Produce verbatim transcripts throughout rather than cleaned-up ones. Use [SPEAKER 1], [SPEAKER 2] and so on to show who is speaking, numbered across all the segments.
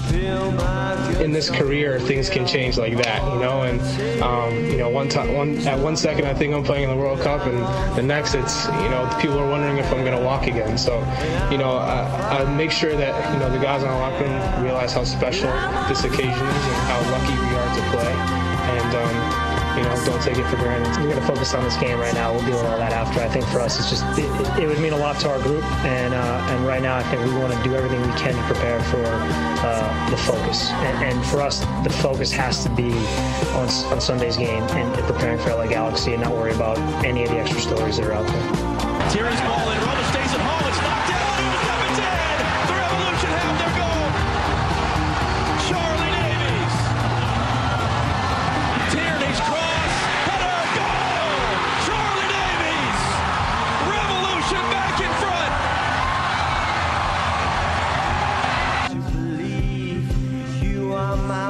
[SPEAKER 1] in this career, things can change like that, you know. And um, you know, one time, one at one second, I think I'm playing in the World Cup, and the next, it's you know, people are wondering if I'm going to walk again. So, you know, I, I make sure that you know the guys in the locker room realize how special this occasion is and how lucky we are to play. And um, you know, don't take it for granted.
[SPEAKER 2] We're going to focus on this game right now. We'll deal with all that after. I think for us, it's just it, it, it would mean a lot to our group, and uh, and right now, I think we want to do everything we can to prepare for uh, the focus. And, and for us, the focus has to be on on Sunday's game and preparing for L A Galaxy, and not worry about any of the extra stories that are out there.
[SPEAKER 3] Thierry's ball in. Roma stays at home. It's knocked down. It's in. The Revolution have their goal. Charlie Davies. Tierney's cross. Header. Goal. Charlie Davies. Revolution back in front.
[SPEAKER 4] To believe you are my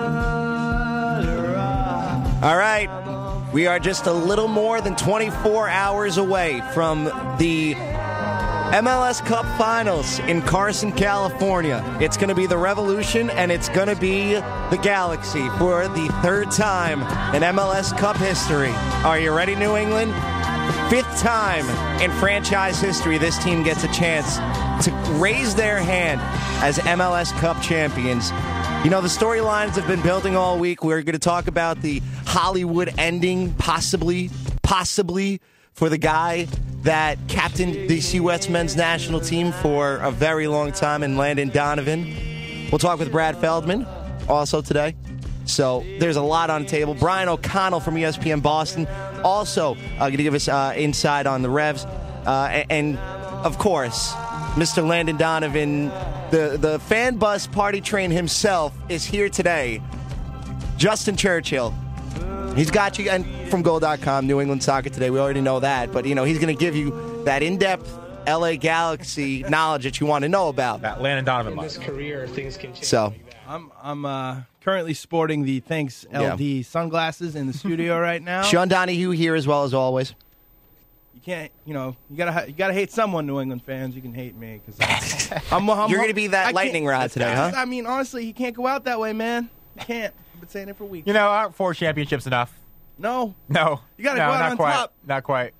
[SPEAKER 4] murderer.
[SPEAKER 5] All right. We are just a little more than twenty-four hours away from the M L S Cup Finals in Carson, California. It's going to be the Revolution, and it's going to be the Galaxy for the third time in M L S Cup history. Are you ready, New England? Fifth time in franchise history, this team gets a chance to raise their hand as M L S Cup champions. You know, the storylines have been building all week. We're going to talk about the Hollywood ending, possibly, possibly, for the guy that captained the U S men's national team for a very long time, in Landon Donovan. We'll talk with Brad Feldman also today. So there's a lot on the table. Brian O'Connell from E S P N Boston also uh, going to give us uh, insight on the Revs. Uh, and, and, of course, Mister Landon Donovan, the, the fan bus party train himself, is here today. Justin Churchill. He's got you, and from Goal dot com, New England Soccer Today. We already know that. But, you know, he's going to give you that in-depth L A Galaxy knowledge that you want to know about.
[SPEAKER 6] That Landon Donovan
[SPEAKER 1] In
[SPEAKER 6] love.
[SPEAKER 1] this career, things can change.
[SPEAKER 5] So,
[SPEAKER 1] like that.
[SPEAKER 7] I'm I'm uh, currently sporting the Thanks L D
[SPEAKER 5] Yeah.
[SPEAKER 7] sunglasses in the studio right now.
[SPEAKER 5] Sean Donahue here as well as always.
[SPEAKER 7] You can't, you know, you gotta you gotta hate someone, New England fans. You can hate me because I'm, I'm,
[SPEAKER 5] You're going to be that
[SPEAKER 7] I
[SPEAKER 5] lightning
[SPEAKER 7] can't-
[SPEAKER 5] rod today, huh?
[SPEAKER 7] I mean, honestly, he can't go out that way, man. He can't. I've been saying it for weeks.
[SPEAKER 6] You know, aren't four championships enough?
[SPEAKER 7] No,
[SPEAKER 6] No.
[SPEAKER 7] You gotta
[SPEAKER 6] no,
[SPEAKER 7] go out
[SPEAKER 6] not
[SPEAKER 7] on
[SPEAKER 6] quite.
[SPEAKER 7] top.
[SPEAKER 6] Not quite.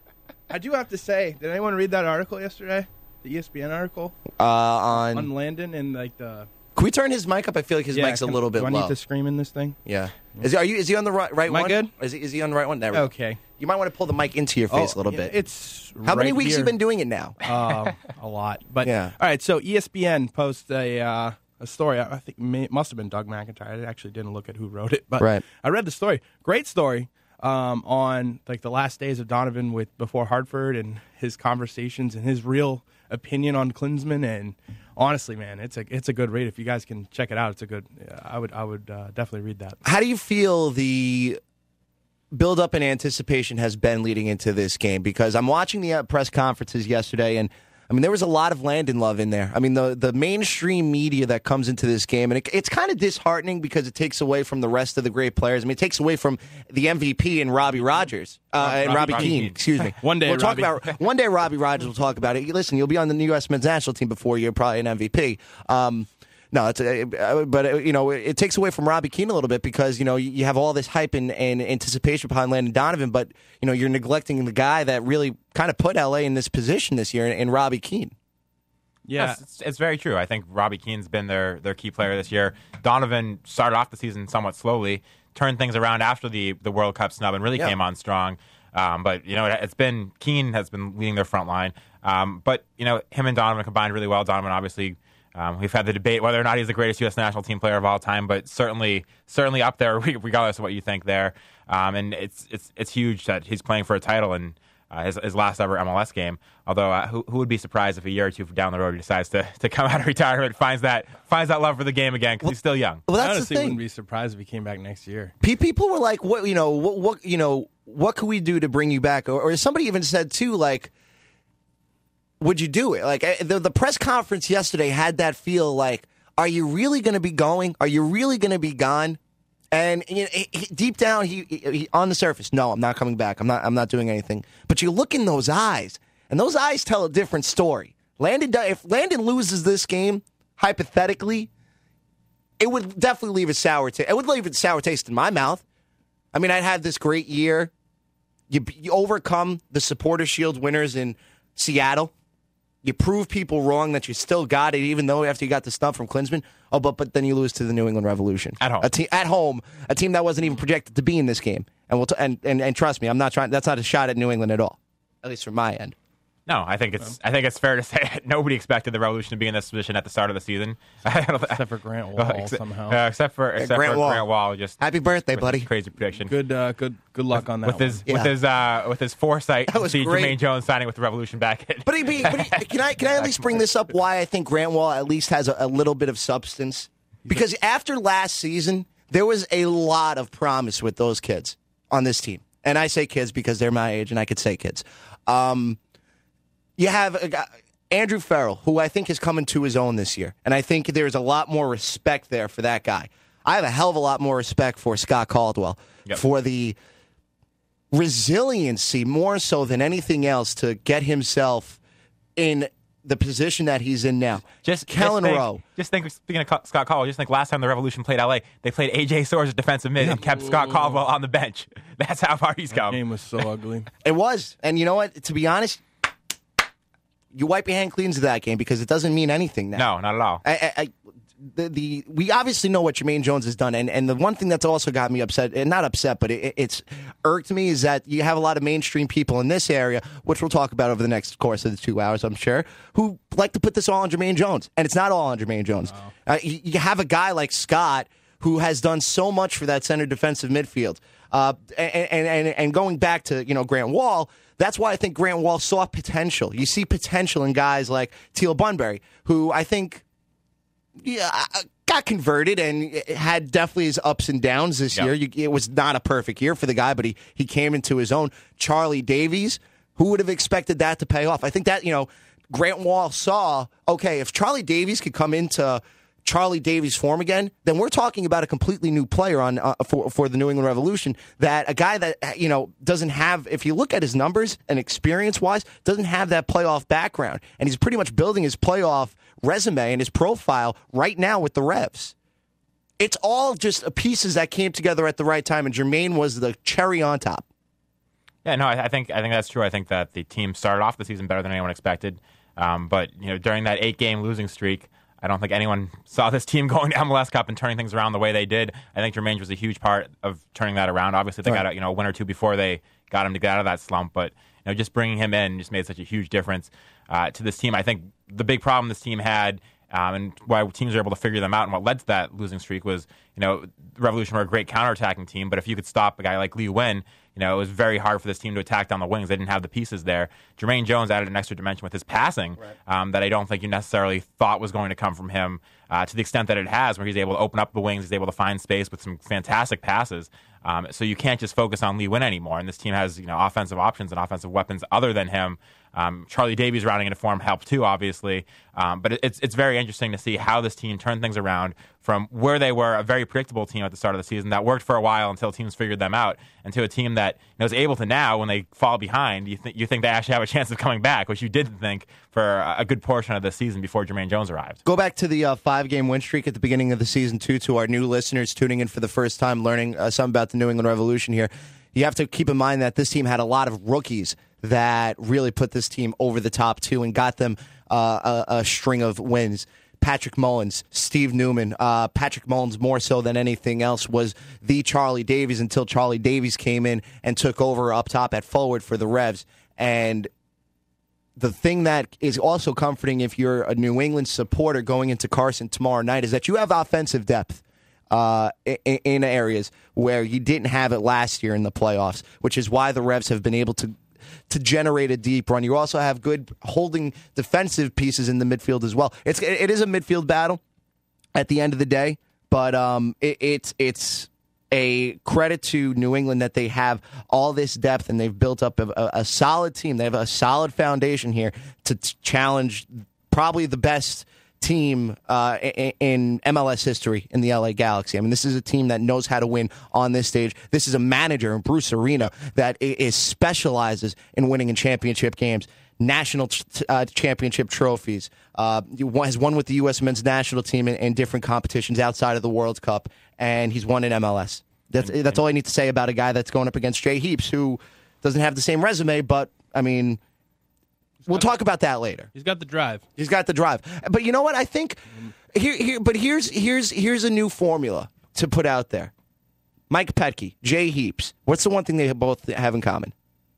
[SPEAKER 7] I do have to say, did anyone read that article yesterday? The E S P N article
[SPEAKER 5] Uh, on,
[SPEAKER 7] on Landon and like the.
[SPEAKER 5] Can we turn his mic up? I feel like his
[SPEAKER 7] Yeah,
[SPEAKER 5] mic's a
[SPEAKER 7] can-
[SPEAKER 5] little bit
[SPEAKER 7] do I
[SPEAKER 5] low.
[SPEAKER 7] need to scream in this thing?
[SPEAKER 5] Yeah. Is he, are you? Is he on the right, right
[SPEAKER 7] Am I
[SPEAKER 5] one?
[SPEAKER 7] good?
[SPEAKER 5] Is he, is he on the right one? There we go.
[SPEAKER 7] Okay.
[SPEAKER 5] You might want to pull the mic into your face a little
[SPEAKER 7] yeah,
[SPEAKER 5] bit.
[SPEAKER 7] It's
[SPEAKER 5] How many
[SPEAKER 7] right
[SPEAKER 5] weeks
[SPEAKER 7] here.
[SPEAKER 5] you been doing it now?
[SPEAKER 7] uh, a lot. But
[SPEAKER 5] Yeah.
[SPEAKER 7] all right, so E S P N posts a uh, a story. I I think it, may, it must have been Doug McIntyre. I actually didn't look at who wrote it, but
[SPEAKER 5] Right.
[SPEAKER 7] I read the story. Great story um, on like the last days of Donovan with before Hartford and his conversations and his real opinion on Klinsmann. And honestly, man, it's a it's a good read. If you guys can check it out, it's a good. I would I would uh, definitely read that.
[SPEAKER 5] How do you feel the build-up and anticipation has been leading into this game? Because I'm watching the uh, press conferences yesterday, and I mean, there was a lot of Landon love in there. I mean, the, the mainstream media that comes into this game, and it, it's kind of disheartening because it takes away from the rest of the great players. I mean, it takes away from the M V P and Robbie Rogers, uh, and Robbie,
[SPEAKER 6] Robbie
[SPEAKER 5] Keane,
[SPEAKER 6] Keane.
[SPEAKER 5] excuse me.
[SPEAKER 7] One day,
[SPEAKER 5] we'll talk
[SPEAKER 7] Robbie.
[SPEAKER 5] about one day Robbie Rogers will talk about it. Listen, you'll be on the U S men's national team before you're probably an M V P. Um, No, it's a, uh, but uh, you know, it takes away from Robbie Keane a little bit because you know you, you have all this hype and, and anticipation behind Landon Donovan, but you know you're neglecting the guy that really kind of put L A in this position this year, in, in Robbie Keane.
[SPEAKER 7] Yeah,
[SPEAKER 6] Yes, it's, it's very true. I think Robbie Keane's been their their key player this year. Donovan started off the season somewhat slowly, turned things around after the, the World Cup snub, and really
[SPEAKER 5] Yeah.
[SPEAKER 6] came on strong. Um, but you know, it, it's been Keane has been leading their front line. Um, but you know, him and Donovan combined really well. Donovan obviously. Um, we've had the debate whether or not he's the greatest U S national team player of all time, but certainly, certainly up there, regardless of what you think there. Um, and it's it's it's huge that he's playing for a title in uh, his, his last ever M L S game. Although, uh, who who would be surprised if a year or two down the road he decides to, to come out of retirement, finds that finds that love for the game again because he's still young.
[SPEAKER 5] Well,
[SPEAKER 7] I
[SPEAKER 5] that's
[SPEAKER 7] honestly
[SPEAKER 5] the thing.
[SPEAKER 7] wouldn't be surprised if he came back next year.
[SPEAKER 5] Pe- People were like, "What you know? What, what you know? What could we do to bring you back?" Or, or somebody even said too, like, would you do it? Like the, the press conference yesterday had that feel like, are you really going to be going? Are you really going to be gone? And you know, he, he- deep down, he, he on the surface, no, I'm not coming back. I'm not. I'm not doing anything. But you look in those eyes, and those eyes tell a different story. Landon, if Landon loses this game, hypothetically, it would definitely leave a sour taste. It would leave a sour taste in my mouth. I mean, I'd had this great year. You, you overcome the Supporter Shield winners in Seattle. You prove people wrong that you still got it, even though after you got the stuff from Klinsmann. Oh, but but then you lose to the New England Revolution
[SPEAKER 6] at home.
[SPEAKER 5] A team at home, a team that wasn't even projected to be in this game. And we'll t- and, and and trust me, I'm not trying. That's not a shot at New England at all, at least from my end.
[SPEAKER 6] No, I think it's I think it's fair to say nobody expected the Revolution to be in this position at the start of the season,
[SPEAKER 7] except for Grant Wall
[SPEAKER 6] except,
[SPEAKER 7] somehow.
[SPEAKER 6] Uh, except for except
[SPEAKER 5] Grant
[SPEAKER 6] for
[SPEAKER 5] Wall.
[SPEAKER 6] Grant Wall, just
[SPEAKER 5] Happy birthday,
[SPEAKER 6] with
[SPEAKER 5] buddy!
[SPEAKER 6] his crazy prediction.
[SPEAKER 7] Good, uh, good, good luck on that.
[SPEAKER 6] With his
[SPEAKER 5] one.
[SPEAKER 6] with
[SPEAKER 5] Yeah.
[SPEAKER 6] his uh, with his foresight,
[SPEAKER 5] That was
[SPEAKER 6] see
[SPEAKER 5] great.
[SPEAKER 6] Jermaine Jones signing with the Revolution back in.
[SPEAKER 5] But, he, but, he, but he, can I can I at least bring this up? Why I think Grant Wall at least has a, a little bit of substance, because after last season, there was a lot of promise with those kids on this team, and I say kids because they're my age, and I could say kids. Um, you have a guy, Andrew Farrell, who I think has come into his own this year, and I think there's a lot more respect there for that guy. I have a hell of a lot more respect for Scott Caldwell
[SPEAKER 6] Yep.
[SPEAKER 5] for the resiliency more so than anything else to get himself in the position that he's in now.
[SPEAKER 6] Just
[SPEAKER 5] Kellen
[SPEAKER 6] just think,
[SPEAKER 5] Rowe.
[SPEAKER 6] Just think, speaking of Scott Caldwell, just think last time the Revolution played L A, they played A J Soares at defensive mid and kept Scott Caldwell on the bench. That's how far he's
[SPEAKER 7] That
[SPEAKER 6] come.
[SPEAKER 7] game was so ugly.
[SPEAKER 5] It was. And you know what? To be honest, you wipe your hand clean to that game because it doesn't mean anything now.
[SPEAKER 6] No, not at all.
[SPEAKER 5] I, I, I, the, the we obviously know what Jermaine Jones has done, and, and the one thing that's also got me upset, and not upset, but it, it's irked me, is that you have a lot of mainstream people in this area, which we'll talk about over the next course of the two hours, I'm sure, who like to put this all on Jermaine Jones, and it's not all on Jermaine Jones.
[SPEAKER 7] Wow.
[SPEAKER 5] Uh, you, you have a guy like Scott who has done so much for that center defensive midfield, uh, and, and and and going back to you know Grant Wall. That's why I think Grant Wall saw potential. You see potential in guys like Teal Bunbury, who I think yeah, got converted and had definitely his ups and downs this
[SPEAKER 6] Yep.
[SPEAKER 5] year. You, it was not a perfect year for the guy, but he, he came into his own. Charlie Davies, who would have expected that to pay off? I think that, you know, Grant Wall saw, okay, if Charlie Davies could come into Charlie Davies form again, then we're talking about a completely new player on uh, for for the New England Revolution. That a guy that you know doesn't have, if you look at his numbers and experience wise, doesn't have that playoff background, and he's pretty much building his playoff resume and his profile right now with the Revs. It's all just pieces that came together at the right time, and Jermaine was the cherry on top.
[SPEAKER 6] Yeah, no, I, I think I think that's true. I think that the team started off the season better than anyone expected, um, but you know during that eight-game losing streak, I don't think anyone saw this team going to M L S Cup and turning things around the way they did. I think Jermaine was a huge part of turning that around. Obviously, they
[SPEAKER 5] Right.
[SPEAKER 6] got a, you know a win or two before they got him to get out of that slump, but you know just bringing him in just made such a huge difference uh, to this team. I think the big problem this team had, um, and why teams were able to figure them out and what led to that losing streak was, you know, the Revolution were a great counterattacking team, but if you could stop a guy like Lee Nguyen, you know, it was very hard for this team to attack down the wings. They didn't have the pieces there. Jermaine Jones added an extra dimension with his passing um, that I don't think you necessarily thought was going to come from him uh, to the extent that it has, where he's able to open up the wings, he's able to find space with some fantastic passes. Um, so you can't just focus on Lee Nguyen anymore. And this team has, you know, offensive options and offensive weapons other than him. Um, Charlie Davies rounding into form helped too, obviously. Um, but it's it's very interesting to see how this team turned things around from where they were a very predictable team at the start of the season that worked for a while until teams figured them out, and to a team that you know, is able to now, when they fall behind, you think you think they actually have a chance of coming back, which you didn't think for a good portion of the season before Jermaine Jones arrived.
[SPEAKER 5] Go back to the uh, five-game win streak at the beginning of the season, too, to our new listeners tuning in for the first time, learning uh, something about the New England Revolution here. You have to keep in mind that this team had a lot of rookies that really put this team over the top, too, and got them uh, a, a string of wins. Patrick Mullins, Steve Newman. Uh, Patrick Mullins, more so than anything else, was the Charlie Davies until Charlie Davies came in and took over up top at forward for the Revs. And the thing that is also comforting if you're a New England supporter going into Carson tomorrow night is that you have offensive depth uh, in, in areas where you didn't have it last year in the playoffs, which is why the Revs have been able to to generate a deep run. You also have good holding defensive pieces in the midfield as well. It's it is a midfield battle at the end of the day, but um, it, it's it's a credit to New England that they have all this depth and they've built up a, a, a solid team. They have a solid foundation here to t- challenge probably the best team uh, in, in M L S history in the L A Galaxy. I mean, this is a team that knows how to win on this stage. This is a manager in Bruce Arena that is specializes in winning in championship games. national ch- uh, championship trophies. Uh, has won with the U S men's national team in, in different competitions outside of the World Cup, and he's won in M L S. That's
[SPEAKER 6] and,
[SPEAKER 5] that's all I need to say about a guy that's going up against Jay Heaps, who doesn't have the same resume, but I mean, we'll talk about that later.
[SPEAKER 7] He's got the drive.
[SPEAKER 5] He's got the drive. But you know what? I think here, here. But here's here's here's a new formula to put out there. Mike Petke, Jay Heaps. What's the one thing they both have in common?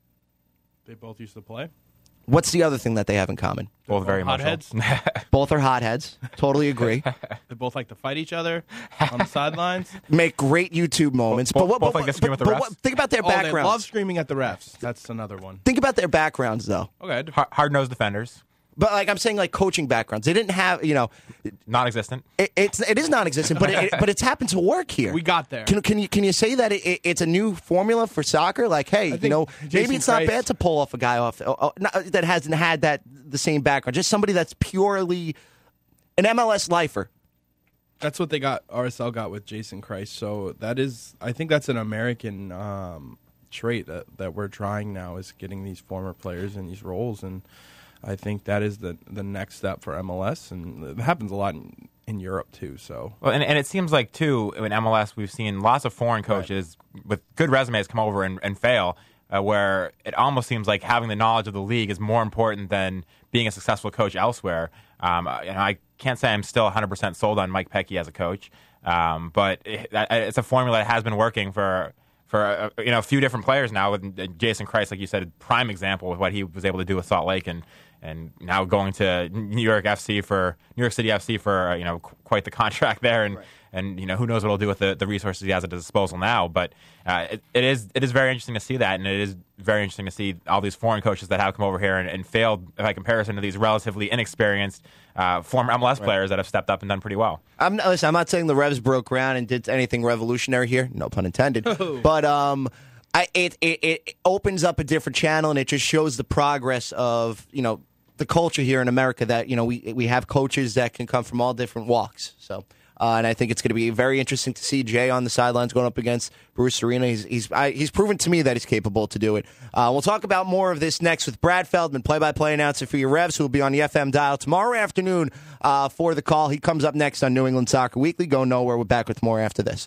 [SPEAKER 7] They both used to play.
[SPEAKER 5] What's the other thing that they have in common?
[SPEAKER 6] Both very
[SPEAKER 7] hotheads.
[SPEAKER 5] Both are hotheads. Totally agree.
[SPEAKER 7] They both like to fight each other on the sidelines.
[SPEAKER 5] Make great YouTube moments.
[SPEAKER 6] Both-
[SPEAKER 5] but what,
[SPEAKER 6] both
[SPEAKER 5] but,
[SPEAKER 6] like to
[SPEAKER 5] but,
[SPEAKER 6] scream at the
[SPEAKER 5] but
[SPEAKER 6] refs?
[SPEAKER 5] what, think about their
[SPEAKER 7] Oh, they
[SPEAKER 5] backgrounds.
[SPEAKER 7] love screaming at the refs. That's another one.
[SPEAKER 5] Think about their backgrounds, though.
[SPEAKER 7] Okay.
[SPEAKER 6] Hard nosed defenders,
[SPEAKER 5] But like I'm saying, like coaching backgrounds. They didn't have, you know,
[SPEAKER 6] non-existent.
[SPEAKER 5] it, it's it is non-existent, but it, but it's happened to work here.
[SPEAKER 7] We got there.
[SPEAKER 5] Can, can you can you say that it, it, it's a new formula for soccer? Like, hey, you
[SPEAKER 7] think
[SPEAKER 5] know,
[SPEAKER 7] Jason
[SPEAKER 5] maybe it's not
[SPEAKER 7] Christ-
[SPEAKER 5] bad to pull off a guy off uh, uh, not, that hasn't had that the same background. Just somebody that's purely an M L S lifer.
[SPEAKER 7] That's what they got. R S L got with Jason Christ. So that is, I think that's an American um, trait that, that we're trying now, is getting these former players in these roles, and I think that is the the next step for M L S, and it happens a lot in, in Europe too. So,
[SPEAKER 6] Well, and, and it seems like, too, in M L S, we've seen lots of foreign coaches with good resumes come over and, and fail, uh, where it almost seems like having the knowledge of the league is more important than being a successful coach elsewhere. Um, you know, I can't say I'm still one hundred percent sold on Mike Petke as a coach, um, but it, it's a formula that has been working for for uh, you know a few different players now. With Jason Christ, like you said, a prime example of what he was able to do with Salt Lake, and and now going to New York F C for New York City F C for uh, you know qu- quite the contract there, and right. and you know who knows what he'll do with the, the resources he has at his disposal now. But uh, it, it is it is very interesting to see that, and it is very interesting to see all these foreign coaches that have come over here and, and failed by comparison to these relatively inexperienced uh, former M L S right. players that have stepped up and done pretty well.
[SPEAKER 5] I'm not, listen, I'm not saying the Revs broke ground and did anything revolutionary here, no pun intended, but um. I, it, it it opens up a different channel, and it just shows the progress of, you know, the culture here in America, that, you know, we we have coaches that can come from all different walks. So, uh, and I think it's going to be very interesting to see Jay on the sidelines going up against Bruce Arena. He's he's I, he's proven to me that he's capable to do it. Uh, we'll talk about more of this next with Brad Feldman, play-by-play announcer for your Revs, who will be on the F M dial tomorrow afternoon uh, for the call. He comes up next on New England Soccer Weekly. Go nowhere. We're back with more after this.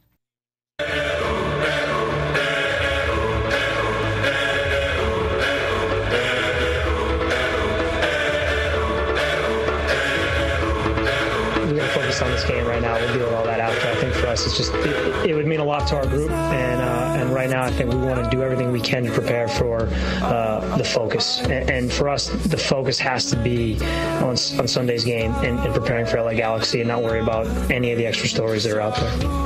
[SPEAKER 2] On this game right now, we'll deal with all that after. I think for us, it's just it, it would mean a lot to our group, and uh, and right now, I think we want to do everything we can to prepare for uh, the focus. And, and for us, the focus has to be on on Sunday's game and, and preparing for L A Galaxy, and not worry about any of the extra stories that are out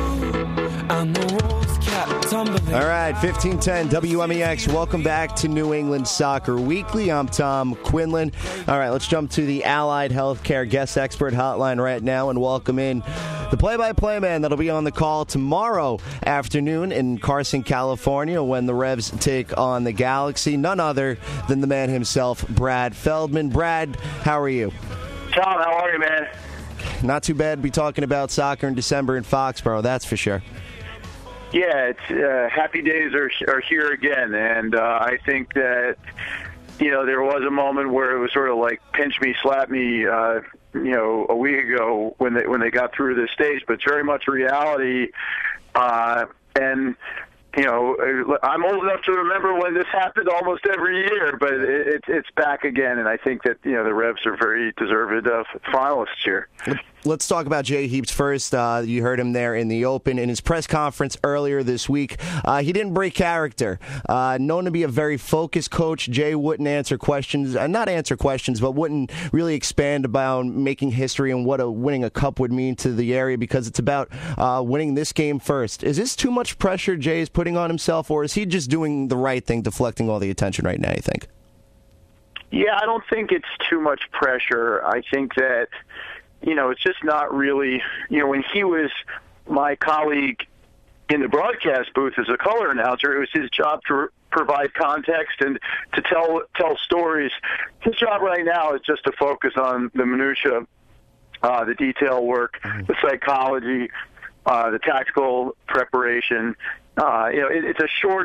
[SPEAKER 2] there.
[SPEAKER 5] All right, fifteen ten W M E X. Welcome back to New England Soccer Weekly. I'm Tom Quinlan. All right, let's jump to the Allied Healthcare Guest Expert Hotline right now and welcome in the play-by-play man that'll be on the call tomorrow afternoon in Carson, California, when the Revs take on the Galaxy. None other than the man himself, Brad Feldman. Brad, how are you?
[SPEAKER 8] Tom, how are you, man?
[SPEAKER 5] Not too bad to be talking about soccer in December in Foxborough, that's for sure.
[SPEAKER 8] Yeah, it's uh, happy days are are here again, and uh, I think that you know there was a moment where it was sort of like pinch me, slap me, uh, you know, a week ago when they when they got through this stage, but it's very much reality, uh, and. You know, I'm old enough to remember when this happened almost every year, but it, it, it's back again, and I think that, you know, the Revs are very deserved of finalists here.
[SPEAKER 5] Let's talk about Jay Heaps first. Uh, you heard him there in the open. In his press conference earlier this week, uh, he didn't break character. Uh, known to be a very focused coach, Jay wouldn't answer questions, uh, not answer questions, but wouldn't really expand about making history and what a, winning a cup would mean to the area, because it's about uh, winning this game first. Is this too much pressure Jay is putting on himself, or is he just doing the right thing, deflecting all the attention right now, you think?
[SPEAKER 8] Yeah, I don't think it's too much pressure. I think that, you know, it's just not really, you know, when he was my colleague in the broadcast booth as a color announcer, it was his job to provide context and to tell tell stories. His job right now is just to focus on the minutia, uh, the detail work, the psychology, uh, the tactical preparation. Uh, you know, it, it's a short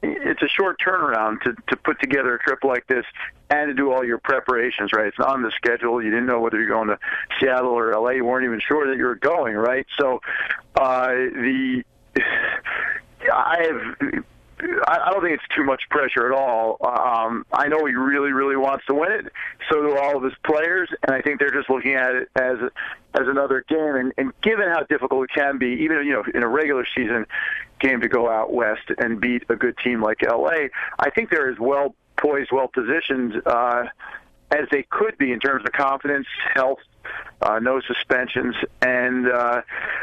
[SPEAKER 8] it's a short turnaround to, to put together a trip like this and to do all your preparations, right? It's on the schedule. You didn't know whether you're going to Seattle or L A. You weren't even sure that you were going, right? So uh, the I have. I don't think it's too much pressure at all. Um, I know he really, really wants to win it. So do all of his players, and I think they're just looking at it as as another game. And, and given how difficult it can be, even you know in a regular season game, to go out west and beat a good team like L A, I think they're as well poised, well positioned uh, as they could be in terms of confidence, health, uh, no suspensions, and. Uh,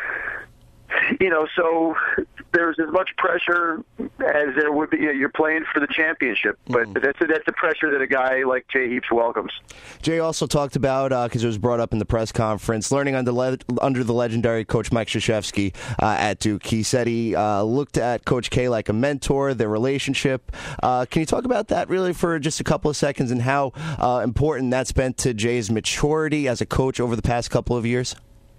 [SPEAKER 8] You know, so there's as much pressure as there would be. You know, you're playing for the championship, but mm. that's that's the pressure that a guy like Jay Heaps welcomes.
[SPEAKER 5] Jay also talked about, because uh, it was brought up in the press conference, learning under, le- under the legendary Coach Mike Krzyzewski uh, at Duke. He said he uh, looked at Coach K like a mentor, their relationship. Uh, can you talk about that really for just a couple of seconds and how uh, important that's been to Jay's maturity as a coach over the past couple of years?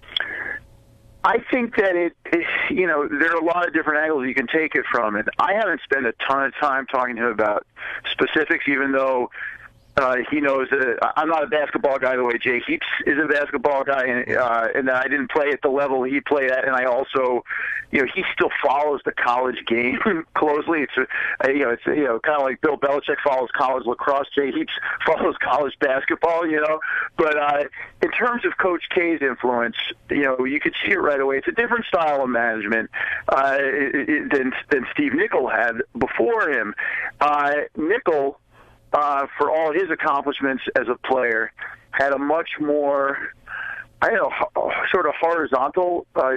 [SPEAKER 8] I think that it, it, you know, there are a lot of different angles you can take it from. And I haven't spent a ton of time talking to him about specifics, even though uh, he knows that I'm not a basketball guy the way Jay Heaps is a basketball guy, and, uh, and I didn't play at the level he played at. And I also, you know, he still follows the college game closely. It's, a, you know, it's you know, kind of like Bill Belichick follows college lacrosse. Jay Heaps follows college basketball, you know. But uh, in terms of Coach K's influence, you know, you could see it right away. It's a different style of management uh, than than Steve Nicol had before him. Uh, Nicol, uh, for all his accomplishments as a player, had a much more, I don't know, sort of horizontal uh,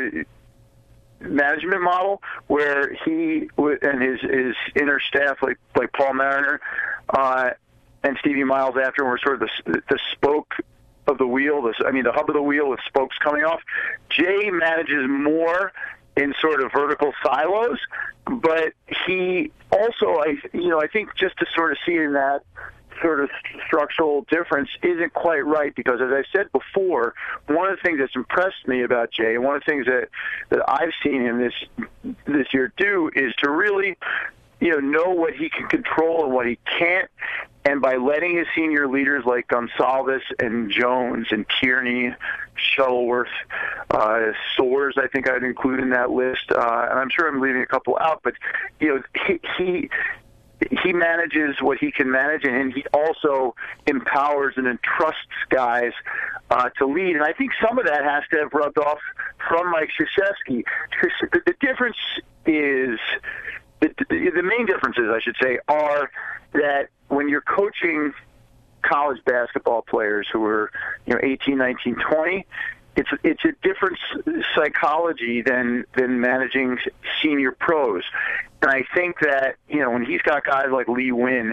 [SPEAKER 8] management model where he and his his inner staff, like like Paul Mariner uh, and Stevie Miles after him, were sort of the the spoke of the wheel. The, I mean, the hub of the wheel with spokes coming off. Jay manages more in sort of vertical silos, but he also, I you know, I think just to sort of see in that sort of structural difference isn't quite right, because as I said before, one of the things that's impressed me about Jay, and one of the things that, that I've seen him this this year do, is to really, you know, know what he can control and what he can't. And by letting his senior leaders like Gonsalves and Jones and Kearney, Shuttleworth, uh, Soares, I think I'd include in that list, uh, and I'm sure I'm leaving a couple out, but you know, he. he He manages what he can manage, and he also empowers and entrusts guys uh, to lead. And I think some of that has to have rubbed off from Mike Krzyzewski. The difference is, the, the main differences, I should say, are that when you're coaching college basketball players who are, you know, eighteen, nineteen, twenty, It's it's a different psychology than than managing senior pros, and I think that, you know, when he's got guys like Lee Wynn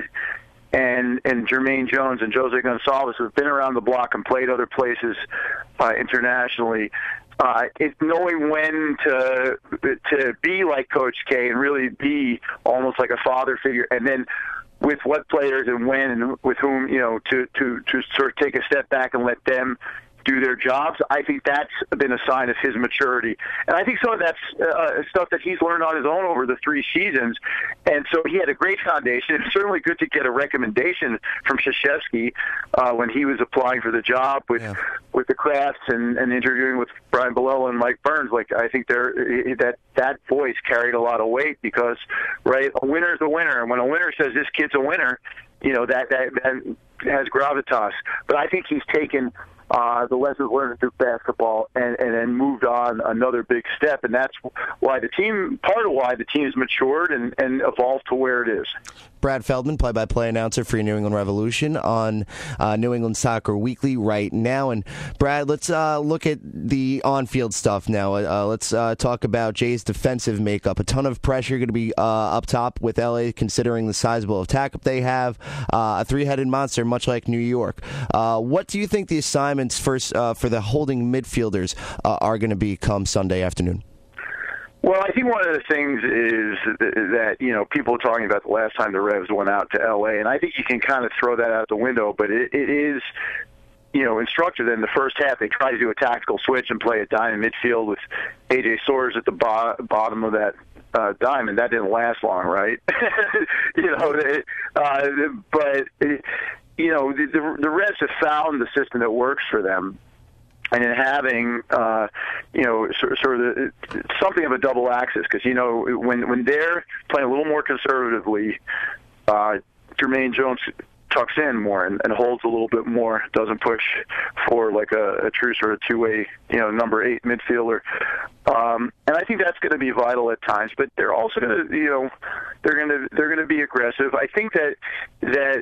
[SPEAKER 8] and and Jermaine Jones and Jose Gonsalves who've been around the block and played other places uh, internationally, uh, it's knowing when to to be like Coach K and really be almost like a father figure, and then with what players and when and with whom, you know, to to to sort of take a step back and let them do their jobs. I think that's been a sign of his maturity. And I think some of that's uh, stuff that he's learned on his own over the three seasons. And so he had a great foundation. It's certainly good to get a recommendation from Krzyzewski uh, when he was applying for the job with yeah. with the Crafts and, and interviewing with Brian Bilal and Mike Burns. Like, I think there that that voice carried a lot of weight because, right, a winner is a winner. And when a winner says this kid's a winner, you know, that, that, that has gravitas. But I think he's taken Uh, the lessons learned through basketball and, and then moved on another big step. And that's why the team, part of why the team's matured and, and evolved to where it is.
[SPEAKER 5] Brad Feldman, play-by-play announcer for your New England Revolution on uh, New England Soccer Weekly right now. And Brad, let's uh, look at the on-field stuff now. Uh, let's uh, talk about Jay's defensive makeup. A ton of pressure going to be uh, up top with L A, considering the sizable attack they have. Uh, a three-headed monster, much like New York. Uh, what do you think the assignments first uh, for the holding midfielders uh, are going to be come Sunday afternoon?
[SPEAKER 8] Well, I think one of the things is that, you know, people are talking about the last time the Revs went out to L A, and I think you can kind of throw that out the window, but it, it is, you know, instructive. In the first half, they tried to do a tactical switch and play a diamond midfield with A J Soares at the bo- bottom of that uh, Diamond. That didn't last long, right? you know, it, uh, but it, you know, the, the the Reds have found the system that works for them. And in having, uh, you know, sort, sort of the, something of a double axis, because, you know, when when they're playing a little more conservatively, uh, Jermaine Jones tucks in more and, and holds a little bit more, doesn't push for like a, a true sort of two-way, you know, number eight midfielder. Um, and I think that's going to be vital at times. But they're also going to, you know, they're going to they're going to be aggressive. I think that that.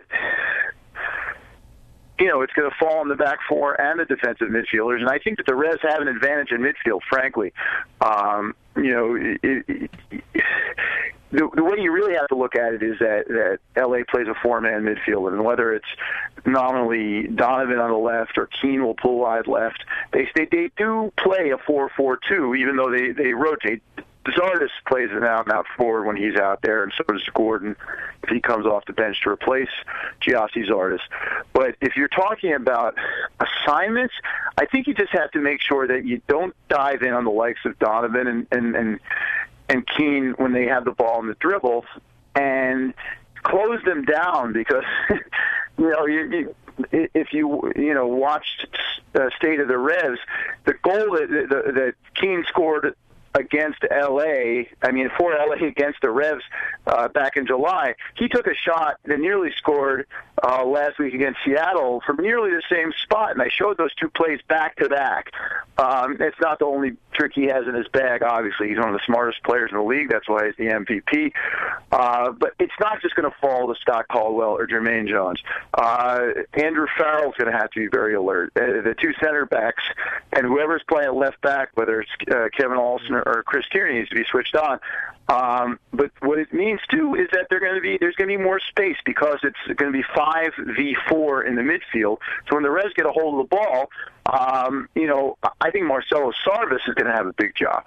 [SPEAKER 8] You know, it's going to fall on the back four and the defensive midfielders, and I think that the Reds have an advantage in midfield, frankly. Um, you know, it, it, it, the, the way you really have to look at it is that, that L A plays a four-man midfield, and whether it's nominally Donovan on the left or Keane will pull wide left, they they, they do play a four four two, even though they, they rotate. Zardes plays an out-and-out forward when he's out there, and so does Gordon if he comes off the bench to replace Giassi Zardes. But if you're talking about assignments, I think you just have to make sure that you don't dive in on the likes of Donovan and and and, and Keane when they have the ball in the dribble, and close them down because you know you. you if you you know watched uh, State of the Revs, the goal that that, that Keane scored against L A, I mean, for L A against the Revs uh, back in July, he took a shot that nearly scored uh, last week against Seattle from nearly the same spot, and I showed those two plays back to back. Um, it's not the only trick he has in his bag, obviously. He's one of the smartest players in the league. That's why he's the M V P. Uh, but it's not just going to fall to Scott Caldwell or Jermaine Jones. Uh, Andrew Farrell's going to have to be very alert. Uh, the two center backs, and whoever's playing at left back, whether it's uh, Kevin Alston or, or Chris Tierney, needs to be switched on. Um, but what it means, too, is that they're going to be there's going to be more space because it's going to be five v four in the midfield. So when the Reds get a hold of the ball, um, you know, I think Marcelo Sarvis is going to have a big job.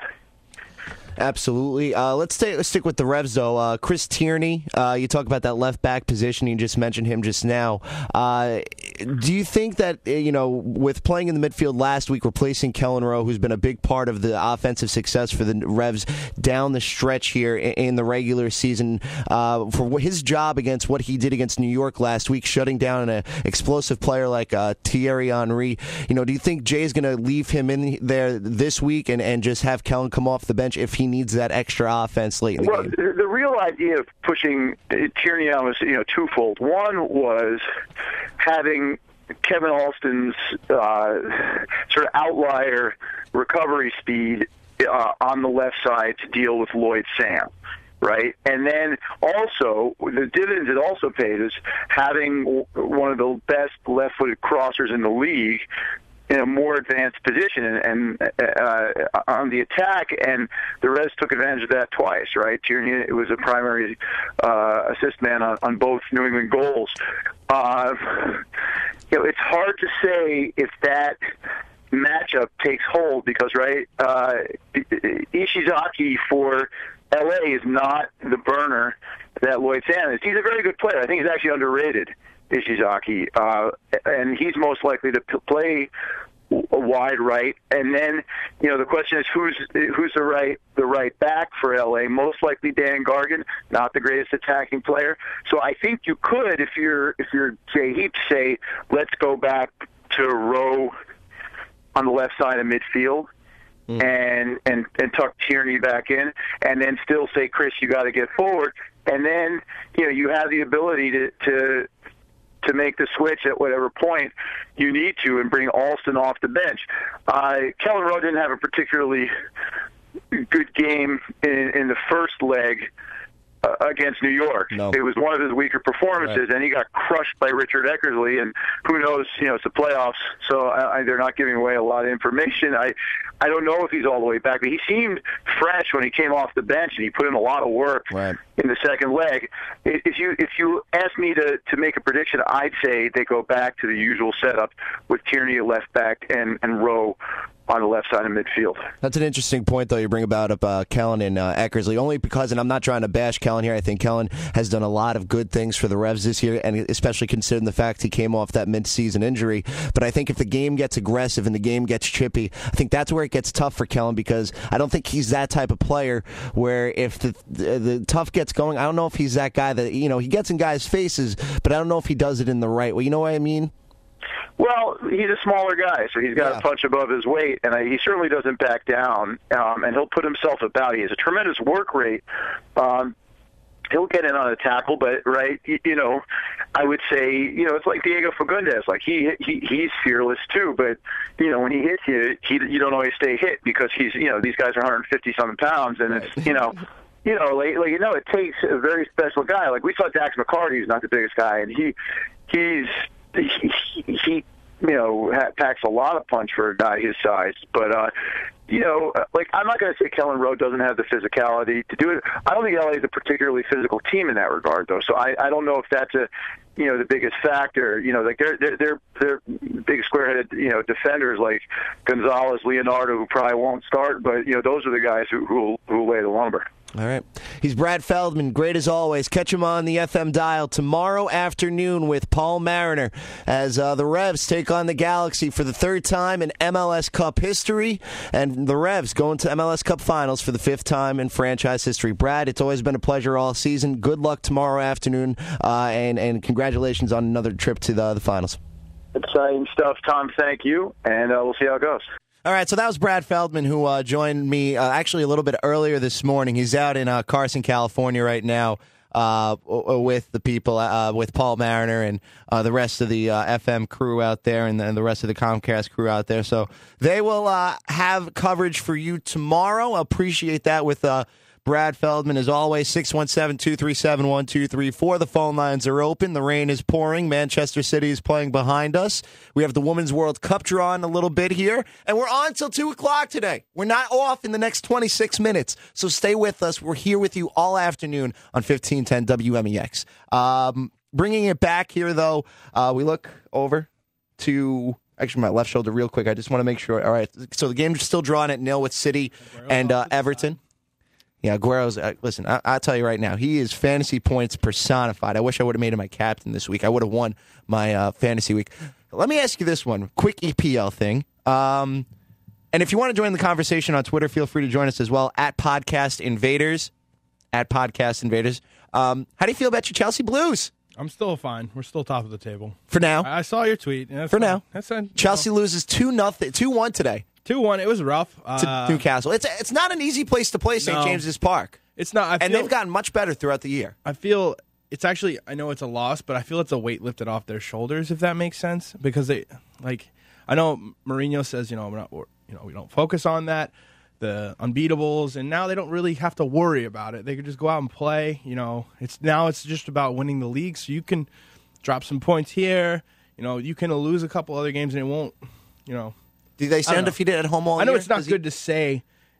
[SPEAKER 5] Absolutely. Uh, let's, stay, let's stick with the Revs, though. Uh, Chris Tierney, uh, you talk about that left back position. You just mentioned him just now. Uh, do you think that, you know, with playing in the midfield last week, replacing Kellen Rowe, who's been a big part of the offensive success for the Revs down the stretch here in the regular season, uh, for his job against what he did against New York last week, shutting down an explosive player like uh, Thierry Henry, you know, do you think Jay's going to leave him in there this week and, and just have Kellen come off the bench if he needs that extra offense late in the
[SPEAKER 8] well,
[SPEAKER 5] game?
[SPEAKER 8] The, the real idea of pushing Tierney out was, you know, twofold. One was having Kevin Alston's uh, sort of outlier recovery speed uh, on the left side to deal with Lloyd Sam, right? And then also, the dividends it also paid is having one of the best left-footed crossers in the league in a more advanced position and, and uh, on the attack, and the Reds took advantage of that twice, right? Tierney was a primary uh, assist man on, on both New England goals. Uh, you know, it's hard to say if that matchup takes hold because, right, uh, Ishizaki for L A is not the burner that Lloyd Sam is. He's a very good player. I think he's actually underrated, Ishizaki, uh, and he's most likely to p- play a wide right. And then, you know, the question is who's who's the right the right back for L A? Most likely Dan Gargan, not the greatest attacking player. So I think you could, if you're if you're Jay Heap, say let's go back to Rowe on the left side of midfield. Mm. And, and and tuck Tierney back in, and then still say, Chris, you got to get forward, and then you know you have the ability to, to to make the switch at whatever point you need to, and bring Alston off the bench. Uh, Kellen Rowe didn't have a particularly good game in, in the first leg uh, against New York.
[SPEAKER 5] No.
[SPEAKER 8] It was one of his weaker performances, right. And he got crushed by Richard Eckersley. And who knows? You know, it's the playoffs, so I, I, they're not giving away a lot of information. I, I don't know if he's all the way back, but he seemed fresh when he came off the bench, and he put in a lot of work
[SPEAKER 5] right.
[SPEAKER 8] in the second leg. If you if you ask me to, to make a prediction, I'd say they go back to the usual setup with Tierney at left back and, and Rowe on the left side of midfield.
[SPEAKER 5] That's an interesting point, though, you bring about uh, Kellen and uh, Eckersley, only because, and I'm not trying to bash Kellen here, I think Kellen has done a lot of good things for the Revs this year, and especially considering the fact he came off that mid-season injury. But I think if the game gets aggressive and the game gets chippy, I think that's where it gets tough for Kellen, because I don't think he's that type of player where if the, the, the tough gets going, I don't know if he's that guy that, you know, he gets in guys' faces, but I don't know if he does it in the right way. You know what I mean?
[SPEAKER 8] Well, he's a smaller guy, so he's got
[SPEAKER 5] Yeah.
[SPEAKER 8] a punch above his weight, and uh, he certainly doesn't back down, um, and he'll put himself about. He has a tremendous work rate. Um, he'll get in on a tackle, but, right, you, you know, I would say, you know, it's like Diego Fagundes. Like, he, he he's fearless, too, but, you know, when he hits you, he, you don't always stay hit because he's, you know, these guys are one hundred fifty-something pounds, and it's, you know, you know, like, like, you know, it takes a very special guy. Like, we saw Dax McCarty, who's not the biggest guy, and he he's... He, he, you know, packs a lot of punch for a guy his size. But, uh, you know, like, I'm not going to say Kellen Rowe doesn't have the physicality to do it. I don't think L A is a particularly physical team in that regard, though. So I, I don't know if that's a, you know, the biggest factor. You know, like they're they're they're, they're big square-headed, you know, defenders like Gonzalez, Leonardo, who probably won't start. But you know, those are the guys who who who lay the lumber.
[SPEAKER 5] All right. He's Brad Feldman. Great as always. Catch him on the F M dial tomorrow afternoon with Paul Mariner as uh, the Revs take on the Galaxy for the third time in M L S Cup history. And the Revs going to M L S Cup finals for the fifth time in franchise history. Brad, it's always been a pleasure all season. Good luck tomorrow afternoon, uh, and, and congratulations on another trip to the, the finals.
[SPEAKER 8] Exciting stuff, Tom. Thank you, and uh, we'll see how it goes.
[SPEAKER 5] All right, so that was Brad Feldman, who uh, joined me uh, actually a little bit earlier this morning. He's out in uh, Carson, California right now uh, with the people, uh, with Paul Mariner and uh, the rest of the uh, F M crew out there and, and the rest of the Comcast crew out there. So they will uh, have coverage for you tomorrow. I appreciate that with uh, Brad Feldman, as always. Six one seven, two three seven, one two three four. The phone lines are open. The rain is pouring. Manchester City is playing behind us. We have the Women's World Cup draw in a little bit here. And we're on till two o'clock today. We're not off in the next twenty-six minutes. So stay with us. We're here with you all afternoon on fifteen ten W M E X. Um, bringing it back here, though, uh, we look over to... Actually, my left shoulder real quick. I just want to make sure. All right. So the game's still drawn at nil with City and uh, Everton. Yeah, Aguero's, uh, listen, I, I'll tell you right now, he is fantasy points personified. I wish I would have made him my captain this week. I would have won my uh, fantasy week. Let me ask you this one, quick E P L thing. Um, and if you want to join the conversation on Twitter, feel free to join us as well, at Podcast Invaders, at Podcast Invaders. Um, how do you feel about your Chelsea Blues?
[SPEAKER 7] I'm still fine. We're still top of the table.
[SPEAKER 5] For now.
[SPEAKER 7] I, I saw your tweet. And that's
[SPEAKER 5] For
[SPEAKER 7] fine.
[SPEAKER 5] now.
[SPEAKER 7] That's fine.
[SPEAKER 5] Chelsea
[SPEAKER 7] No.
[SPEAKER 5] loses two nothing, two one today.
[SPEAKER 7] two one. It was rough.
[SPEAKER 5] To
[SPEAKER 7] Uh,
[SPEAKER 5] Newcastle. It's it's not an easy place to play, Saint
[SPEAKER 7] No.
[SPEAKER 5] James's Park.
[SPEAKER 7] It's not. I
[SPEAKER 5] And
[SPEAKER 7] feel,
[SPEAKER 5] they've gotten much better throughout the year.
[SPEAKER 7] I feel it's actually, I know it's a loss, but I feel it's a weight lifted off their shoulders, if that makes sense. Because they, like, I know Mourinho says, you know, we're not, we're, you know, we don't focus on that, the unbeatables, and now they don't really have to worry about it. They can just go out and play. You know, it's now it's just about winning the league, so you can drop some points here. You know, you can lose a couple other games, and it won't, you know.
[SPEAKER 5] Do they stay
[SPEAKER 7] I don't know.
[SPEAKER 5] undefeated at home all
[SPEAKER 7] I know
[SPEAKER 5] year?
[SPEAKER 7] it's not
[SPEAKER 5] Does he-
[SPEAKER 7] good to say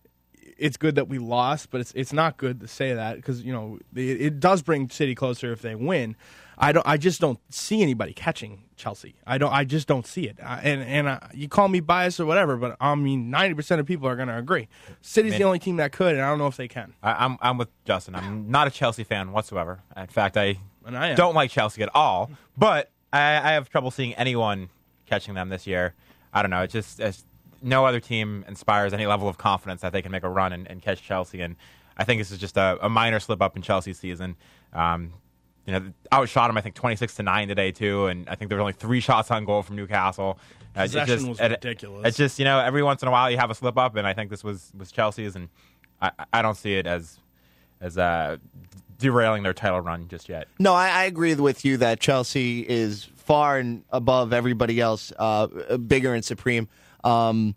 [SPEAKER 7] it's good that we lost, but it's it's not good to say that because you know it, it does bring City closer if they win. I don't. I just don't see anybody catching Chelsea. I don't. I just don't see it. I, and and I, you call me biased or whatever, but I mean, ninety percent of people are going to agree. City's
[SPEAKER 6] Man.
[SPEAKER 7] the only team that could, and I don't know if they can.
[SPEAKER 6] I, I'm I'm with Justin. I'm not a Chelsea fan whatsoever. In fact, I,
[SPEAKER 7] And I am.
[SPEAKER 6] don't like Chelsea at all. But I, I have trouble seeing anyone catching them this year. I don't know. It's just it's, no other team inspires any level of confidence that they can make a run and, and catch Chelsea. And I think this is just a, a minor slip up in Chelsea's season. Um, you know, outshot them I think twenty-six to nine today too, and I think there were only three shots on goal from Newcastle. Uh, it
[SPEAKER 7] Possession
[SPEAKER 6] just-
[SPEAKER 7] was
[SPEAKER 6] it-
[SPEAKER 7] ridiculous.
[SPEAKER 6] It's just, you know, every once in a while you have a slip up, and I think this was was Chelsea's, and I, I don't see it as as uh, derailing their title run just yet.
[SPEAKER 5] No, I, I agree with you that Chelsea is far and above everybody else, uh, bigger and supreme. Um,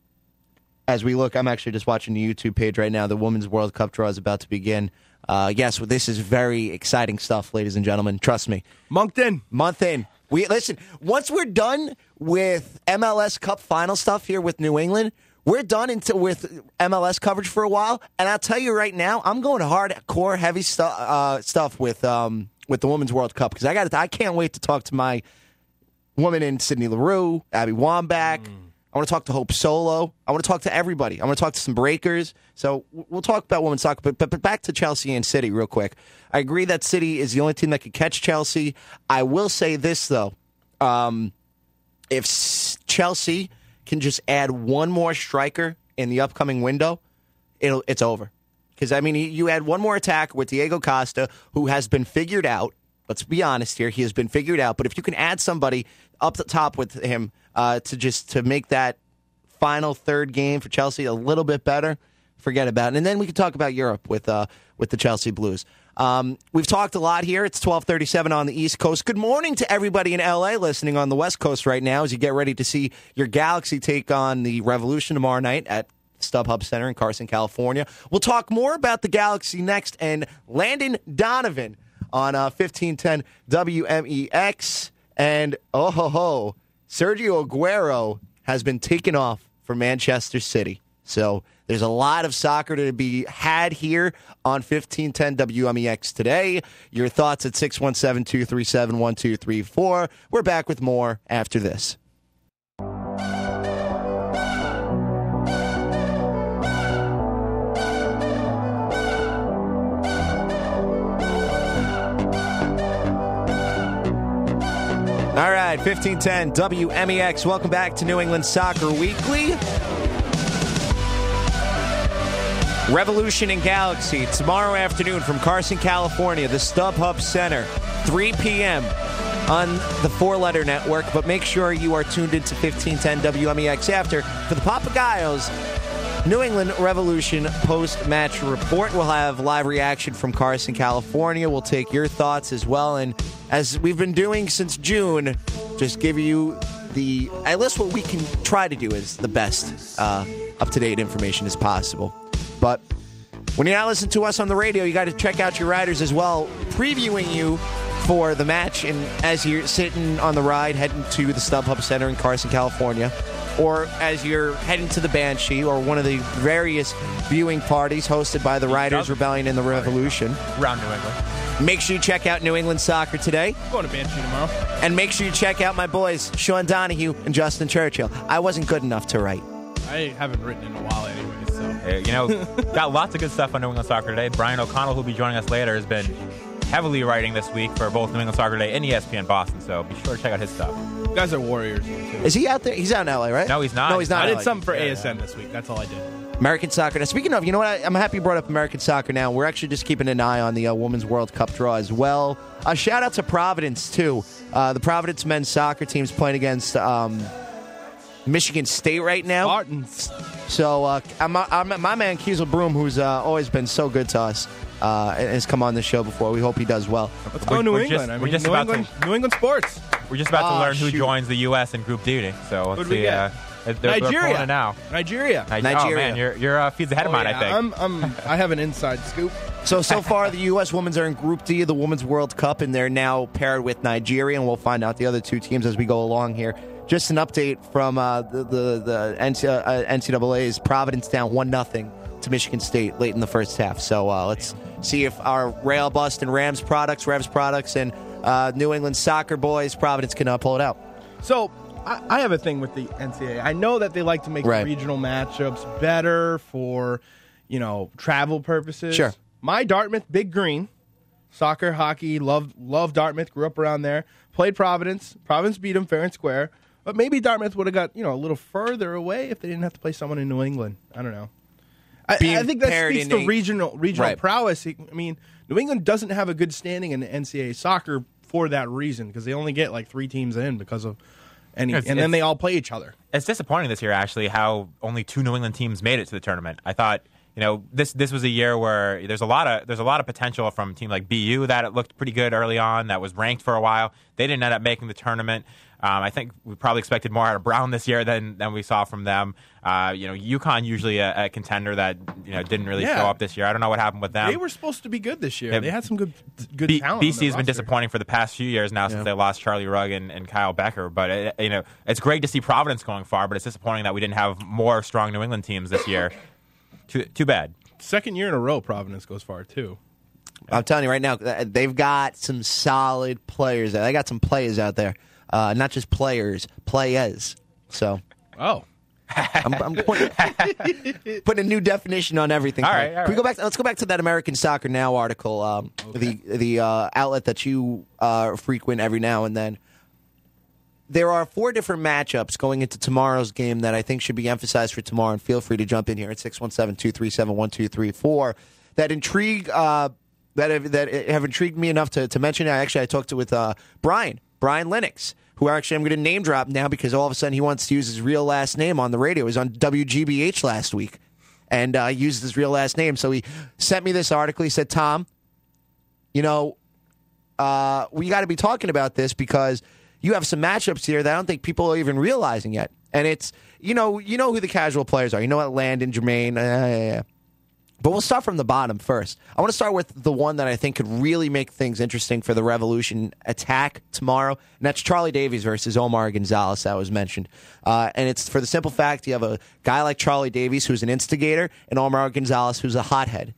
[SPEAKER 5] as we look, I'm actually just watching the YouTube page right now. The Women's World Cup draw is about to begin. Uh, yes, this is very exciting stuff, ladies and gentlemen. Trust me.
[SPEAKER 7] Moncton.
[SPEAKER 5] Month in. We listen, once we're done with M L S Cup final stuff here with New England, we're done into with M L S coverage for a while. And I'll tell you right now, I'm going hardcore, heavy stu- uh, stuff with um, with the Women's World Cup because I got I can't wait to talk to my woman in Sydney LaRue, Abby Wambach, I want to talk to Hope Solo. I want to talk to everybody. I want to talk to some breakers. So we'll talk about women's soccer. But, but, but back to Chelsea and City real quick. I agree that City is the only team that could catch Chelsea. I will say this, though. Um, if S- Chelsea can just add one more striker in the upcoming window, it'll it's over. Because, I mean, you add one more attacker with Diego Costa, who has been figured out. Let's be honest here. He has been figured out. But if you can add somebody up the top with him uh, to just to make that final third game for Chelsea a little bit better, forget about it. And then we can talk about Europe with uh, with the Chelsea Blues. Um, we've talked a lot here. It's twelve thirty-seven on the East Coast. Good morning to everybody in L A listening on the West Coast right now as you get ready to see your Galaxy take on the Revolution tomorrow night at StubHub Center in Carson, California. We'll talk more about the Galaxy next and Landon Donovan on uh, fifteen ten W M E X. And, oh ho ho, Sergio Aguero has been taken off for Manchester City. So there's a lot of soccer to be had here on fifteen ten W M E X today. Your thoughts at six one seven, two three seven, one two three four. We're back with more after this. All right, fifteen ten W M E X. Welcome back to New England Soccer Weekly. Revolution and Galaxy tomorrow afternoon from Carson, California, the StubHub Center, three p.m. on the four-letter network. But make sure you are tuned into fifteen ten W M E X after for the Papagayos New England Revolution post-match report. We'll have live reaction from Carson, California. We'll take your thoughts as well. And as we've been doing since June, just give you the, at least what we can try to do is the best uh, up-to-date information as possible. But when you're not listening to us on the radio, you got to check out your riders as well, previewing you for the match. And as you're sitting on the ride, heading to the StubHub Center in Carson, California, or as you're heading to the Banshee or one of the various viewing parties hosted by the Riders Rebellion and the Revolution
[SPEAKER 6] around New England.
[SPEAKER 5] Make sure you check out New England Soccer today.
[SPEAKER 7] I'm going to Banshee tomorrow.
[SPEAKER 5] And make sure you check out my boys, Sean Donahue and Justin Churchill. I wasn't good enough to write.
[SPEAKER 7] I haven't written in a while anyway, so.
[SPEAKER 6] Hey, you know, got lots of good stuff on New England Soccer Today. Brian O'Connell, who'll be joining us later, has been heavily writing this week for both New England Soccer Today and E S P N Boston, so be sure to check out his stuff.
[SPEAKER 7] You guys are Warriors, too.
[SPEAKER 5] Is he out there? He's out in L A, right?
[SPEAKER 6] No, he's not.
[SPEAKER 5] No, he's not.
[SPEAKER 7] I did
[SPEAKER 5] L A.
[SPEAKER 7] something for
[SPEAKER 6] Yeah,
[SPEAKER 7] A S N
[SPEAKER 6] yeah.
[SPEAKER 7] this week. That's all I did.
[SPEAKER 5] American soccer. Now, speaking of, you know what? I, I'm happy you brought up American soccer now. We're actually just keeping an eye on the uh, Women's World Cup draw as well. A uh, shout out to Providence, too. Uh, the Providence men's soccer team's playing against um, Michigan State right now.
[SPEAKER 7] Spartans.
[SPEAKER 5] So uh, I'm, I'm, my man, Kiesel Broom, who's uh, always been so good to us, uh, has come on the show before. We hope he does well.
[SPEAKER 7] Let's go
[SPEAKER 6] We're-
[SPEAKER 7] New
[SPEAKER 6] we're
[SPEAKER 7] England.
[SPEAKER 6] just-
[SPEAKER 7] I
[SPEAKER 6] we're
[SPEAKER 7] mean,
[SPEAKER 6] just
[SPEAKER 7] New,
[SPEAKER 6] about
[SPEAKER 7] England
[SPEAKER 6] to-
[SPEAKER 7] New England sports.
[SPEAKER 6] We're just about to
[SPEAKER 5] Oh,
[SPEAKER 6] learn who
[SPEAKER 5] shoot.
[SPEAKER 6] joins the U S in Group D, so let's
[SPEAKER 7] Who'd we
[SPEAKER 6] see.
[SPEAKER 7] get?
[SPEAKER 6] Uh, they're, they're pulling
[SPEAKER 7] Nigeria.
[SPEAKER 6] it now.
[SPEAKER 7] Nigeria.
[SPEAKER 6] Ni-
[SPEAKER 5] Nigeria.
[SPEAKER 6] Oh, man, your, your uh, feed's ahead of
[SPEAKER 7] Oh,
[SPEAKER 6] mine,
[SPEAKER 7] yeah,
[SPEAKER 6] I think.
[SPEAKER 7] I'm, I'm, I have an inside scoop.
[SPEAKER 5] So, so far, the U S women's are in Group D of the Women's World Cup, and they're now paired with Nigeria, and we'll find out the other two teams as we go along here. Just an update from uh, the, the, the N C double A's. Providence down one nothing to Michigan State late in the first half. So uh, let's see if our Rail Bust and Rams products, Revs products, and uh, New England soccer boys, Providence can uh, pull it out.
[SPEAKER 7] So I, I have a thing with the N C double A. I know that they like to make
[SPEAKER 5] Right.
[SPEAKER 7] the regional matchups better for, you know, travel purposes.
[SPEAKER 5] Sure.
[SPEAKER 7] My Dartmouth, Big Green, soccer, hockey, love love Dartmouth, grew up around there, played Providence. Providence beat them fair and square. But maybe Dartmouth would have got, you know, a little further away if they didn't have to play someone in New England. I don't know. I,
[SPEAKER 5] Being
[SPEAKER 7] I think that
[SPEAKER 5] paired
[SPEAKER 7] speaks
[SPEAKER 5] in
[SPEAKER 7] to
[SPEAKER 5] a-
[SPEAKER 7] regional regional
[SPEAKER 5] Right.
[SPEAKER 7] prowess. I mean, New England doesn't have a good standing in the N C double A soccer for that reason because they only get like three teams in because of any,
[SPEAKER 6] It's-
[SPEAKER 7] and then
[SPEAKER 6] it's-
[SPEAKER 7] they all play each other.
[SPEAKER 6] It's disappointing this year, actually, how only two New England teams made it to the tournament. I thought, you know, this this was a year where there's a lot of there's a lot of potential from a team like B U that it looked pretty good early on, that was ranked for a while. They didn't end up making the tournament. Um, I think we probably expected more out of Brown this year than than we saw from them. Uh, you know, UConn usually a, a contender that you know didn't really
[SPEAKER 7] Yeah.
[SPEAKER 6] show up this year. I don't know what happened with them.
[SPEAKER 7] They were supposed to be good this year.
[SPEAKER 6] Yeah.
[SPEAKER 7] They had some good good
[SPEAKER 6] B-
[SPEAKER 7] talent.
[SPEAKER 6] B
[SPEAKER 7] on
[SPEAKER 6] C
[SPEAKER 7] their
[SPEAKER 6] has been
[SPEAKER 7] roster.
[SPEAKER 6] disappointing for the past few years now since
[SPEAKER 5] Yeah.
[SPEAKER 6] they lost Charlie Rugg and, and Kyle Becker. But it, you know, it's great to see Providence going far. But it's disappointing that we didn't have more strong New England teams this year. Too too bad.
[SPEAKER 7] Second year in a row, Providence goes far too.
[SPEAKER 5] I'm telling you right now, they've got some solid players. They got some players out there. Uh, not just players, players. So,
[SPEAKER 7] Oh,
[SPEAKER 5] I'm, I'm putting, putting a new definition on everything.
[SPEAKER 6] All
[SPEAKER 5] Clay.
[SPEAKER 6] right, all
[SPEAKER 5] Can we
[SPEAKER 6] right.
[SPEAKER 5] go back? Let's go back to that American Soccer Now article, um,
[SPEAKER 7] Okay.
[SPEAKER 5] the the uh, outlet that you uh, frequent every now and then. There are four different matchups going into tomorrow's game that I think should be emphasized for tomorrow, and feel free to jump in here at six one seven, two three seven, one two three four. That intrigue, uh, that have, that have intrigued me enough to, to mention. Actually, I talked to with uh, Brian, Brian Lennox, who actually I'm going to name drop now because all of a sudden he wants to use his real last name on the radio. He was on W G B H last week and uh, used his real last name. So he sent me this article. He said, Tom, you know, uh, we got to be talking about this because you have some matchups here that I don't think people are even realizing yet. And it's, you know, you know who the casual players are. You know what, Landon, Jermaine, uh, yeah, yeah. But we'll start from the bottom first. I want to start with the one that I think could really make things interesting for the Revolution attack tomorrow, and that's Charlie Davies versus Omar Gonzalez that was mentioned. Uh, and it's for the simple fact you have a guy like Charlie Davies who's an instigator and Omar Gonzalez who's a hothead.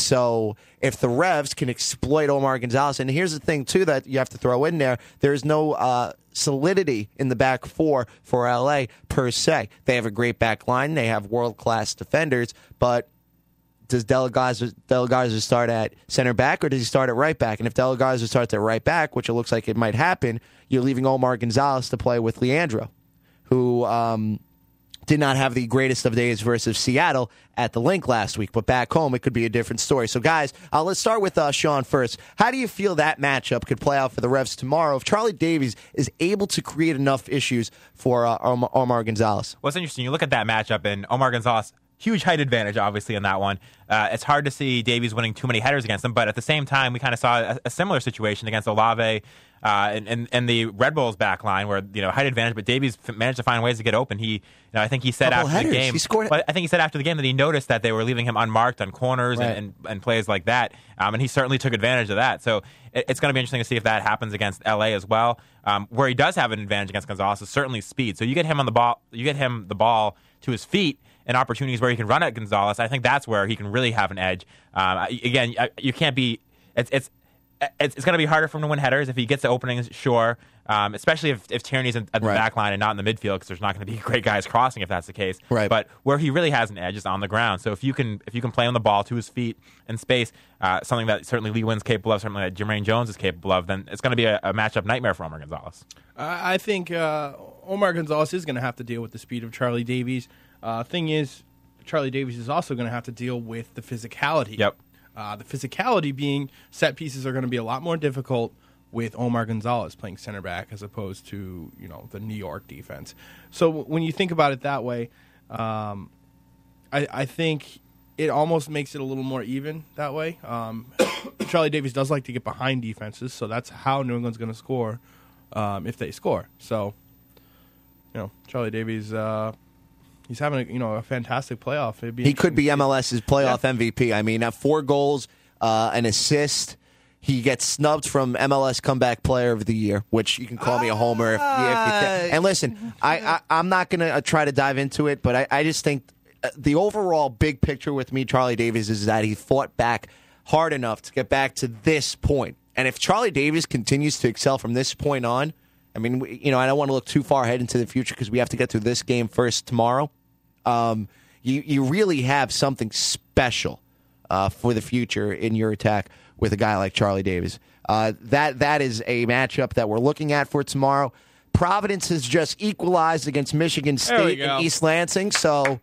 [SPEAKER 5] So if the Revs can exploit Omar Gonzalez, and here's the thing, too, that you have to throw in there, there's no uh, solidity in the back four for L A per se. They have a great back line. They have world-class defenders, but does Delgaza, Delgaza start at center back or does he start at right back? And if Delgaza starts at right back, which it looks like it might happen, you're leaving Omar Gonzalez to play with Leandro, who um, did not have the greatest of days versus Seattle at the Link last week. But back home, it could be a different story. So, guys, uh, let's start with uh, Sean first. How do you feel that matchup could play out for the Revs tomorrow if Charlie Davies is able to create enough issues for uh, Omar, Omar Gonzalez?
[SPEAKER 6] Well, it's interesting. You look at that matchup, and Omar Gonzalez, huge height advantage, obviously, in that one. Uh, it's hard to see Davies winning too many headers against him, but at the same time, we kind of saw a, a similar situation against Olave uh, and, and, and the Red Bulls back line where, you know, height advantage, but Davies f- managed to find ways to get open. He, you know, I think he said
[SPEAKER 5] Couple
[SPEAKER 6] after
[SPEAKER 5] headers.
[SPEAKER 6] the game,
[SPEAKER 5] He scored-
[SPEAKER 6] but I think he said after the game that he noticed that they were leaving him unmarked on corners
[SPEAKER 5] Right.
[SPEAKER 6] and, and, and plays like that, um, and he certainly took advantage of that. So it, it's going to be interesting to see if that happens against L A as well. Um, where he does have an advantage against Gonzalez is certainly speed. So you get him on the ball, you get him the ball to his feet, and opportunities where he can run at Gonzalez, I think that's where he can really have an edge. Um, again, you can't be. It's it's it's, it's going to be harder for him to win headers if he gets the openings. Sure, um, especially if if Tierney's at the
[SPEAKER 5] Right.
[SPEAKER 6] back line and not in the midfield, because there's not going to be great guys crossing if that's the case.
[SPEAKER 5] Right.
[SPEAKER 6] But where he really has an edge is on the ground. So if you can if you can play on the ball to his feet in space, uh, something that certainly Lee Wynn's capable of, certainly that Jermaine Jones is capable of, then it's going to be a, a matchup nightmare for Omar Gonzalez.
[SPEAKER 7] I I think uh, Omar Gonzalez is going to have to deal with the speed of Charlie Davies. Uh, thing is, Charlie Davies is also going to have to deal with the physicality.
[SPEAKER 6] Yep.
[SPEAKER 7] Uh, the physicality being set pieces are going to be a lot more difficult with Omar Gonzalez playing center back as opposed to, you know, the New York defense. So w- when you think about it that way, um, I, I think it almost makes it a little more even that way. Um, Charlie Davies does like to get behind defenses, so that's how New England's going to score um, if they score. So, you know, Charlie Davies, uh, he's having a, you know, a fantastic playoff. It'd be
[SPEAKER 5] He could be
[SPEAKER 7] interesting to see.
[SPEAKER 5] MLS's playoff M V P. I mean, at four goals, uh, an assist. He gets snubbed from M L S Comeback Player of the Year, which you can call me a homer. If, yeah, if you th- and listen, I, I, I'm not going to uh, try to dive into it, but I, I just think uh, the overall big picture with me, Charlie Davies, is that he fought back hard enough to get back to this point. And if Charlie Davies continues to excel from this point on, I mean, we- you know, I don't want to look too far ahead into the future because we have to get through this game first tomorrow. Um, you, you really have something special uh, for the future in your attack with a guy like Charlie Davies. Uh, that that is a matchup that we're looking at for tomorrow. Providence has just equalized against Michigan
[SPEAKER 7] There we
[SPEAKER 5] State
[SPEAKER 7] go.
[SPEAKER 5] in East Lansing, so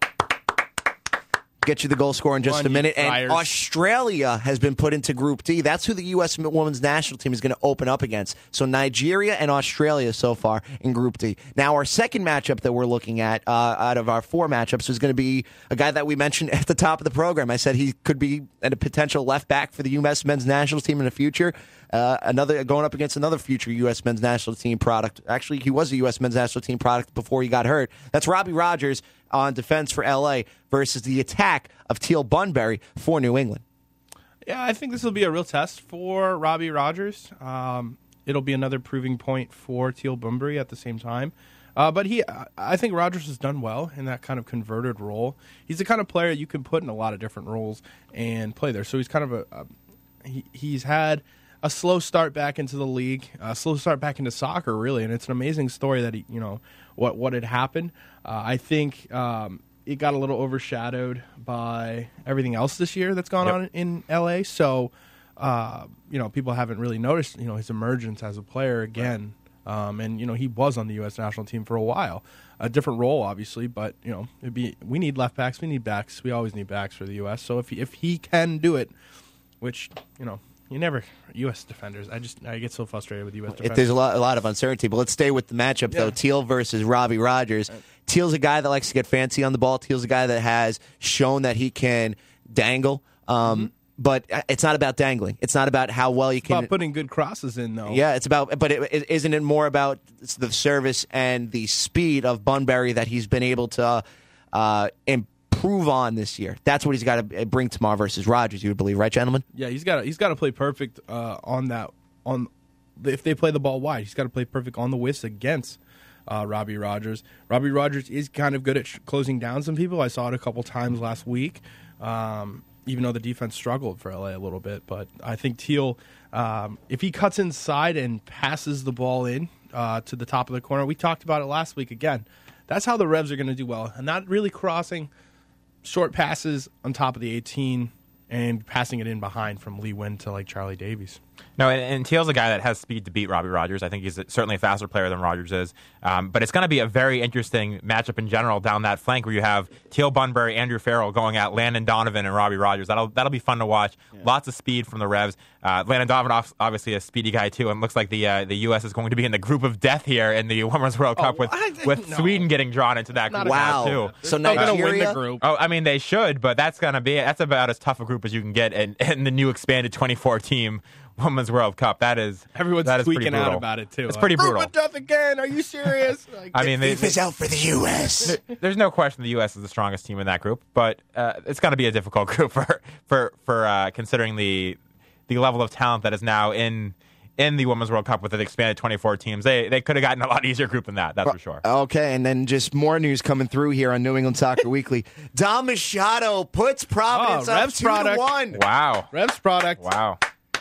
[SPEAKER 5] get you the goal score in just
[SPEAKER 7] One,
[SPEAKER 5] a
[SPEAKER 7] you
[SPEAKER 5] minute. And
[SPEAKER 7] friars.
[SPEAKER 5] Australia has been put into Group D. That's who the U S women's national team is going to open up against. So Nigeria and Australia so far in Group D. Now, our second matchup that we're looking at uh, out of our four matchups is going to be a guy that we mentioned at the top of the program. I said he could be a potential left back for the U S men's national team in the future. Uh, another going up against another future U S men's national team product. Actually, he was a U S men's national team product before he got hurt. That's Robbie Rogers on defense for L A versus the attack of Teal Bunbury for New England.
[SPEAKER 7] Yeah, I think this will be a real test for Robbie Rogers. Um, it'll be another proving point for Teal Bunbury at the same time. Uh, but he, I think Rogers has done well in that kind of converted role. He's the kind of player you can put in a lot of different roles and play there. So he's kind of a, a he, he's had a slow start back into the league, a slow start back into soccer, really. And it's an amazing story that he, you know what what had happened. Uh, I think um, it got a little overshadowed by everything else this year that's gone
[SPEAKER 6] Yep.
[SPEAKER 7] on in L A. So uh, you know, people haven't really noticed you know his emergence as a player again. Um, and you know he was on the U S national team for a while, a different role obviously, but you know it'd be we need left backs, we need backs, we always need backs for the U S. So if he, if he can do it, which you know you never U S defenders, I just I get so frustrated with U S defenders.
[SPEAKER 5] It, there's a lot, a lot of uncertainty, but let's stay with the matchup though.
[SPEAKER 7] Yeah.
[SPEAKER 5] Teal versus Robbie Rogers. Teal's a guy that likes to get fancy on the ball. Teal's a guy that has shown that he can dangle. Um,
[SPEAKER 7] Mm-hmm.
[SPEAKER 5] But it's not about dangling. It's not about how well you
[SPEAKER 7] It's
[SPEAKER 5] can.
[SPEAKER 7] about putting good crosses in though.
[SPEAKER 5] Yeah, it's about, but it, it, isn't it more about the service and the speed of Bunbury that he's been able to uh, improve on this year? That's what he's got to bring tomorrow versus Rogers. You would believe, right, gentlemen?
[SPEAKER 7] Yeah, he's got he's got to play perfect uh, on that on if they play the ball wide. He's got to play perfect on the whiffs against uh, Robbie Rogers. Robbie Rogers is kind of good at sh- closing down some people. I saw it a couple times last week. Um, even though the defense struggled for L A a little bit. But I think Teal, um, if he cuts inside and passes the ball in uh, to the top of the corner, we talked about it last week again. That's how the Revs are going to do well. And not really crossing short passes on top of the eighteen and passing it in behind from Lee Wynn to like Charlie Davies.
[SPEAKER 6] No, and, and Teal's a guy that has speed to beat Robbie Rogers. I think he's certainly a faster player than Rogers is. Um, but it's going to be a very interesting matchup in general down that flank where you have Teal, Bunbury, Andrew Farrell going at Landon Donovan and Robbie Rogers. That'll that'll be fun to watch. Yeah. Lots of speed from the Revs. Uh, Landon Donovan, obviously a speedy guy too, and looks like the uh, the U S is going to be in the group of death here in the Women's World Cup
[SPEAKER 7] oh,
[SPEAKER 6] with
[SPEAKER 7] I think,
[SPEAKER 6] with
[SPEAKER 7] no.
[SPEAKER 6] Sweden getting drawn into that group
[SPEAKER 5] Wow.
[SPEAKER 6] now too.
[SPEAKER 5] So
[SPEAKER 7] They're going to win
[SPEAKER 5] Nigeria.
[SPEAKER 7] the group.
[SPEAKER 6] Oh, I mean they should, but that's gonna be that's about as tough a group as you can get in, in the new expanded twenty-four team Women's World Cup. That is
[SPEAKER 7] Everyone's
[SPEAKER 6] that is pretty
[SPEAKER 7] tweaking out
[SPEAKER 6] brutal.
[SPEAKER 7] about it too.
[SPEAKER 6] It's pretty brutal.
[SPEAKER 7] Group of death again. Are you serious? Like,
[SPEAKER 6] I mean, they,
[SPEAKER 5] Beef is out for the U S.
[SPEAKER 6] there's no question the U S is the strongest team in that group, but uh, it's going to be a difficult group for for for uh, considering the the level of talent that is now in in the Women's World Cup with the expanded twenty-four teams. They they could have gotten a lot easier group than that. That's for sure.
[SPEAKER 5] Okay, and then just more news coming through here on New England Soccer Weekly. Dom Machado puts Providence
[SPEAKER 7] Oh,
[SPEAKER 5] up
[SPEAKER 7] Revs
[SPEAKER 5] two
[SPEAKER 7] product.
[SPEAKER 5] to one.
[SPEAKER 6] Wow,
[SPEAKER 7] Revs product.
[SPEAKER 6] wow,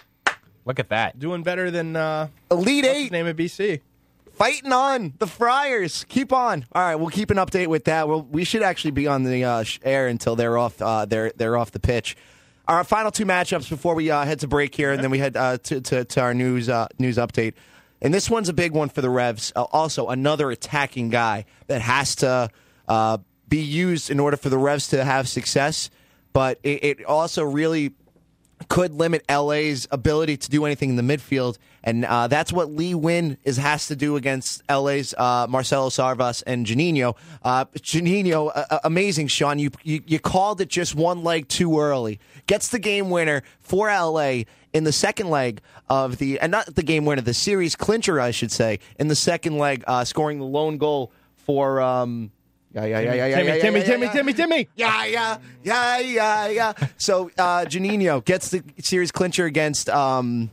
[SPEAKER 6] look at that.
[SPEAKER 7] Doing better than uh,
[SPEAKER 5] Elite
[SPEAKER 7] what's his
[SPEAKER 5] Eight.
[SPEAKER 7] name at B C.
[SPEAKER 5] Fighting on the Friars. Keep on. All right, we'll keep an update with that. Well, we should actually be on the uh, air until they're off. Uh, they're they're off the pitch. Our final two matchups before we uh, head to break here, and then we head uh, to, to to our news uh, news update. And this one's a big one for the Revs. Uh, also, another attacking guy that has to uh, be used in order for the Revs to have success. But it, it also really could limit L A's ability to do anything in the midfield, and uh, that's what Lee Wynn is has to do against L A's uh, Marcelo Sarvas and Juninho. Uh, Juninho, uh, amazing, Sean. You, you you called it just one leg too early. Gets the game winner for L A in the second leg of the, and not the game winner, the series clincher, I should say, in the second leg, uh, scoring the lone goal for. Um, Yeah, yeah, yeah, yeah, yeah,
[SPEAKER 7] Timmy,
[SPEAKER 5] yeah,
[SPEAKER 7] Timmy,
[SPEAKER 5] yeah,
[SPEAKER 7] Timmy,
[SPEAKER 5] yeah.
[SPEAKER 7] Timmy, Timmy.
[SPEAKER 5] Yeah, yeah, yeah, yeah, yeah. So uh, Juninho gets the series clincher against um,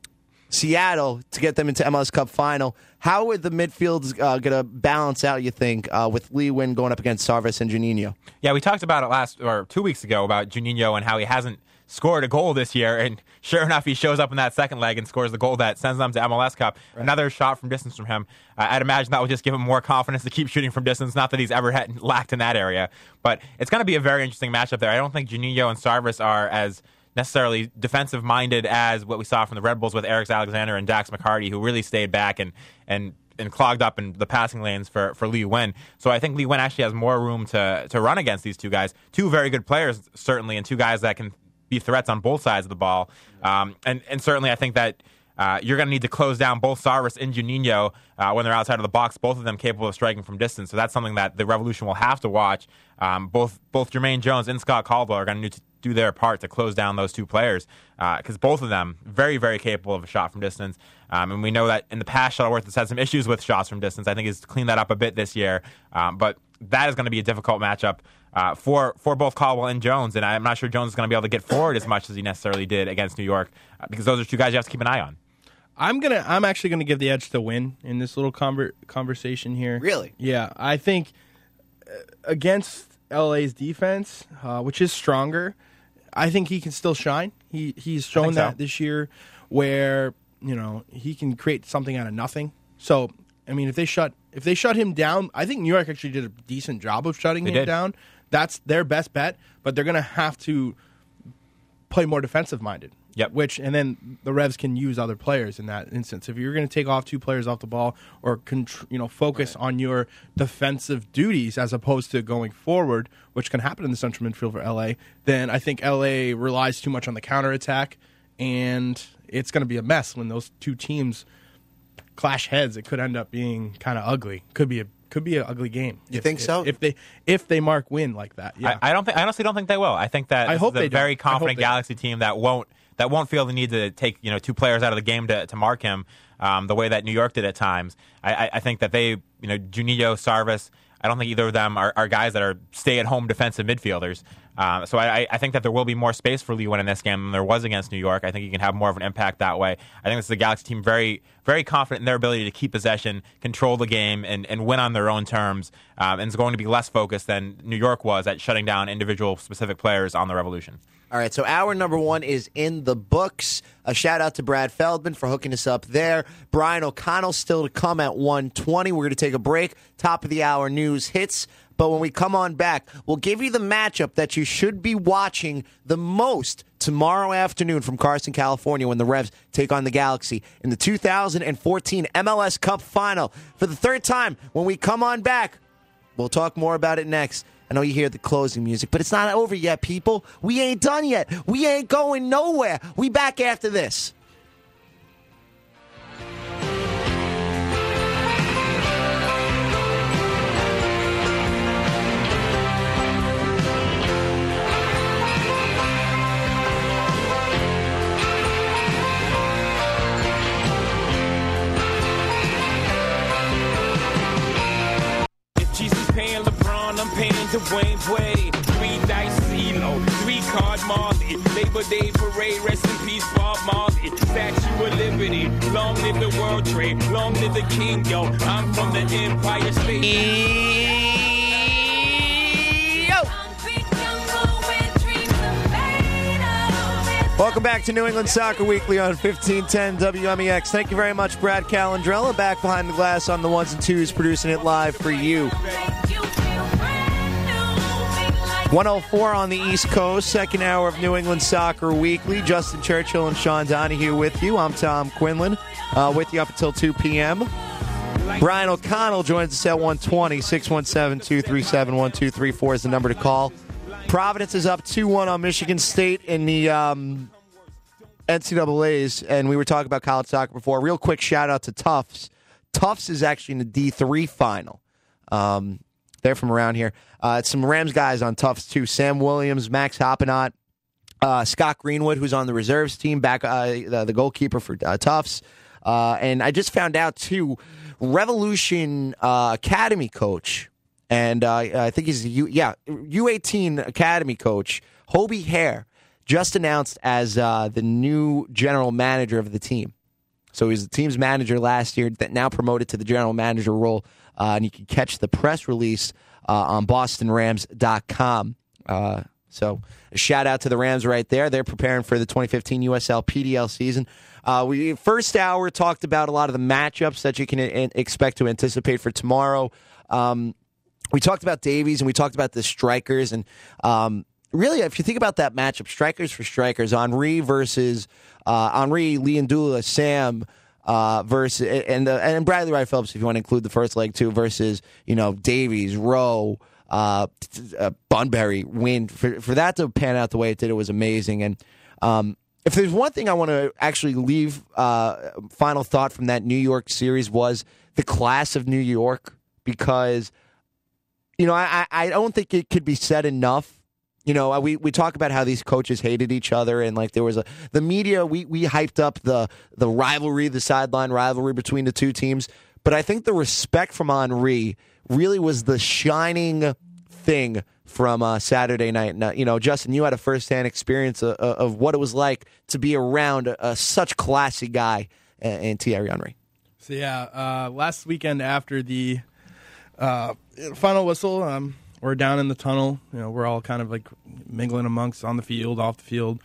[SPEAKER 5] Seattle to get them into M L S Cup final. How are the midfields uh, going to balance out, you think, uh, with Lee Wynn going up against Sarvis and Juninho?
[SPEAKER 6] Yeah, we talked about it last or two weeks ago about Juninho and how he hasn't scored a goal this year, and sure enough, he shows up in that second leg and scores the goal that sends them to M L S Cup. Right. Another shot from distance from him. Uh, I'd imagine that would just give him more confidence to keep shooting from distance. Not that he's ever had, lacked in that area, but it's going to be a very interesting matchup there. I don't think Juninho and Sarvis are as necessarily defensive-minded as what we saw from the Red Bulls with Eric Alexander and Dax McCarty, who really stayed back and and and clogged up in the passing lanes for, for Lee Wynn. So I think Lee Wynn actually has more room to to run against these two guys. Two very good players, certainly, and two guys that can be threats on both sides of the ball. Um, and, and certainly I think that uh, you're going to need to close down both Sarvis and Juninho uh, when they're outside of the box, both of them capable of striking from distance. So that's something that the Revolution will have to watch. Um, both both Jermaine Jones and Scott Caldwell are going to need to do their part to close down those two players because uh, both of them very, very capable of a shot from distance. Um, and we know that in the past, Shuttleworth has had some issues with shots from distance. I think he's cleaned that up a bit this year. Um, but that is going to be a difficult matchup uh, for, for both Caldwell and Jones. And I'm not sure Jones is going to be able to get forward as much as he necessarily did against New York uh, because those are two guys you have to keep an eye on.
[SPEAKER 7] I'm gonna. I'm actually gonna give the edge to Wynn in this little conver- conversation here.
[SPEAKER 5] Really?
[SPEAKER 7] Yeah, I think uh, against L A's defense, uh, which is stronger, I think he can still shine. He he's shown
[SPEAKER 6] think so.
[SPEAKER 7] that this year. where you know he can create something out of nothing. So I mean, if they shut if they shut him down, I think New York actually did a decent job of shutting
[SPEAKER 6] They
[SPEAKER 7] him
[SPEAKER 6] did.
[SPEAKER 7] down. That's their best bet, but they're going to have to play more defensive minded.
[SPEAKER 6] Yep.
[SPEAKER 7] Which and then the Revs can use other players in that instance. If you're going to take off two players off the ball or contr- you know focus right. on your defensive duties as opposed to going forward, which can happen in the central midfield for L A, then I think L A relies too much on the counterattack, and it's going to be a mess when those two teams clash heads. It could end up being kind of ugly. Could be a could be an ugly game.
[SPEAKER 5] You
[SPEAKER 7] if,
[SPEAKER 5] think so?
[SPEAKER 7] If, if they if they mark win like that, yeah.
[SPEAKER 6] I, I don't think. I honestly don't think they will. I think that
[SPEAKER 7] I
[SPEAKER 6] this
[SPEAKER 7] hope
[SPEAKER 6] is a
[SPEAKER 7] they don't.
[SPEAKER 6] very
[SPEAKER 7] I hope
[SPEAKER 6] confident
[SPEAKER 7] they don't.
[SPEAKER 6] Galaxy team that won't that won't feel the need to take you know two players out of the game to, to mark him um, the way that New York did at times. I, I, I think that they you know Juninho, Sarvis. I don't think either of them are, are guys that are stay-at-home defensive midfielders. Um, so I, I think that there will be more space for Lee Nguyen in this game than there was against New York. I think he can have more of an impact that way. I think this is a Galaxy team very, very confident in their ability to keep possession, control the game, and, and win on their own terms. Um, and is going to be less focused than New York was at shutting down individual specific players on the Revolution.
[SPEAKER 5] All right, so hour number one is in the books. A shout out to Brad Feldman for hooking us up there. Brian O'Connell still to come at one twenty. We're going to take a break. Top of the hour news hits. But when we come on back, we'll give you the matchup that you should be watching the most tomorrow afternoon from Carson, California, when the Revs take on the Galaxy in the two thousand fourteen M L S Cup Final. For the third time, when we come on back, we'll talk more about it next. I know you hear the closing music, but it's not over yet, people. We ain't done yet. We ain't going nowhere. We back after this.
[SPEAKER 3] Jesus paying LeBron, I'm paying Dwayne Wade. Three dice CeeLo, three card Marley. Labor Day parade, rest in peace Bob Marley. Statue of Liberty, long live the World Trade, long live the King, yo. I'm from the Empire State.
[SPEAKER 5] Welcome back to New England Soccer Weekly on fifteen ten W M E X. Thank you very much, Brad Calandrella, back behind the glass on the ones and twos, producing it live for you. one oh four on the East Coast, second hour of New England Soccer Weekly. Justin Churchill and Sean Donahue with you. I'm Tom Quinlan, uh, with you up until two p.m. Brian O'Connell joins us at one twenty. six one seven, two three seven, one two three four is the number to call. Providence is up two one on Michigan State in the um, N C double A's, and we were talking about college soccer before. Real quick shout-out to Tufts. Tufts is actually in the D three final. Um, they're from around here. Uh, it's some Rams guys on Tufts, too. Sam Williams, Max Hoppenot, uh, Scott Greenwood, who's on the reserves team, back uh, the, the goalkeeper for uh, Tufts. Uh, and I just found out, too, Revolution uh, Academy coach, and uh, I think he's a U, yeah, U eighteen Academy coach, Hobie Hare, just announced as uh, the new general manager of the team. So he was the team's manager last year, that now promoted to the general manager role. Uh, and you can catch the press release uh, on Boston Rams dot com. Uh, so a shout out to the Rams right there. They're preparing for the twenty fifteen U S L P D L season. Uh, we first hour talked about a lot of the matchups that you can in- expect to anticipate for tomorrow. Um, we talked about Davies and we talked about the strikers. And um, really, if you think about that matchup, strikers for strikers, Henry versus uh, Henry, Leandula, Sam. Uh, versus and uh, and Bradley Wright Phillips, if you want to include the first leg too, versus you know Davies, Rowe, uh, uh, Bunbury, Wynn. For for that to pan out the way it did, it was amazing. And um, if there's one thing I want to actually leave, uh, final thought from that New York series was the class of New York, because you know I I don't think it could be said enough. You know, we, we talk about how these coaches hated each other, and like there was a the media we, we hyped up the the rivalry, the sideline rivalry between the two teams. But I think the respect from Henry really was the shining thing from uh, Saturday night. Now, you know, Justin, you had a firsthand experience of, of what it was like to be around a, a such classy guy in Thierry Henry.
[SPEAKER 7] So yeah, uh, last weekend after the uh, final whistle. Um, We're down in the tunnel. You know, we're all kind of like mingling amongst on the field, off the field.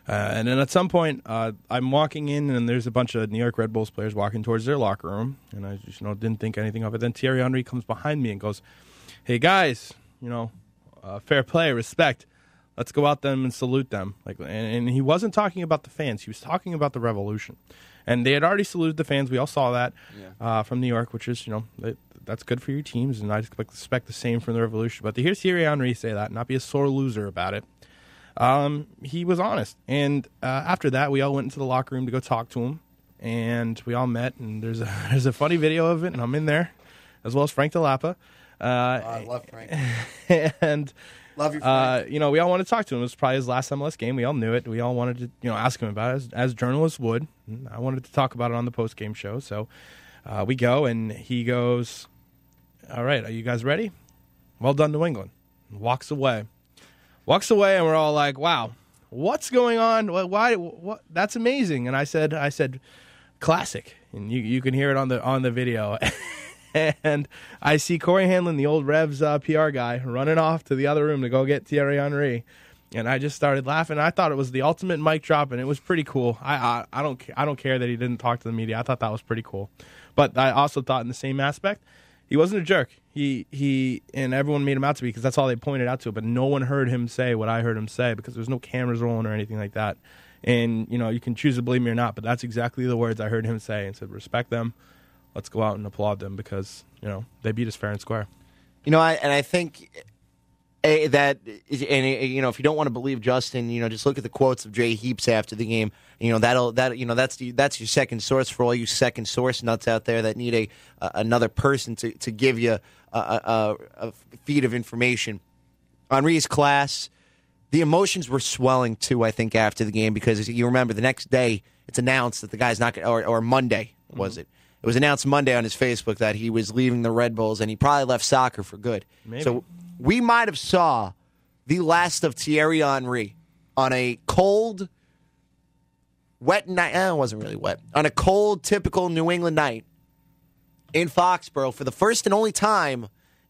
[SPEAKER 7] Uh, and then at some point, uh, I'm walking in, and there's a bunch of New York Red Bulls players walking towards their locker room, and I just you know didn't think anything of it. Then Thierry Henry comes behind me and goes, "Hey guys, you know, uh, fair play, respect. Let's go out them and salute them." Like, and, and he wasn't talking about the fans; he was talking about the revolution. And they had already saluted the fans. We all saw that yeah. uh, from New York, which is you know they, that's good for your teams, and I expect, expect the same from the revolution. But to hear Thierry Henry say that, not be a sore loser about it. Um, he was honest, and uh, after that, we all went into the locker room to go talk to him, and we all met. And there's a there's a funny video of it, and I'm in there, as well as Frank DeLappa. Uh, oh,
[SPEAKER 5] I love Frank,
[SPEAKER 7] and
[SPEAKER 5] love you, Frank.
[SPEAKER 7] Uh, you know, we all wanted to talk to him. It was probably his last M L S game. We all knew it. We all wanted to, you know, ask him about it, as, as journalists would. And I wanted to talk about it on the post game show, so uh, we go, and he goes, "All right, are you guys ready? Well done, New England." And walks away. Walks away, and we're all like, "Wow, what's going on? Why? What? That's amazing!" And I said, "I said, classic." And you you can hear it on the on the video. And I see Corey Hanlon, the old Revs uh, P R guy, running off to the other room to go get Thierry Henry. And I just started laughing. I thought it was the ultimate mic drop, and it was pretty cool. I I, I don't I don't care that he didn't talk to the media. I thought that was pretty cool. But I also thought in the same aspect, he wasn't a jerk. He he and everyone made him out to be because that's all they pointed out to. But no one heard him say what I heard him say because there was no cameras rolling or anything like that. And you know you can choose to believe me or not, but that's exactly the words I heard him say and said, "Respect them. Let's go out and applaud them because you know they beat us fair and square."
[SPEAKER 5] You know, I and I think uh, that and uh, you know if you don't want to believe Justin, you know just look at the quotes of Jay Heaps after the game. You know that'll that you know that's the, that's your second source for all you second source nuts out there that need a uh, another person to to give you a, a, a feed of information. Henry's class, the emotions were swelling too. I think after the game because you remember the next day it's announced that the guy's not gonna, or or Monday was mm-hmm. it. It was announced Monday on his Facebook that he was leaving the Red Bulls, and he probably left soccer for good.
[SPEAKER 7] Maybe.
[SPEAKER 5] So we might have saw the last of Thierry Henry on a cold, wet night. Eh, it wasn't really wet. On a cold, typical New England night in Foxborough for the first and only time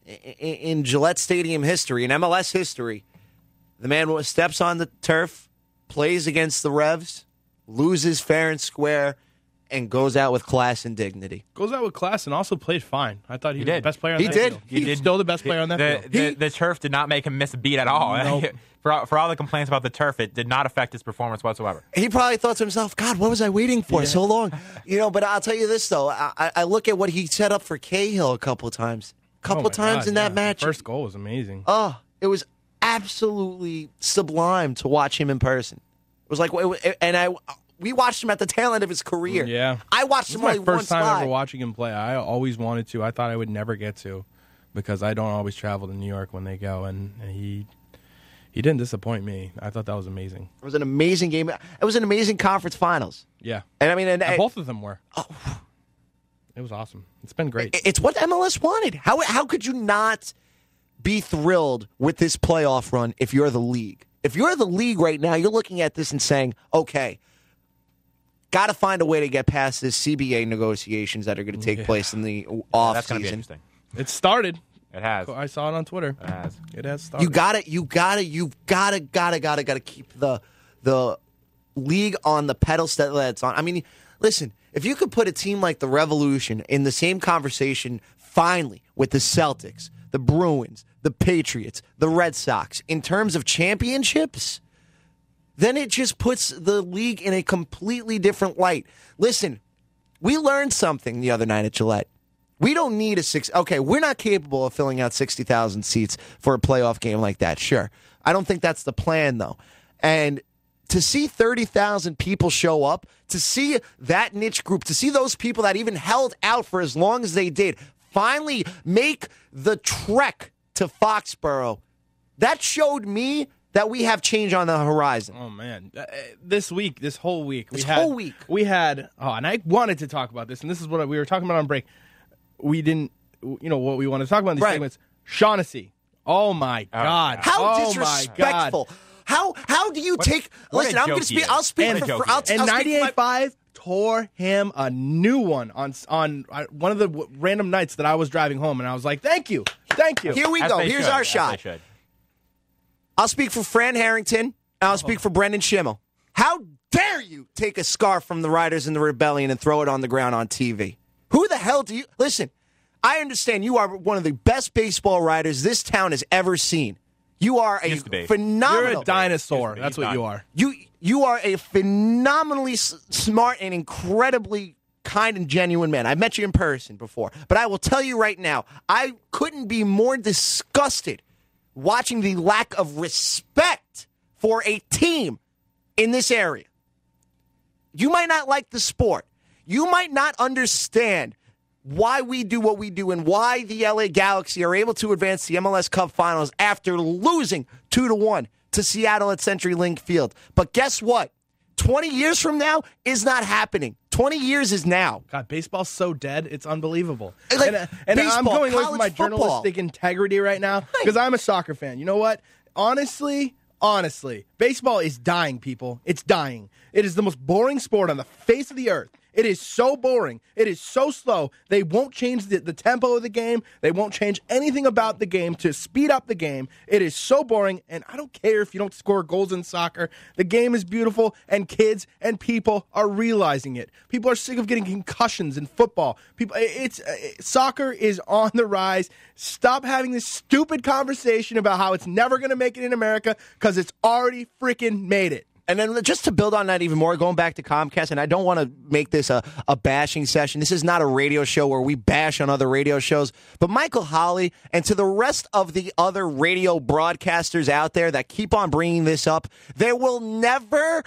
[SPEAKER 5] in Gillette Stadium history, in M L S history. The man steps on the turf, plays against the Revs, loses fair and square, and goes out with class and dignity.
[SPEAKER 7] Goes out with class and also played fine. I thought he,
[SPEAKER 6] he
[SPEAKER 7] was
[SPEAKER 6] did.
[SPEAKER 7] the best player on
[SPEAKER 5] he
[SPEAKER 7] that
[SPEAKER 5] did.
[SPEAKER 7] field.
[SPEAKER 5] He
[SPEAKER 7] He's
[SPEAKER 5] did.
[SPEAKER 7] still the best player on that
[SPEAKER 6] the,
[SPEAKER 7] field.
[SPEAKER 6] The,
[SPEAKER 7] He,
[SPEAKER 6] the turf did not make him miss a beat at all.
[SPEAKER 7] Nope.
[SPEAKER 6] for, all, for all the complaints about the turf, it did not affect his performance whatsoever.
[SPEAKER 5] He probably thought to himself, God, what was I waiting for
[SPEAKER 7] Yeah.
[SPEAKER 5] so long? You know, but I'll tell you this, though. I, I look at what he set up for Cahill a couple of times. A couple
[SPEAKER 7] oh
[SPEAKER 5] of times
[SPEAKER 7] God,
[SPEAKER 5] in that
[SPEAKER 7] yeah.
[SPEAKER 5] match.
[SPEAKER 7] The first goal was amazing.
[SPEAKER 5] Oh, it was absolutely sublime to watch him in person. It was like, and I, we watched him at the tail end of his career.
[SPEAKER 7] Yeah,
[SPEAKER 5] I watched
[SPEAKER 7] this
[SPEAKER 5] him
[SPEAKER 7] is my
[SPEAKER 5] only
[SPEAKER 7] first
[SPEAKER 5] once
[SPEAKER 7] time
[SPEAKER 5] live.
[SPEAKER 7] ever watching him play. I always wanted to. I thought I would never get to because I don't always travel to New York when they go, and he he didn't disappoint me. I thought that was amazing.
[SPEAKER 5] It was an amazing game. It was an amazing conference finals.
[SPEAKER 7] Yeah,
[SPEAKER 5] and I mean, and,
[SPEAKER 7] and both of them were. Oh. It was awesome. It's been great.
[SPEAKER 5] It's what M L S wanted. How how could you not be thrilled with this playoff run if you're the league? If you're the league right now, you're looking at this and saying, okay, got to find a way to get past this C B A negotiations that are going to take
[SPEAKER 7] yeah.
[SPEAKER 5] place in the off
[SPEAKER 6] That's going to be
[SPEAKER 5] season.
[SPEAKER 6] interesting.
[SPEAKER 7] It started.
[SPEAKER 6] It has.
[SPEAKER 7] I saw it on Twitter.
[SPEAKER 6] It has.
[SPEAKER 7] It has started.
[SPEAKER 5] You got to, you got to, you got to, got to, got to, got to keep the the league on the pedestal that it's on. I mean, listen, if you could put a team like the Revolution in the same conversation, finally, with the Celtics, the Bruins, the Patriots, the Red Sox, in terms of championships, then it just puts the league in a completely different light. Listen, we learned something the other night at Gillette. We don't need a six. Okay, we're not capable of filling out sixty thousand seats for a playoff game like that. Sure. I don't think that's the plan, though. And to see thirty thousand people show up, to see that niche group, to see those people that even held out for as long as they did, finally make the trek to Foxborough, that showed me that we have change on the horizon.
[SPEAKER 7] Oh, man. Uh, this week, this whole week.
[SPEAKER 5] This
[SPEAKER 7] we had,
[SPEAKER 5] whole week.
[SPEAKER 7] We had, oh, and I wanted to talk about this, and this is what we were talking about on break. We didn't, you know, what we wanted to talk about in these
[SPEAKER 5] Right.
[SPEAKER 7] segments. Shaughnessy. Oh, my God.
[SPEAKER 5] How
[SPEAKER 7] oh
[SPEAKER 5] disrespectful. How how do you take,
[SPEAKER 6] what
[SPEAKER 5] listen,
[SPEAKER 6] a
[SPEAKER 5] I'm going to
[SPEAKER 6] joke he
[SPEAKER 5] speak,
[SPEAKER 6] is.
[SPEAKER 5] I'll speak
[SPEAKER 6] What a
[SPEAKER 5] for,
[SPEAKER 6] joke
[SPEAKER 5] for
[SPEAKER 6] he
[SPEAKER 5] I'll,
[SPEAKER 6] is.
[SPEAKER 5] I'll
[SPEAKER 7] And
[SPEAKER 5] speak
[SPEAKER 7] ninety-eight
[SPEAKER 5] for my-
[SPEAKER 7] five tore him a new one on on uh, one of the w- random nights that I was driving home, and I was like, thank you. Thank you.
[SPEAKER 5] Here we
[SPEAKER 6] As
[SPEAKER 5] go.
[SPEAKER 6] they
[SPEAKER 5] Here's
[SPEAKER 6] should,
[SPEAKER 5] our
[SPEAKER 6] as
[SPEAKER 5] shot.
[SPEAKER 6] they should.
[SPEAKER 5] I'll speak for Fran Harrington, and I'll speak for Brendan Schimmel. How dare you take a scarf from the Riders in the Rebellion and throw it on the ground on T V? Who the hell do you... Listen, I understand you are one of the best baseball writers this town has ever seen. You are a phenomenal...
[SPEAKER 7] You're a dinosaur. That's what you are.
[SPEAKER 5] You, you are a phenomenally s- smart and incredibly kind and genuine man. I've met you in person before. But I will tell you right now, I couldn't be more disgusted watching the lack of respect for a team in this area. You might not like the sport. You might not understand why we do what we do and why the L A Galaxy are able to advance the M L S Cup Finals after losing two to one to Seattle at CenturyLink Field. But guess what? twenty years from now is not happening. twenty years is now.
[SPEAKER 7] God, baseball's so dead, it's unbelievable.
[SPEAKER 5] Like,
[SPEAKER 7] and uh, and
[SPEAKER 5] baseball,
[SPEAKER 7] I'm going away from
[SPEAKER 5] college
[SPEAKER 7] my
[SPEAKER 5] football.
[SPEAKER 7] journalistic integrity right now because I'm a soccer fan. You know what? Honestly, honestly, baseball is dying, people. It's dying. It is the most boring sport on the face of the earth. It is so boring. It is so slow. They won't change the, the tempo of the game. They won't change anything about the game to speed up the game. It is so boring, and I don't care if you don't score goals in soccer. The game is beautiful, and kids and people are realizing it. People are sick of getting concussions in football. People, it's uh, soccer is on the rise. Stop having this stupid conversation about how it's never going to make it in America because it's already freaking made it.
[SPEAKER 5] And then just to build on that even more, going back to Comcast, and I don't want to make this a, a bashing session. This is not a radio show where we bash on other radio shows. But Michael Holley, and to the rest of the other radio broadcasters out there that keep on bringing this up, there will never,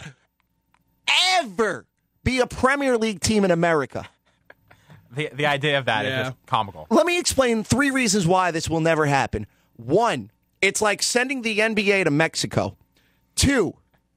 [SPEAKER 5] ever be a Premier League team in America.
[SPEAKER 6] The, the idea of that
[SPEAKER 7] Yeah.
[SPEAKER 6] is just comical.
[SPEAKER 5] Let me explain three reasons why this will never happen. One, it's like sending the N B A to Mexico. Two,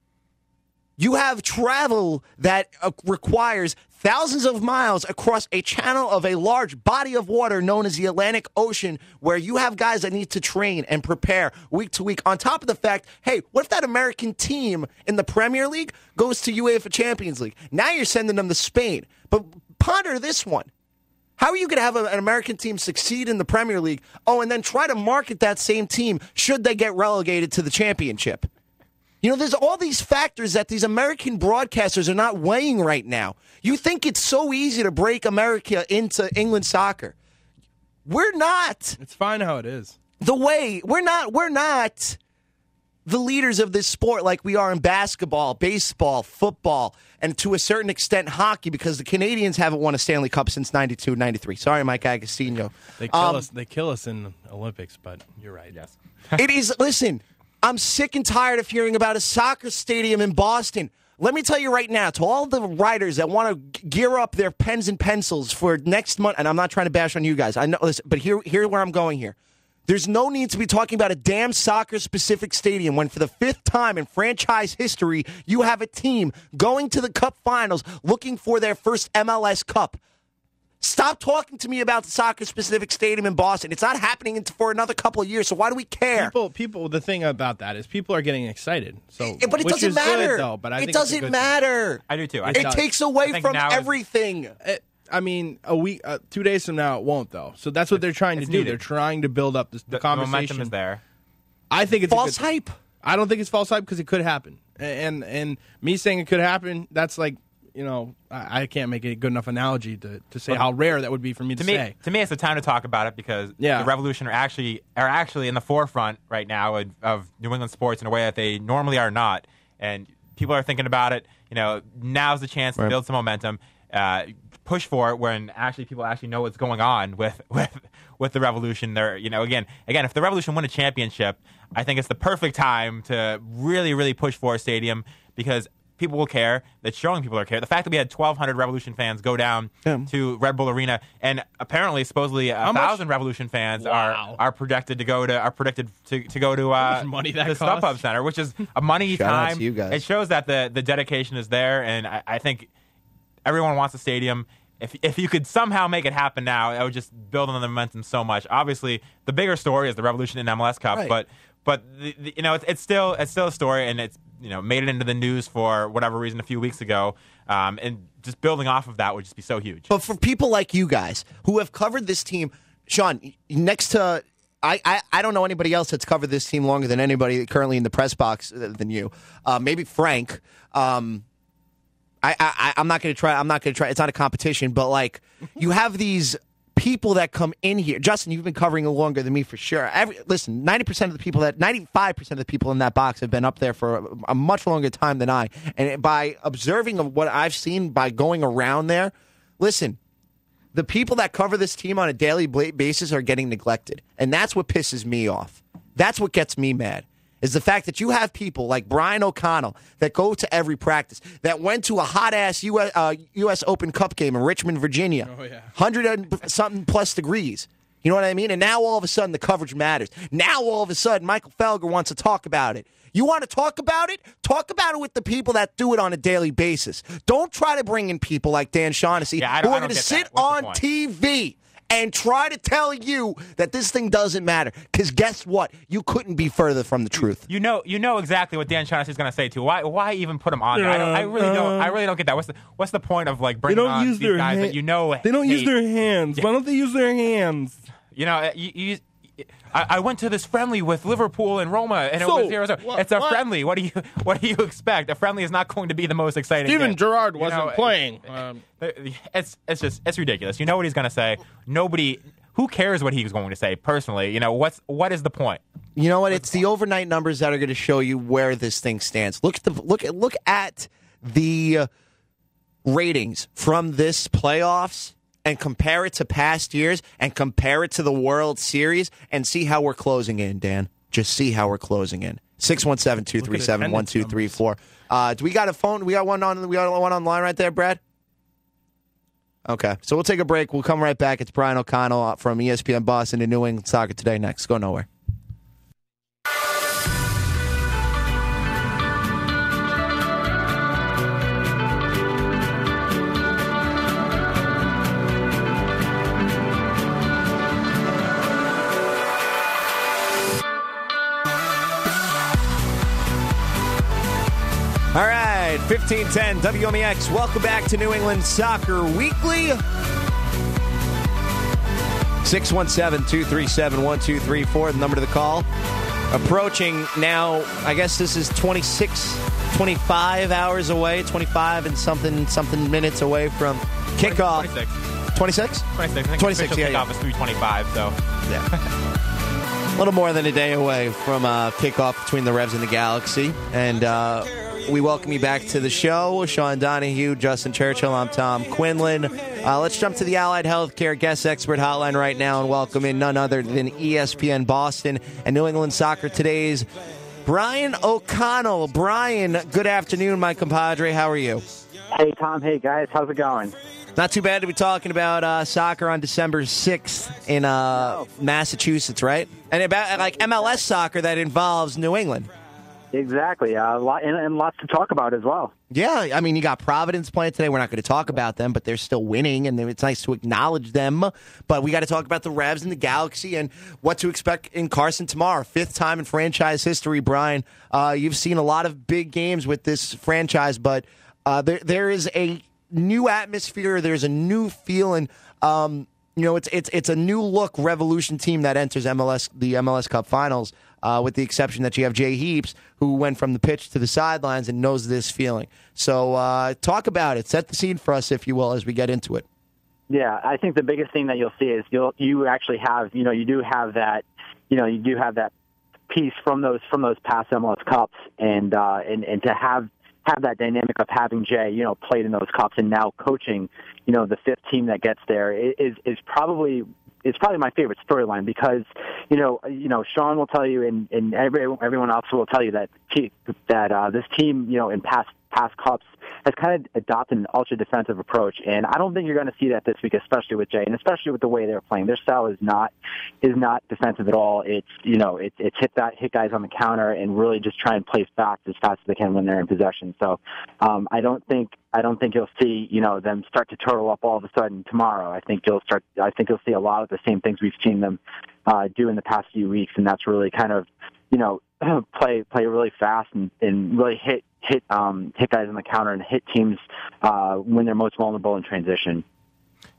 [SPEAKER 5] you have travel that uh, requires thousands of miles across a channel of a large body of water known as the Atlantic Ocean, where you have guys that need to train and prepare week to week. On top of the fact, hey, what if that American team in the Premier League goes to UEFA Champions League? Now you're sending them to Spain. But ponder this one. How are you going to have a, an American team succeed in the Premier League? Oh, and then try to market that same team should they get relegated to the championship? You know, there's all these factors that these American broadcasters are not weighing right now. You think it's so easy to break America into England soccer. We're not.
[SPEAKER 7] It's fine how it is.
[SPEAKER 5] The way, we're not, we're not the leaders of this sport like we are in basketball, baseball, football, and to a certain extent hockey, because the Canadians haven't won a Stanley Cup since ninety-two ninety-three. Sorry, Mike Agostino.
[SPEAKER 7] They kill
[SPEAKER 5] Um,
[SPEAKER 7] us. They kill us in Olympics, but you're right.
[SPEAKER 6] Yes.
[SPEAKER 5] It is, listen, I'm sick and tired of hearing about a soccer stadium in Boston. Let me tell you right now, to all the writers that want to gear up their pens and pencils for next month, and I'm not trying to bash on you guys, I know, listen, but here, here's where I'm going here. There's no need to be talking about a damn soccer-specific stadium when, for the fifth time in franchise history, you have a team going to the Cup Finals looking for their first M L S Cup. Stop talking to me about the soccer-specific stadium in Boston. It's not happening for another couple of years, so why do we care?
[SPEAKER 7] People, people. The thing about that is people are getting excited. So,
[SPEAKER 5] Yeah, but it
[SPEAKER 7] which
[SPEAKER 5] doesn't
[SPEAKER 7] is
[SPEAKER 5] matter.
[SPEAKER 7] Good, though. But I
[SPEAKER 5] it
[SPEAKER 7] think it's a
[SPEAKER 5] doesn't
[SPEAKER 7] good
[SPEAKER 5] matter.
[SPEAKER 6] I do too. I
[SPEAKER 5] It
[SPEAKER 6] think-
[SPEAKER 7] does.
[SPEAKER 5] takes
[SPEAKER 6] I
[SPEAKER 5] away
[SPEAKER 6] think
[SPEAKER 5] from
[SPEAKER 6] now is-
[SPEAKER 5] everything.
[SPEAKER 7] thing. It, I mean, a week, uh, two days from now, it won't though. So that's what they're trying to
[SPEAKER 6] It's
[SPEAKER 7] do.
[SPEAKER 6] needed.
[SPEAKER 7] They're trying to build up this, the,
[SPEAKER 6] The, the
[SPEAKER 7] conversation.
[SPEAKER 6] momentum is there.
[SPEAKER 7] I think it's a
[SPEAKER 5] False
[SPEAKER 7] good thing.
[SPEAKER 5] hype.
[SPEAKER 7] I don't think it's false hype because it could happen. And and me saying it could happen, that's like, you know, I, I can't make a good enough analogy to, to say how rare that would be for me to,
[SPEAKER 6] To me,
[SPEAKER 7] say.
[SPEAKER 6] to me, it's the time to talk about it because
[SPEAKER 7] Yeah.
[SPEAKER 6] the Revolution are actually are actually in the forefront right now of, of New England sports in a way that they normally are not, and people are thinking about it. You know, now's the chance to
[SPEAKER 5] Right.
[SPEAKER 6] build some momentum, uh, push for it when actually people actually know what's going on with with with the Revolution. They're, you know, again, again, if the Revolution win a championship, I think it's the perfect time to really, really push for a stadium because people will care. That's showing people are care. The fact that we had twelve hundred Revolution fans go down
[SPEAKER 5] Yeah.
[SPEAKER 6] to Red Bull Arena, and apparently, supposedly, a
[SPEAKER 7] much-
[SPEAKER 6] thousand Revolution fans
[SPEAKER 7] Wow.
[SPEAKER 6] are are projected to go to are predicted to, to go to uh,
[SPEAKER 7] much money that
[SPEAKER 6] the
[SPEAKER 7] costs?
[SPEAKER 6] StubHub Center, which is a money
[SPEAKER 5] Shout out
[SPEAKER 6] time.
[SPEAKER 5] to you guys.
[SPEAKER 6] It shows that the the dedication is there, and I, I think everyone wants a stadium. If if you could somehow make it happen now, it would just build on the momentum so much. Obviously, the bigger story is the Revolution in M L S Cup,
[SPEAKER 5] Right.
[SPEAKER 6] but but the, the, you know it's, it's still it's still a story, and it's you know made it into the news for whatever reason a few weeks ago, um, and just building off of that would just be so huge.
[SPEAKER 5] But for people like you guys who have covered this team, Sean, next to I, I, I don't know anybody else that's covered this team longer than anybody currently in the press box than you. Uh, maybe Frank. Um, I, I, I'm not going to try. I'm not going to try. It's not a competition, but like you have these people that come in here. Justin, you've been covering it longer than me for sure. Every, listen, ninety percent of the people that, ninety-five percent of the people in that box have been up there for a, a much longer time than I. And by observing of what I've seen, by going around there, listen, the people that cover this team on a daily basis are getting neglected. And that's what pisses me off. That's what gets me mad, is the fact that you have people like Brian O'Connell that go to every practice, that went to a hot-ass U S, uh, U S Open Cup game in Richmond, Virginia,
[SPEAKER 7] oh, yeah.
[SPEAKER 5] one hundred something plus degrees. You know what I mean? And now all of a sudden the coverage matters. Now all of a sudden Michael Felger wants to talk about it. You want to talk about it? Talk about it with the people that do it on a daily basis. Don't try to bring in people like Dan Shaughnessy
[SPEAKER 6] yeah,
[SPEAKER 5] who are going to sit on T V and try to tell you that this thing doesn't matter. Because guess what? You couldn't be further from the truth.
[SPEAKER 6] You know, you know exactly what Dan Shaughnessy is going to say too. Why, why even put him on there? I, don't, I really
[SPEAKER 7] uh,
[SPEAKER 6] don't. I really don't get that. What's the, what's the point of like
[SPEAKER 7] They
[SPEAKER 6] bringing
[SPEAKER 7] don't
[SPEAKER 6] on
[SPEAKER 7] use
[SPEAKER 6] these
[SPEAKER 7] their
[SPEAKER 6] guys
[SPEAKER 7] ha-
[SPEAKER 6] that you know?
[SPEAKER 7] They don't
[SPEAKER 6] hate?
[SPEAKER 7] use their hands.
[SPEAKER 6] Yeah.
[SPEAKER 7] Why don't they use their hands?
[SPEAKER 6] You know, you, you, I, I went to this friendly with Liverpool and Roma, and
[SPEAKER 7] So,
[SPEAKER 6] it was zero zero.
[SPEAKER 7] what-
[SPEAKER 6] It's a
[SPEAKER 7] what?
[SPEAKER 6] friendly. What do you What do you expect? A friendly is not going to be the most exciting.
[SPEAKER 7] Steven
[SPEAKER 6] game.
[SPEAKER 7] Gerrard
[SPEAKER 6] You
[SPEAKER 7] wasn't
[SPEAKER 6] know,
[SPEAKER 7] playing.
[SPEAKER 6] it-
[SPEAKER 7] Um,
[SPEAKER 6] it's it's just it's ridiculous. You know what he's going to say. Nobody. Who cares what he's going to say? Personally, you know what's what is the point?
[SPEAKER 5] You know what? It's the overnight numbers that are going to show you where this thing stands. Look at the look at look at the ratings from this playoffs and compare it to past years and compare it to the World Series and see how we're closing in, Dan. Just see how we're closing in. six one seven, two three seven, one two three four. Uh, do we got a phone? We got one on we got one on the line right there, Brad? Okay, so we'll take a break. We'll come right back. It's Brian O'Connell from E S P N Boston and New England Soccer Today next. Go nowhere. All right, fifteen ten W M E X. Welcome back to New England Soccer Weekly. six one seven, two three seven, one two three four, the number to the call. Approaching now, I guess this is twenty-six, twenty-five hours away, twenty-five and something something minutes away from kickoff.
[SPEAKER 6] twenty-six.
[SPEAKER 5] twenty-six?
[SPEAKER 6] twenty-six. I think
[SPEAKER 5] twenty-six,
[SPEAKER 6] official
[SPEAKER 5] yeah,
[SPEAKER 6] kickoff
[SPEAKER 5] yeah.
[SPEAKER 6] is three twenty-five, so.
[SPEAKER 5] Yeah. A little more than a day away from uh, kickoff between the Revs and the Galaxy. And uh, we welcome you back to the show. Sean Donahue, Justin Churchill, I'm Tom Quinlan. Uh, let's jump to the Allied Healthcare Guest Expert Hotline right now and welcome in none other than E S P N Boston and New England Soccer Today's Brian O'Connell. Brian, good afternoon, my compadre. How are you?
[SPEAKER 9] Hey, Tom. Hey, guys. How's it going?
[SPEAKER 5] Not too bad to be talking about uh, soccer on December sixth in uh, Massachusetts, right? And about like M L S soccer that involves New England.
[SPEAKER 9] Exactly. Uh, a lot, and, and lots to talk about as well.
[SPEAKER 5] Yeah, I mean, you got Providence playing today. We're not going to talk about them, but they're still winning, and it's nice to acknowledge them. But we got to talk about the Revs and the Galaxy and what to expect in Carson tomorrow. Fifth time in franchise history, Brian. Uh, you've seen a lot of big games with this franchise, but uh, there there is a new atmosphere. There's a new feeling. Um, you know, it's it's it's a new look Revolution team that enters M L S the M L S Cup Finals. Uh, with the exception that you have Jay Heaps, who went from the pitch to the sidelines and knows this feeling. So uh, talk about it. Set the scene for us, if you will, as we get into it.
[SPEAKER 9] Yeah, I think the biggest thing that you'll see is you'll you actually have you know you do have that you know you do have that piece from those from those past M L S Cups and uh, and and to have have that dynamic of having Jay you know played in those cups and now coaching you know the fifth team that gets there is is probably. It's probably my favorite storyline because, you know, you know, Sean will tell you, and, and every, everyone else will tell you that that uh, this team, you know, in past past cups has kind of adopted an ultra defensive approach, and I don't think you're going to see that this week, especially with Jay, and especially with the way they're playing. Their style is not is not defensive at all. It's you know, it's it's hit that hit guys on the counter and really just try and play fast as fast as they can when they're in possession. So um, I don't think. I don't think you'll see, you know, them start to turtle up all of a sudden tomorrow. I think you'll start. I think you'll see a lot of the same things we've seen them uh, do in the past few weeks, and that's really kind of, you know, play play really fast and, and really hit hit um, hit guys on the counter and hit teams uh, when they're most vulnerable in transition.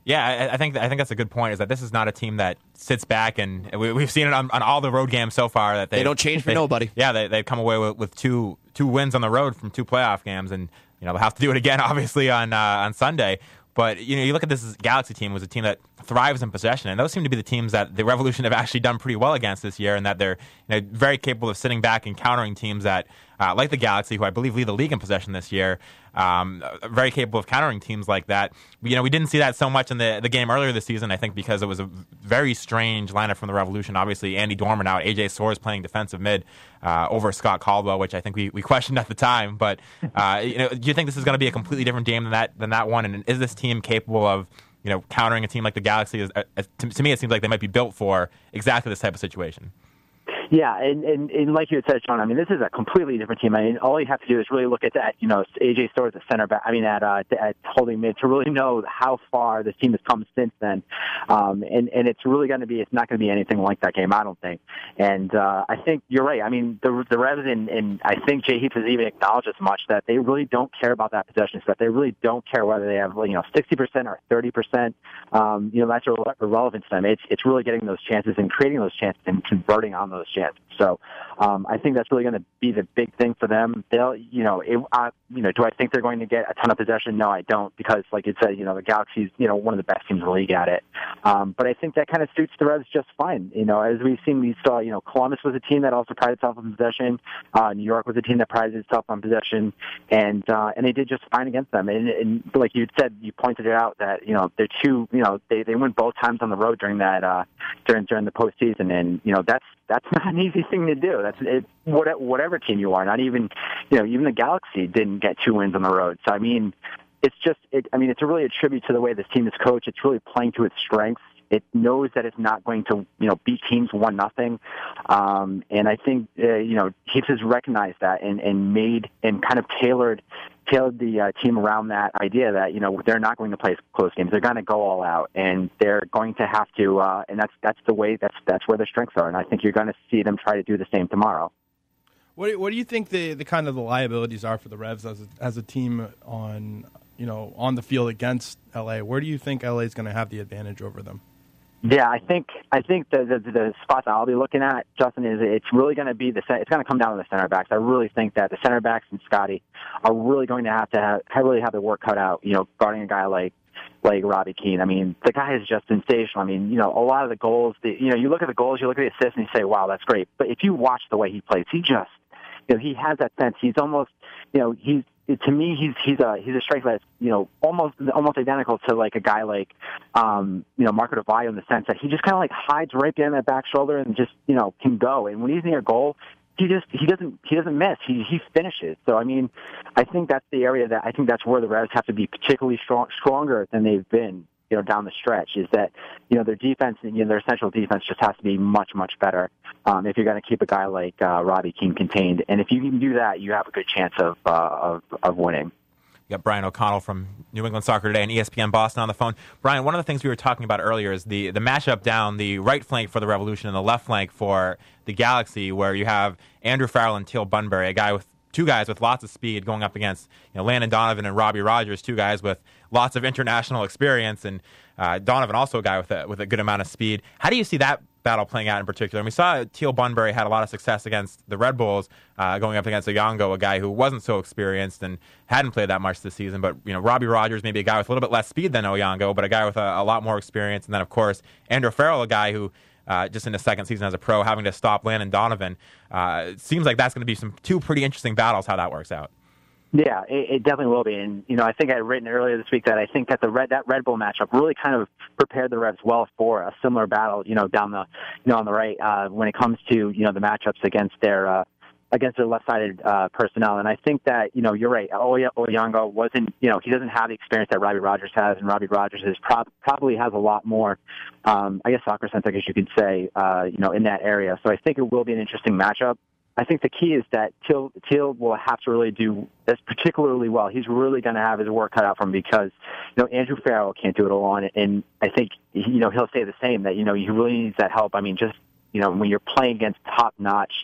[SPEAKER 6] Yeah, I, I think I think that's a good point. Is that this is not a team that sits back and we, we've seen it on, on all the road games so far that they,
[SPEAKER 5] They don't change for
[SPEAKER 6] they-
[SPEAKER 5] nobody.
[SPEAKER 6] Yeah, they they come away with, with two two wins on the road from two playoff games, and you know they'll have to do it again, obviously on uh, on Sunday. But you know, you look at this Galaxy team was a team that thrives in possession, and those seem to be the teams that the Revolution have actually done pretty well against this year, and that they're you know, very capable of sitting back and countering teams that, uh, like the Galaxy, who I believe lead the league in possession this year, um, very capable of countering teams like that. You know, we didn't see that so much in the the game earlier this season, I think, because it was a very strange lineup from the Revolution. Obviously, Andy Dorman out, A J Soares playing defensive mid uh, over Scott Caldwell, which I think we, we questioned at the time. But uh, you know, do you think this is going to be a completely different game than that than that one? And is this team capable of you know countering a team like the Galaxy? Is, uh, to, to me, it seems like they might be built for exactly this type of situation.
[SPEAKER 9] Yeah, and, and, and like you had said, Sean, I mean, this is a completely different team. I mean, all you have to do is really look at that, you know, A J Soares at center back, I mean, at, uh, at holding mid to really know how far this team has come since then. Um, and, and it's really going to be, it's not going to be anything like that game, I don't think. And uh, I think you're right. I mean, the, the Revs, and, and I think Jay Heaps has even acknowledged as much, that they really don't care about that possession stuff. They really don't care whether they have, you know, sixty percent or thirty percent. Um, you know, that's irre- irrelevant to them. It's, it's really getting those chances and creating those chances and converting on those chances. So um, I think that's really going to be the big thing for them. They'll, you know, it, uh, you know, do I think they're going to get a ton of possession? No, I don't, because, like you said, you know, the Galaxy's, you know, one of the best teams in the league at it. Um, but I think that kind of suits the Revs just fine. You know, as we've seen, we saw, you know, Columbus was a team that also prided itself on possession. Uh, New York was a team that prided itself on possession, and uh, and they did just fine against them. And, and like you said, you pointed it out that you know they're two, you know, they they went both times on the road during that uh, during during the postseason, and you know that's that's not an easy thing to do. That's it, whatever team you are. Not even, you know, even the Galaxy didn't get two wins on the road. So I mean, it's just, it, I mean, it's a really a tribute to the way this team is coached. It's really playing to its strengths. It knows that it's not going to, you know, beat teams one nothing. Um, and I think, uh, you know, Heaps has recognized that and, and made and kind of tailored tailored the uh, team around that idea that, you know, they're not going to play close games. They're going to go all out, and they're going to have to, uh, and that's that's the way, that's that's where their strengths are. And I think you're going to see them try to do the same tomorrow.
[SPEAKER 7] What do, what do you think the, the kind of the liabilities are for the Revs as a, as a team on, you know, on the field against L A? Where do you think L A is going to have the advantage over them?
[SPEAKER 9] Yeah, I think I think the, the the spots I'll be looking at, Justin, is it's really going to be the it's going to come down to the center backs. I really think that the center backs and Scotty are really going to have to have, have really have their work cut out. You know, guarding a guy like like Robbie Keane. I mean, the guy is just sensational. I mean, you know, a lot of the goals. The, you know, you look at the goals, you look at the assists, and you say, "Wow, that's great." But if you watch the way he plays, he just, you know, he has that sense. He's almost, you know, he's. To me, he's he's a he's a striker that's, you know, almost almost identical to like a guy like um, you know, Marco Di Vaio, in the sense that he just kind of like hides right behind that back shoulder and just, you know, can go. And when he's near goal, he just he doesn't he doesn't miss. He he finishes. So I mean, I think that's the area that I think that's where the Revs have to be particularly strong, stronger than they've been, you know, down the stretch, is that, you know, their defense, you know, their essential defense just has to be much, much better um, if you're going to keep a guy like uh, Robbie Keane contained. And if you can do that, you have a good chance of uh, of, of winning.
[SPEAKER 6] You got Brian O'Connell from New England Soccer Today and E S P N Boston on the phone. Brian, one of the things we were talking about earlier is the, the matchup down the right flank for the Revolution and the left flank for the Galaxy, where you have Andrew Farrell and Teal Bunbury, a guy with two guys with lots of speed going up against, you know, Landon Donovan and Robbie Rogers, two guys with lots of international experience, and uh, Donovan also a guy with a, with a good amount of speed. How do you see that battle playing out in particular? And we saw Teal Bunbury had a lot of success against the Red Bulls, uh, going up against Oyongo, a guy who wasn't so experienced and hadn't played that much this season. But, you know, Robbie Rogers, maybe a guy with a little bit less speed than Oyongo, but a guy with a, a lot more experience. And then, of course, Andrew Farrell, a guy who Uh, just in his second season as a pro, having to stop Landon Donovan. Uh, it seems like that's going to be some two pretty interesting battles, how that works out.
[SPEAKER 9] Yeah, it, it definitely will be. And, you know, I think I had written earlier this week that I think that the Red, that Red Bull matchup really kind of prepared the Revs well for a similar battle, you know, down the, you know, on the right, uh, when it comes to, you know, the matchups against their, uh, against their left-sided uh, personnel. And I think that, you know, you're right. Oy- Oyongo wasn't, you know, he doesn't have the experience that Robbie Rogers has, and Robbie Rogers is prob- probably has a lot more, um, I guess, soccer sense, I guess you could say, uh, you know, in that area. So I think it will be an interesting matchup. I think the key is that Teal, Teal will have to really do this particularly well. He's really going to have his work cut out for him, because, you know, Andrew Farrell can't do it alone. And I think, you know, he'll say the same, that, you know, he really needs that help. I mean, just, you know, when you're playing against top-notch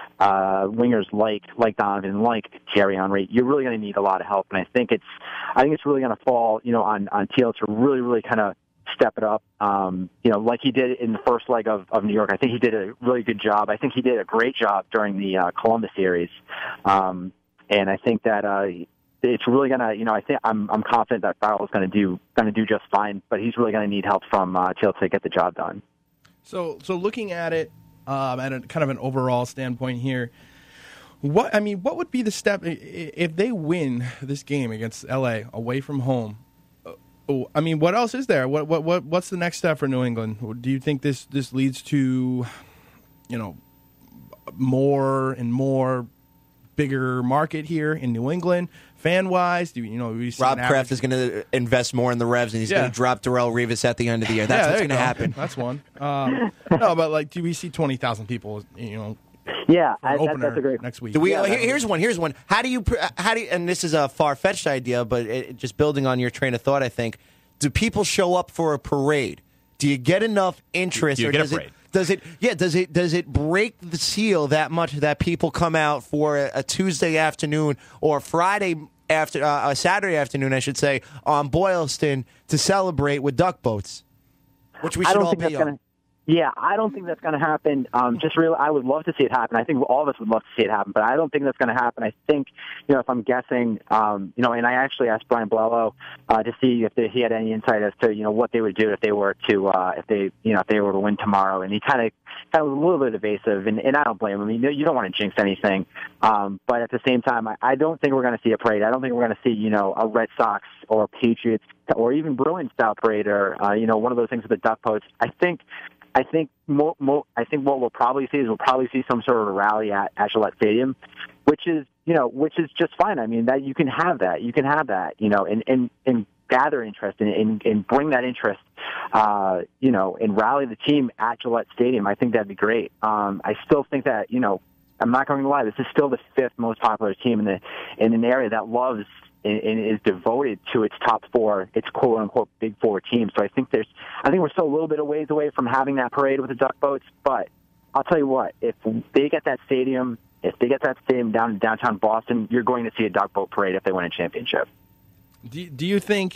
[SPEAKER 9] uh, wingers like like Donovan, like Thierry Henry, you're really going to need a lot of help. And I think it's I think it's really going to fall, you know, on on Teal to really, really kind of step it up. Um, you know, like he did in the first leg of, of New York. I think he did a really good job. I think he did a great job during the uh, Columbus series. Um, and I think that uh, it's really gonna, you know, I think I'm I'm confident that Farrell is going to do going to do just fine. But he's really going to need help from uh, Teal to get the job done.
[SPEAKER 7] So, so looking at it um, at a, kind of an overall standpoint here, what I mean, what would be the step if they win this game against L A away from home? Uh, I mean, what else is there? What what what what's the next step for New England? Do you think this this leads to, you know, more and more bigger market here in New England, fan wise? Do you know? We see
[SPEAKER 5] Rob
[SPEAKER 7] an
[SPEAKER 5] Kraft
[SPEAKER 7] average-
[SPEAKER 5] is going to invest more in the Revs, and he's
[SPEAKER 7] Yeah.
[SPEAKER 5] going to drop Darrell Revis at the end of the year. That's
[SPEAKER 7] Yeah,
[SPEAKER 5] what's
[SPEAKER 7] there
[SPEAKER 5] going to
[SPEAKER 7] you go.
[SPEAKER 5] happen.
[SPEAKER 7] That's one. Um, no, but like, do we see twenty thousand people? You know,
[SPEAKER 9] Yeah,
[SPEAKER 7] for an
[SPEAKER 9] I, that,
[SPEAKER 7] opener
[SPEAKER 9] that's a great.
[SPEAKER 7] next week.
[SPEAKER 5] Do we?
[SPEAKER 9] Yeah,
[SPEAKER 5] here-
[SPEAKER 9] that-
[SPEAKER 5] here's one. Here's one. How do you? pr- How do? You, and this is a far fetched idea, but it, just building on your train of thought, I think. Do people show up for a parade? Do you get enough interest?
[SPEAKER 6] Do you
[SPEAKER 5] or
[SPEAKER 6] get a
[SPEAKER 5] does it?
[SPEAKER 6] parade?
[SPEAKER 5] Does it? Yeah. Does it? Does it break the seal that much that people come out for a, a Tuesday afternoon or Friday after uh, a Saturday afternoon, I should say, on Boylston to celebrate with duck boats, which we
[SPEAKER 9] I
[SPEAKER 5] should
[SPEAKER 9] don't
[SPEAKER 5] all
[SPEAKER 9] think
[SPEAKER 5] be
[SPEAKER 9] that's
[SPEAKER 5] on.
[SPEAKER 9] gonna. Yeah, I don't think that's going to happen. Um, just really, I would love to see it happen. I think all of us would love to see it happen, but I don't think that's going to happen. I think, you know, if I'm guessing, um, you know, and I actually asked Brian Blello uh, to see if they, he had any insight as to, you know, what they would do if they were to, uh, if they, you know, if they were to win tomorrow. And he kind of, kind of was a little bit evasive, and, and I don't blame him. I mean, you don't want to jinx anything, um, but at the same time, I, I don't think we're going to see a parade. I don't think we're going to see, you know, a Red Sox or Patriots or even Bruins style parade or, uh, you know, one of those things with the duck boats. I think. I think mo- mo- I think what we'll probably see is we'll probably see some sort of a rally at, at Gillette Stadium, which is you know which is just fine. I mean that you can have that, you can have that, you know, and and, and gather interest and, and and bring that interest, uh, you know, and rally the team at Gillette Stadium. I think that'd be great. Um, I still think that you know I'm not going to lie, this is still the fifth most popular team in the in an area that loves and is devoted to its top four, its quote unquote big four teams. So I think there's, I think we're still a little bit of ways away from having that parade with the duck boats. But I'll tell you what, if they get that stadium, if they get that stadium down in downtown Boston, you're going to see a duck boat parade if they win a championship.
[SPEAKER 7] Do, do you think,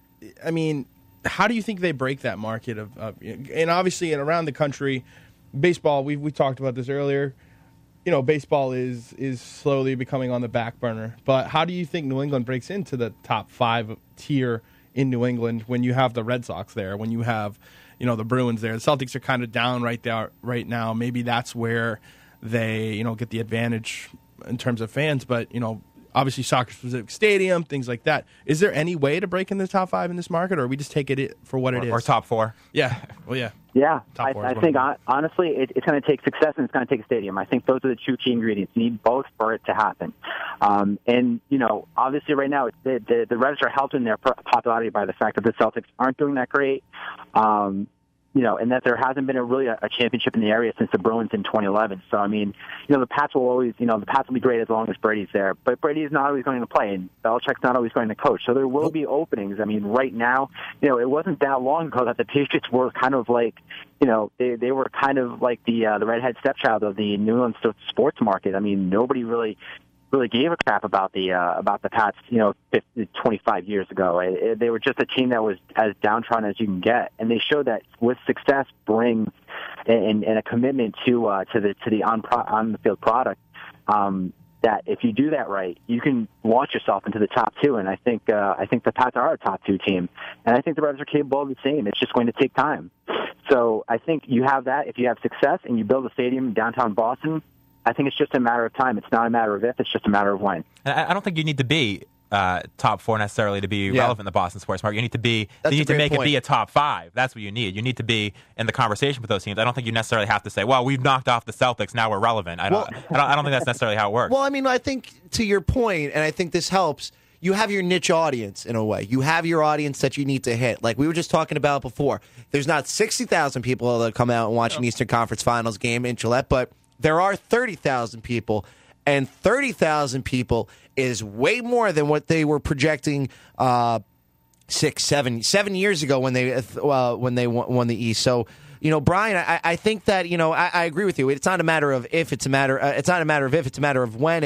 [SPEAKER 7] I mean, how do you think they break that market of, of and obviously and around the country, baseball, we we talked about this earlier, you know, baseball is is slowly becoming on the back burner. But how do you think New England breaks into the top five tier in New England when you have the Red Sox there, when you have, you know, the Bruins there? The Celtics are kind of down right there right now. Maybe that's where they, you know, get the advantage in terms of fans. But, you know, obviously soccer-specific stadium, things like that. Is there any way to break in the top five in this market, or we just take it for what
[SPEAKER 6] or,
[SPEAKER 7] it is?
[SPEAKER 6] or top four.
[SPEAKER 7] Yeah. Well, yeah.
[SPEAKER 9] Yeah,
[SPEAKER 7] Top
[SPEAKER 9] I,
[SPEAKER 7] four is
[SPEAKER 9] I
[SPEAKER 7] what
[SPEAKER 9] think
[SPEAKER 7] I
[SPEAKER 9] hon- honestly, it, it's going to take success and it's going to take a stadium. I think those are the two key ingredients. You need both for it to happen. Um, and you know, obviously, right now, it's, the, the the Revs are helping their popularity by the fact that the Celtics aren't doing that great. Um, you know, and that there hasn't been a really a, a championship in the area since the Bruins in twenty eleven. So, I mean, you know, the Pats will always, you know, the Pats will be great as long as Brady's there. But Brady is not always going to play, and Belichick's not always going to coach. So there will be openings. I mean, right now, you know, it wasn't that long ago that the Patriots were kind of like, you know, they they were kind of like the uh, the redhead stepchild of the New England sports market. I mean, nobody really. really gave a crap about the uh, about the Pats, you know, fifty, twenty-five years ago. It, it, they were just a team that was as downtrodden as you can get, and they showed that with success brings and, and a commitment to uh, to the to the on pro, on the field product. Um, that if you do that right, you can launch yourself into the top two. And I think uh, I think the Pats are a top two team, and I think the Revs are capable of the same. It's just going to take time. So I think you have that. If you have success and you build a stadium in downtown Boston, I think it's just a matter of time. It's not a matter of if, it's just a matter of when.
[SPEAKER 6] And I I don't think you need to be uh, top four necessarily to be
[SPEAKER 5] Yeah.
[SPEAKER 6] relevant in the Boston sports market. You need to be.
[SPEAKER 5] That's
[SPEAKER 6] you
[SPEAKER 5] a
[SPEAKER 6] need to
[SPEAKER 5] great
[SPEAKER 6] make
[SPEAKER 5] point.
[SPEAKER 6] it be a top five. That's what you need. You need to be in the conversation with those teams. I don't think you necessarily have to say, "Well, we've knocked off the Celtics. Now we're relevant." I don't.
[SPEAKER 5] Well-
[SPEAKER 6] I, don't I don't think that's necessarily how it works.
[SPEAKER 5] Well, I mean, I think to your point, and I think this helps, you have your niche audience in a way. You have your audience that you need to hit. Like we were just talking about before. There's not sixty thousand people that come out and watch an Eastern Conference Finals game in Gillette, but there are thirty thousand people. And thirty thousand people is way more than what they were projecting uh, six, seven, seven years ago when they uh, when they won, won the East. So, you know, Brian, I, I think that, you know, I, I agree with you. It's not a matter of if, it's a matter. Uh, it's not a matter of if, it's a matter of when. And you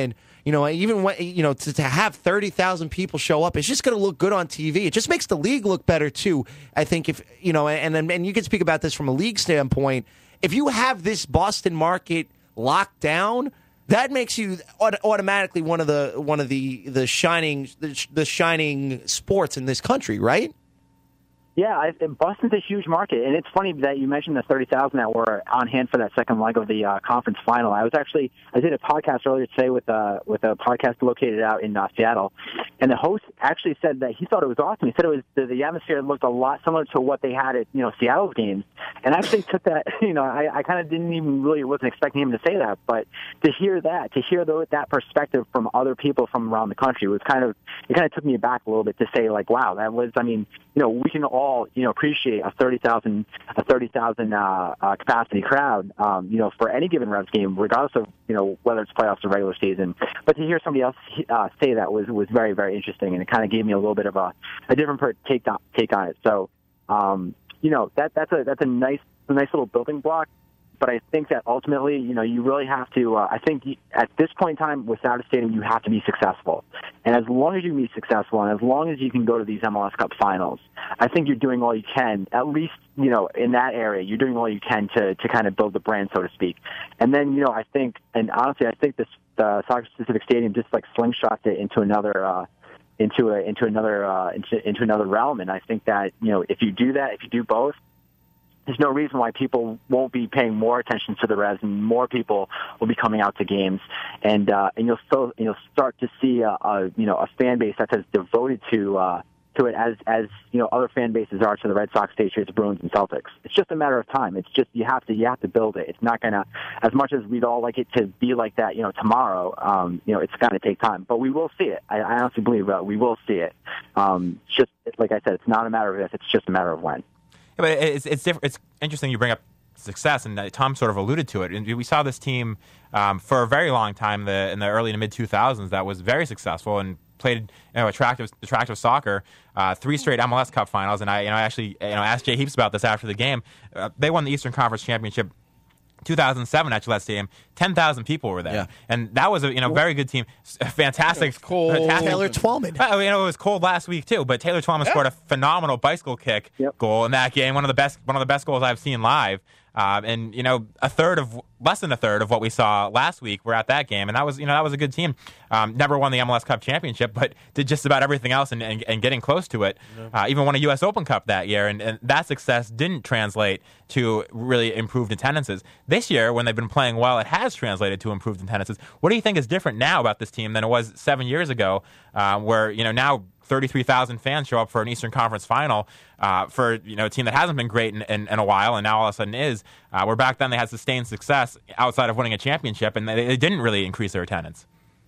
[SPEAKER 5] You know, even when, you know, to, to have thirty thousand people show up, it's just going to look good on T V. It just makes the league look better too. I think if you know, and and, and you can speak about this from a league standpoint. If you have this Boston market locked down, that makes you automatically one of the one of the the shining the, the shining sports in this country, right?
[SPEAKER 9] Yeah, I, Boston's a huge market, and it's funny that you mentioned the thirty thousand that were on hand for that second leg of the uh, conference final. I was actually I did a podcast earlier today with uh, with a podcast located out in uh, Seattle, and the host actually said that he thought it was awesome. He said it was the, the atmosphere looked a lot similar to what they had at you know Seattle's games, and I actually took that. You know, I, I kind of didn't even really wasn't expecting him to say that, but to hear that, to hear the, that perspective from other people from around the country was kind of it kind of took me back a little bit to say like, wow, that was I mean, you know, we can all you know, appreciate a thirty thousand, a thirty thousand uh, uh, capacity crowd, um, you know, for any given Revs game, regardless of you know whether it's playoffs or regular season. But to hear somebody else uh, say that was was very very interesting, and it kind of gave me a little bit of a, a different take on take on it. So, um, you know, that that's a that's a nice a nice little building block. But I think that ultimately, you know, you really have to, uh, I think you, at this point in time with Saturday Stadium, you have to be successful. And as long as you can be successful and as long as you can go to these M L S Cup finals, I think you're doing all you can, at least, you know, in that area, you're doing all you can to, to kind of build the brand, so to speak. And then, you know, I think, and honestly, I think this uh, Soccer Pacific Stadium just like slingshots it into another, uh, into a, into another, uh, into, into another realm. And I think that, you know, if you do that, if you do both, there's no reason why people won't be paying more attention to the Revs, and more people will be coming out to games, and uh, and you'll still you'll start to see a, a you know a fan base that's as devoted to uh, to it as as you know other fan bases are to the Red Sox, Patriots, Bruins, and Celtics. It's just a matter of time. It's just you have to you have to build it. It's not gonna, as much as we'd all like it to be like that, you know, tomorrow. Um, you know, it's gonna take time, but we will see it. I, I honestly believe uh, we will see it. Um, it's just like I said, it's not a matter of if; it's just a matter of when.
[SPEAKER 6] Yeah, but it's it's diff- it's interesting you bring up success, and uh, Tom sort of alluded to it. And we saw this team um, for a very long time, the in the early to mid two thousands, that was very successful and played you know attractive attractive soccer. Uh, three straight M L S Cup finals, and I you know actually you know asked Jay Heaps about this after the game. Uh, they won the Eastern Conference Championship two thousand seven at Gillette Stadium. ten thousand people were there, yeah. And that was a you know very good team. Fantastic,
[SPEAKER 7] cold.
[SPEAKER 6] fantastic.
[SPEAKER 5] Taylor Twellman.
[SPEAKER 6] Uh, you know it was cold last week too, but Taylor Twellman yeah. scored a phenomenal bicycle kick
[SPEAKER 9] yep.
[SPEAKER 6] goal in that game. One of the best, one of the best goals I've seen live. Uh, and you know, a third of less than a third of what we saw last week were at that game, and that was you know that was a good team. Um, never won the M L S Cup championship, but did just about everything else and, and, and getting close to it. Yeah. Uh, even won a U S Open Cup that year, and, and that success didn't translate to really improved attendances. This year, when they've been playing well, it has translated to improved attendances. What do you think is different now about this team than it was seven years ago, uh, where you know now thirty-three thousand fans show up for an Eastern Conference final uh, for you know a team that hasn't been great in, in, in a while, and now all of a sudden is. Uh, where back then they had sustained success outside of winning a championship, and they, they didn't really increase their attendance.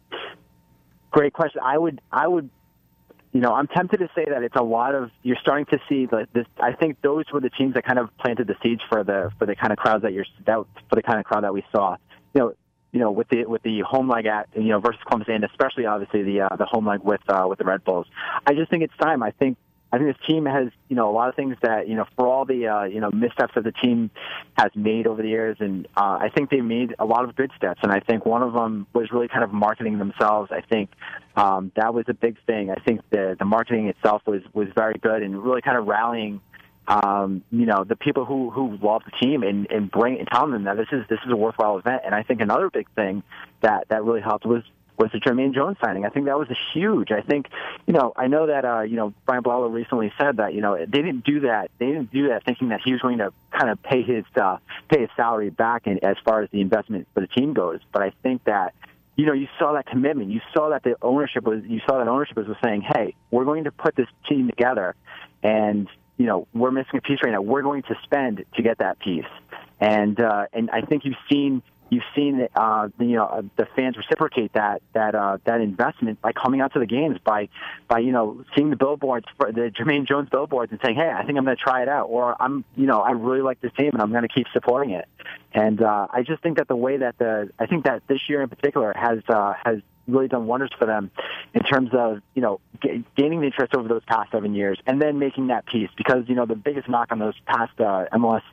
[SPEAKER 9] Great question. I would, I would, you know, I'm tempted to say that it's a lot of. You're starting to see the, this. I think those were the teams that kind of planted the seeds for the for the kind of crowds that you're that for the kind of crowd that we saw. You know. You know, with the with the home leg at you know versus Columbus, and especially obviously the uh, the home leg with uh, with the Red Bulls. I just think it's time. I think I think this team has you know a lot of things that you know for all the uh, you know missteps that the team has made over the years, and uh, I think they made a lot of good steps. And I think one of them was really kind of marketing themselves. I think um, that was a big thing. I think the the marketing itself was was very good and really kind of rallying. Um, you know, the people who, who love the team and, and bring and telling them that this is this is a worthwhile event. And I think another big thing that, that really helped was was the Jermaine Jones signing. I think that was a huge. I think, you know, I know that uh, you know, Brian Blauer recently said that, you know, they didn't do that. They didn't do that thinking that he was going to kind of pay his uh, pay his salary back in, as far as the investment for the team goes. But I think that you know, you saw that commitment. You saw that the ownership was. You saw that ownership was, was saying, "Hey, we're going to put this team together, and you know, we're missing a piece right now. We're going to spend to get that piece." And uh, and I think you've seen you've seen uh, the, you know uh, the fans reciprocate that that uh, that investment by coming out to the games, by by you know seeing the billboards for the Jermaine Jones billboards and saying, "Hey, I think I'm going to try it out," or "I'm you know I really like this team and I'm going to keep supporting it." And uh, I just think that the way that the I think that this year in particular has uh, has really done wonders for them in terms of, you know, g- gaining the interest over those past seven years and then making that piece. Because, you know, the biggest knock on those past uh, M L S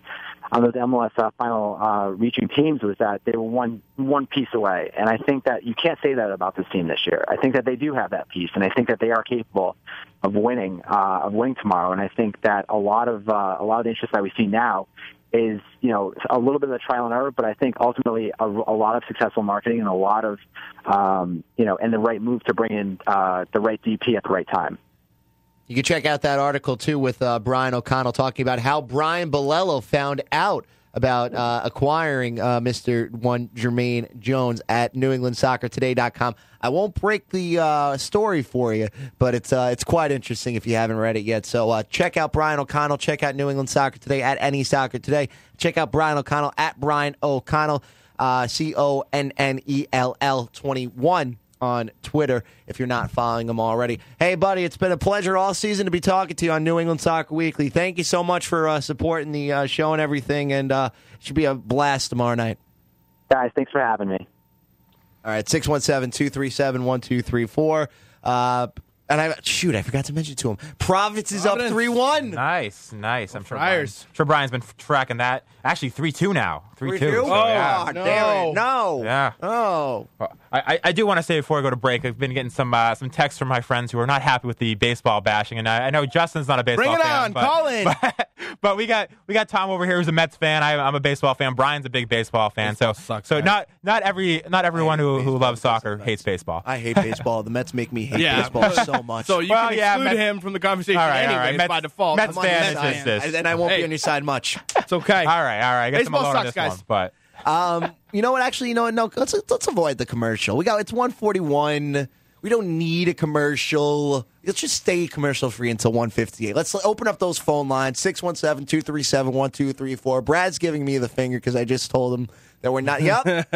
[SPEAKER 9] on those M L S uh, final uh, reaching teams was that they were one one piece away. And I think that you can't say that about this team this year. I think that they do have that piece, and I think that they are capable of winning uh, of winning tomorrow. And I think that a lot of uh, a lot of the interest that we see now is, you know, a little bit of a trial and error, but I think ultimately a, a lot of successful marketing and a lot of, um, you know, and the right move to bring in uh, the right D P at the right time.
[SPEAKER 5] You can check out that article, too, with uh, Brian O'Connell talking about how Brian Bolello found out about uh, acquiring uh, Mister One Jermaine Jones at New England Soccer Today dot com. I won't break the uh, story for you, but it's uh, it's quite interesting if you haven't read it yet. So uh, check out Brian O'Connell. Check out New England Soccer Today at Any Soccer Today. Check out Brian O'Connell at Brian O'Connell, uh, C O N N E L L twenty-one on Twitter if you're not following him already. Hey, buddy, it's been a pleasure all season to be talking to you on New England Soccer Weekly. Thank you so much for uh, supporting the uh, show and everything, and uh, it should be a blast tomorrow night.
[SPEAKER 9] Guys, thanks for having me.
[SPEAKER 5] All right, six one seven, two three seven, one two three four. Uh, and I shoot, I forgot to mention to him. Providence is
[SPEAKER 7] Providence.
[SPEAKER 5] up three one.
[SPEAKER 6] Nice, nice. I'm sure,
[SPEAKER 7] Friars.
[SPEAKER 6] Brian, sure Brian's been tracking that. Actually, three two now. three two.
[SPEAKER 5] Oh,
[SPEAKER 6] So, yeah.
[SPEAKER 5] oh, damn it. No.
[SPEAKER 6] Yeah.
[SPEAKER 5] Oh.
[SPEAKER 6] I, I, I do want to say before I go to break, I've been getting some uh, some texts from my friends who are not happy with the baseball bashing, and I, I know Justin's not a baseball
[SPEAKER 7] Bring it
[SPEAKER 6] fan.
[SPEAKER 7] on,
[SPEAKER 6] but,
[SPEAKER 7] call in.
[SPEAKER 6] But, but we got we got Tom over here who's a Mets fan. I, I'm a baseball fan. Brian's a big baseball fan.
[SPEAKER 7] Baseball
[SPEAKER 6] so
[SPEAKER 7] sucks,
[SPEAKER 6] so
[SPEAKER 7] man.
[SPEAKER 6] not not every not everyone who, who loves soccer hates baseball.
[SPEAKER 5] I hate baseball. The Mets make me hate
[SPEAKER 7] Yeah.
[SPEAKER 5] baseball so much.
[SPEAKER 7] So you
[SPEAKER 6] Well,
[SPEAKER 7] can
[SPEAKER 6] yeah,
[SPEAKER 7] exclude
[SPEAKER 6] Mets-
[SPEAKER 7] him from the conversation
[SPEAKER 6] All right, all
[SPEAKER 7] anyways
[SPEAKER 6] right. Mets-
[SPEAKER 7] by default.
[SPEAKER 6] Mets
[SPEAKER 7] I'm on the
[SPEAKER 6] fan
[SPEAKER 7] Mets
[SPEAKER 6] is
[SPEAKER 7] side.
[SPEAKER 6] just this.
[SPEAKER 5] and, and I won't
[SPEAKER 7] Hey.
[SPEAKER 5] be on your side much.
[SPEAKER 7] It's okay.
[SPEAKER 6] All right, all right. I guess
[SPEAKER 7] Baseball
[SPEAKER 6] I'm alone on
[SPEAKER 7] sucks,
[SPEAKER 6] this
[SPEAKER 7] guys.
[SPEAKER 6] one, but
[SPEAKER 5] Um, you know what? Actually, you know what? No, let's let's avoid the commercial. We got it's one forty-one. We don't need a commercial. Let's just stay commercial free until one fifty-eight. Let's open up those phone lines six one seven, two three seven, one two three four. Brad's giving me the finger because I just told him that we're not. Yep.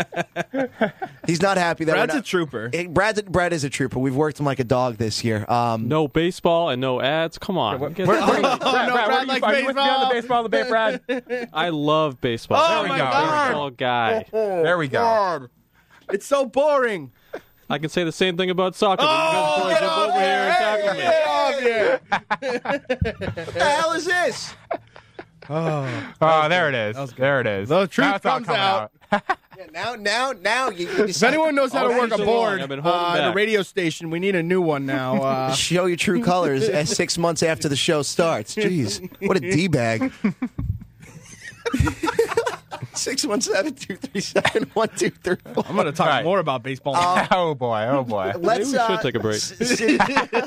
[SPEAKER 5] He's not happy that
[SPEAKER 7] Brad's
[SPEAKER 5] we're
[SPEAKER 7] a
[SPEAKER 5] not,
[SPEAKER 7] trooper.
[SPEAKER 5] Hey, Brad's a, Brad is a trooper. We've worked him like a dog this year. Um,
[SPEAKER 10] No baseball and no ads. Come on.
[SPEAKER 6] Where-
[SPEAKER 10] Get-
[SPEAKER 6] where- where-
[SPEAKER 7] no,
[SPEAKER 6] Brad, Brad, where
[SPEAKER 7] Brad
[SPEAKER 6] are you
[SPEAKER 7] likes
[SPEAKER 6] from? Are you with me on the
[SPEAKER 7] baseball.
[SPEAKER 6] baseball debate, Brad?
[SPEAKER 10] I love baseball.
[SPEAKER 7] Oh,
[SPEAKER 6] There we
[SPEAKER 7] my
[SPEAKER 6] go.
[SPEAKER 7] God.
[SPEAKER 10] Baseball guy.
[SPEAKER 6] There we go.
[SPEAKER 7] God. It's so boring.
[SPEAKER 10] I can say the same thing about soccer. but
[SPEAKER 7] Oh,
[SPEAKER 10] you
[SPEAKER 7] get
[SPEAKER 10] guys
[SPEAKER 7] off
[SPEAKER 10] jump over here and
[SPEAKER 7] here.
[SPEAKER 10] tackle me.
[SPEAKER 7] Get off here.
[SPEAKER 5] what the hell is this?
[SPEAKER 6] Oh, there it is. There it is.
[SPEAKER 7] The truth
[SPEAKER 6] Now it's all
[SPEAKER 7] comes
[SPEAKER 6] coming
[SPEAKER 7] out.
[SPEAKER 5] Yeah, now, now, now you. you
[SPEAKER 7] If anyone knows how to
[SPEAKER 10] Oh,
[SPEAKER 7] work a
[SPEAKER 10] so
[SPEAKER 7] board
[SPEAKER 10] long. I've been holding
[SPEAKER 7] uh, at a
[SPEAKER 10] back.
[SPEAKER 7] radio station, we need a new one now. Uh,
[SPEAKER 5] show your true colors as six months after the show starts. Jeez, what a d-bag. six one seven, two three seven, one two three four.
[SPEAKER 7] I'm going to talk
[SPEAKER 6] Right.
[SPEAKER 7] more about baseball.
[SPEAKER 6] Oh boy. Oh boy.
[SPEAKER 5] Let's,
[SPEAKER 10] Maybe we
[SPEAKER 5] uh,
[SPEAKER 10] should take a break.
[SPEAKER 5] City,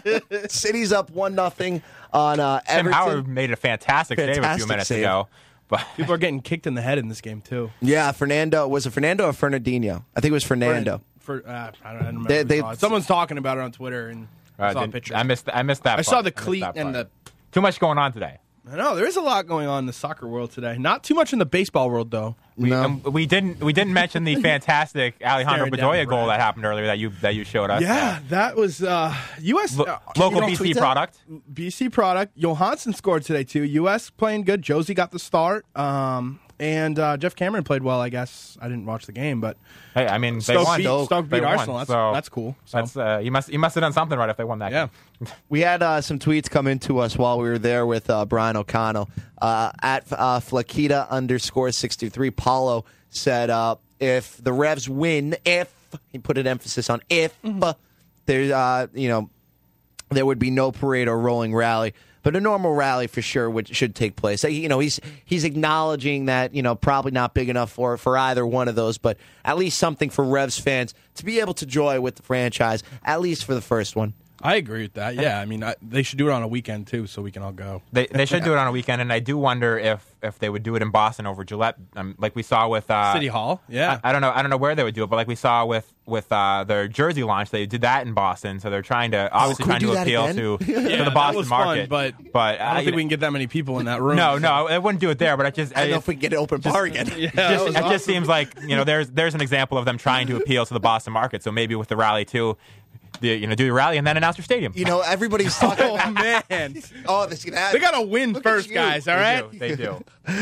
[SPEAKER 5] City's up one nothing on uh,
[SPEAKER 6] Tim
[SPEAKER 5] Everton.
[SPEAKER 6] Howard made a fantastic, save a few
[SPEAKER 5] Fantastic
[SPEAKER 6] minutes
[SPEAKER 5] save.
[SPEAKER 6] ago. But
[SPEAKER 7] People are getting kicked in the head in this game, too.
[SPEAKER 5] Yeah, Fernando. Was it Fernando or Fernandinho? I think it was Fernando.
[SPEAKER 7] For, uh, I don't, I don't remember.
[SPEAKER 5] They-
[SPEAKER 7] who
[SPEAKER 5] they-
[SPEAKER 7] saw it. Someone's talking about it on Twitter, and I
[SPEAKER 6] uh,
[SPEAKER 7] saw a
[SPEAKER 6] didn't-
[SPEAKER 7] picture.
[SPEAKER 6] I missed. I missed that.
[SPEAKER 7] I
[SPEAKER 6] part.
[SPEAKER 7] saw the
[SPEAKER 6] missed
[SPEAKER 7] cleat
[SPEAKER 6] that
[SPEAKER 7] and
[SPEAKER 6] part.
[SPEAKER 7] the.
[SPEAKER 6] Too much going on today.
[SPEAKER 7] I know there is a lot going on in the soccer world today. Not too much in the baseball world, though.
[SPEAKER 6] We,
[SPEAKER 5] No.
[SPEAKER 6] um, we didn't. We didn't mention the fantastic Alejandro
[SPEAKER 7] Staring down
[SPEAKER 6] Bedoya goal
[SPEAKER 7] Brad.
[SPEAKER 6] that happened earlier that you that you showed us.
[SPEAKER 7] Yeah, that was uh, U S
[SPEAKER 6] Lo-
[SPEAKER 7] uh,
[SPEAKER 6] local
[SPEAKER 7] you know,
[SPEAKER 6] B C
[SPEAKER 7] tweet that?
[SPEAKER 6] product.
[SPEAKER 7] B C product. Johansson scored today too. U S playing good. Josie got the start. Um, and uh, Jeff Cameron played well. I guess I didn't watch the game, but
[SPEAKER 6] Hey, I mean, they
[SPEAKER 7] Stoke
[SPEAKER 6] won.
[SPEAKER 7] beat, Stoke
[SPEAKER 6] They
[SPEAKER 7] beat
[SPEAKER 6] won,
[SPEAKER 7] Arsenal. That's,
[SPEAKER 6] so
[SPEAKER 7] that's cool. So,
[SPEAKER 6] That's uh, you must you must have done something right if they won that
[SPEAKER 7] yeah.
[SPEAKER 6] game.
[SPEAKER 5] We had uh, some tweets come into us while we were there with uh, Brian O'Connell. Uh, at uh, Flakita underscore sixty-three, Paulo said, uh, if the Revs win, if, he put an emphasis on if,
[SPEAKER 7] Mm-hmm.
[SPEAKER 5] there, uh, you know, there would be no parade or rolling rally. But a normal rally for sure would, should take place. You know, he's he's acknowledging that, you know, probably not big enough for, for either one of those, but at least something for Revs fans to be able to enjoy with the franchise, at least for the first one.
[SPEAKER 7] I agree with that. Yeah, I mean, I, they should do it on a weekend too, so we can all go.
[SPEAKER 6] They they should do it on a weekend, and I do wonder if, if they would do it in Boston over Gillette, um, like we saw with uh,
[SPEAKER 7] City Hall. Yeah,
[SPEAKER 6] I, I don't know. I don't know where they would do it, but like we saw with with uh, their jersey launch, they did that in Boston. So they're trying to obviously
[SPEAKER 5] can we
[SPEAKER 6] trying to
[SPEAKER 5] do that
[SPEAKER 6] appeal
[SPEAKER 5] again?
[SPEAKER 6] to,
[SPEAKER 7] yeah,
[SPEAKER 6] to the
[SPEAKER 7] that
[SPEAKER 6] Boston
[SPEAKER 7] was fun,
[SPEAKER 6] market.
[SPEAKER 7] but
[SPEAKER 6] but
[SPEAKER 7] I
[SPEAKER 6] uh,
[SPEAKER 7] don't
[SPEAKER 6] you
[SPEAKER 7] think
[SPEAKER 6] know-
[SPEAKER 7] we can get that many people in that room.
[SPEAKER 6] No, no, I wouldn't do it there. But it just
[SPEAKER 5] I don't know
[SPEAKER 6] it,
[SPEAKER 5] if we can get an open bar again.
[SPEAKER 7] Yeah, that
[SPEAKER 6] just,
[SPEAKER 7] was
[SPEAKER 6] it
[SPEAKER 7] awesome.
[SPEAKER 6] just seems like you know there's there's an example of them trying to appeal to the Boston market. So maybe with the rally too, the, you know, do the rally and then announce your stadium.
[SPEAKER 5] You know, everybody's talking
[SPEAKER 7] Oh
[SPEAKER 5] about
[SPEAKER 7] man,
[SPEAKER 5] oh, this is gonna happen.
[SPEAKER 7] they got to win
[SPEAKER 5] Look at
[SPEAKER 7] first,
[SPEAKER 5] you.
[SPEAKER 7] guys. All
[SPEAKER 6] they
[SPEAKER 7] right.
[SPEAKER 6] do. They do.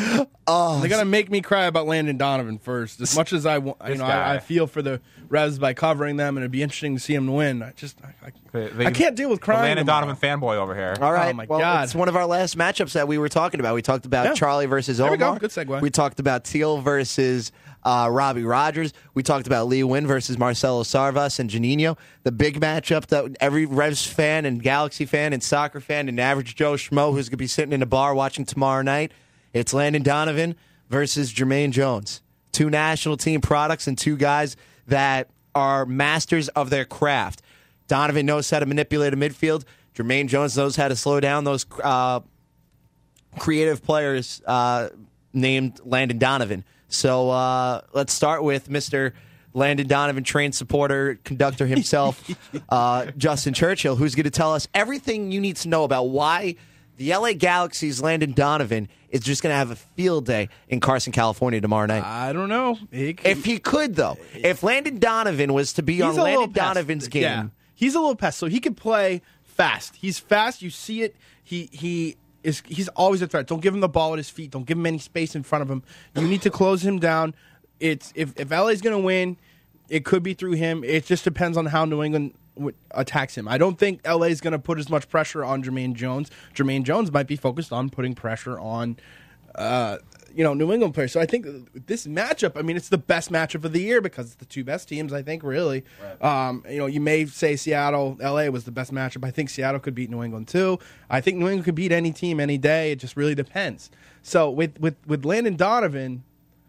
[SPEAKER 5] Oh,
[SPEAKER 7] They're gonna make me cry about Landon Donovan first. As much as I, wa- you know, I, I feel for the Revs by covering them, and it'd be interesting to see them win. I just, I, I,
[SPEAKER 6] The- the-
[SPEAKER 7] I can't deal with
[SPEAKER 6] the
[SPEAKER 7] crying.
[SPEAKER 6] Landon
[SPEAKER 7] tomorrow.
[SPEAKER 6] Donovan fanboy over here.
[SPEAKER 5] All right.
[SPEAKER 7] Oh, my
[SPEAKER 5] well,
[SPEAKER 7] God.
[SPEAKER 5] it's one of our last matchups that we were talking about. We talked about
[SPEAKER 7] Yeah.
[SPEAKER 5] Charlie versus
[SPEAKER 7] There
[SPEAKER 5] Omar.
[SPEAKER 7] we go. Good segue.
[SPEAKER 5] We talked about Teal versus uh, Robbie Rogers. We talked about Lee Wynn versus Marcelo Sarvas and Janino. The big matchup that every Revs fan and Galaxy fan and soccer fan and average Joe Schmo who's going to be sitting in a bar watching tomorrow night. It's Landon Donovan versus Jermaine Jones. Two national team products and two guys that are masters of their craft. Donovan knows how to manipulate a midfield. Jermaine Jones knows how to slow down those uh, creative players uh, named Landon Donovan. So uh, let's start with Mister Landon Donovan, trained supporter, conductor himself, uh, Justin Churchill, who's going to tell us everything you need to know about why the L A Galaxy's Landon Donovan is just going to have a field day in Carson, California tomorrow night.
[SPEAKER 7] I don't know. He could-
[SPEAKER 5] If he could, though, if Landon Donovan was to be
[SPEAKER 7] He's
[SPEAKER 5] on
[SPEAKER 7] a little
[SPEAKER 5] Landon
[SPEAKER 7] pest.
[SPEAKER 5] Donovan's game,
[SPEAKER 7] Yeah. He's a little pest, so he could play fast. He's fast. You see it. He he is. He's always a threat. Don't give him the ball at his feet. Don't give him any space in front of him. You need to close him down. It's if if L A's going to win, it could be through him. It just depends on how New England w- attacks him. I don't think L A is going to put as much pressure on Jermaine Jones. Jermaine Jones might be focused on putting pressure on. Uh, you know, New England players. So I think this matchup, I mean, it's the best matchup of the year because it's the two best teams, I think, really. Right. Um, you know, you may say Seattle, L A was the best matchup. I think Seattle could beat New England, too. I think New England could beat any team any day. It just really depends. So with, with, with Landon Donovan,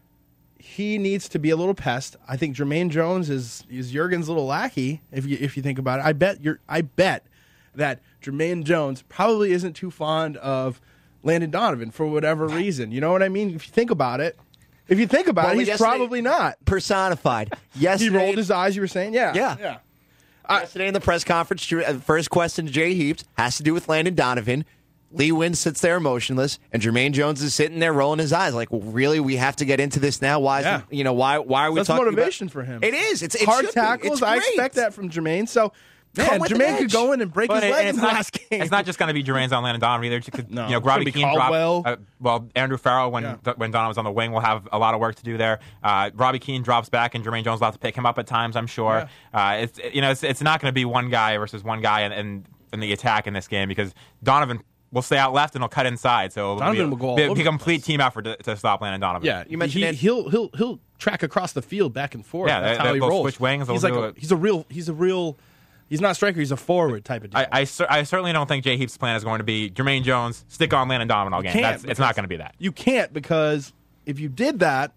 [SPEAKER 7] he needs to be a little pest. I think Jermaine Jones is, is Jurgen's little lackey, if you if you think about it. I bet you're I bet that Jermaine Jones probably isn't too fond of Landon Donovan for whatever reason. You know what I mean? If you think about it, if you think about
[SPEAKER 5] Well,
[SPEAKER 7] it, he's
[SPEAKER 5] yesterday-
[SPEAKER 7] probably not.
[SPEAKER 5] personified.
[SPEAKER 7] He
[SPEAKER 5] Yesterday,
[SPEAKER 7] rolled his eyes. You were saying, yeah,
[SPEAKER 5] Yeah.
[SPEAKER 7] yeah.
[SPEAKER 5] yesterday in the press conference, Jer- uh, first question to Jay Heaps has to do with Landon Donovan. Lee Wynn sits there emotionless, and Jermaine Jones is sitting there rolling his eyes, like, well, "Really, we have to get into this now? Why? Is
[SPEAKER 7] Yeah.
[SPEAKER 5] it, you know, why? Why are we
[SPEAKER 7] That's
[SPEAKER 5] talking
[SPEAKER 7] motivation
[SPEAKER 5] about-"
[SPEAKER 7] for him.
[SPEAKER 5] It is. It's it
[SPEAKER 7] hard
[SPEAKER 5] should be.
[SPEAKER 7] tackles.
[SPEAKER 5] It's
[SPEAKER 7] I
[SPEAKER 5] great.
[SPEAKER 7] expect that from Jermaine. So,
[SPEAKER 5] Come
[SPEAKER 7] man,
[SPEAKER 5] with an
[SPEAKER 7] Jermaine could
[SPEAKER 5] edge.
[SPEAKER 7] go in and break
[SPEAKER 6] But
[SPEAKER 7] his
[SPEAKER 6] it-
[SPEAKER 7] leg
[SPEAKER 6] it's
[SPEAKER 7] in the
[SPEAKER 6] not,
[SPEAKER 7] last game.
[SPEAKER 6] it's not just going to be Jermaine's on Landon Donovan either. It could,
[SPEAKER 7] No.
[SPEAKER 6] you know,
[SPEAKER 7] It's
[SPEAKER 6] Robbie
[SPEAKER 7] gonna be
[SPEAKER 6] Keane
[SPEAKER 7] Caldwell.
[SPEAKER 6] dropped. Uh, well, Andrew Farrell, when
[SPEAKER 7] Yeah.
[SPEAKER 6] th- when Donovan's on the wing, will have a lot of work to do there. Uh, Robbie Keane drops back, and Jermaine Jones will have to pick him up at times. I'm sure. Uh, it's you know, it's it's not going to be one guy versus one guy in, in in the attack in this game because Donovan will stay out left and he'll cut inside. So it'll
[SPEAKER 7] Donovan
[SPEAKER 6] be,
[SPEAKER 7] will go all
[SPEAKER 6] be,
[SPEAKER 7] over
[SPEAKER 6] be a
[SPEAKER 7] the
[SPEAKER 6] complete team effort to, to stop Landon Donovan.
[SPEAKER 7] Yeah,
[SPEAKER 5] You mentioned
[SPEAKER 7] he,
[SPEAKER 5] it.
[SPEAKER 7] he'll he'll he'll track across the field back and forth.
[SPEAKER 6] Yeah,
[SPEAKER 7] That's
[SPEAKER 6] they-
[SPEAKER 7] how he
[SPEAKER 6] they'll
[SPEAKER 7] rolls.
[SPEAKER 6] switch wings, they'll
[SPEAKER 7] He's like
[SPEAKER 6] do
[SPEAKER 7] a,
[SPEAKER 6] it.
[SPEAKER 7] he's a real he's a real he's not a striker. He's a forward type of deal.
[SPEAKER 6] I, I, cer- I certainly don't think Jay Heap's plan is going to be Jermaine Jones stick on Landon Donovan all game.
[SPEAKER 7] Can't,
[SPEAKER 6] That's, it's not
[SPEAKER 7] because
[SPEAKER 6] going to be that.
[SPEAKER 7] You can't because if you did that,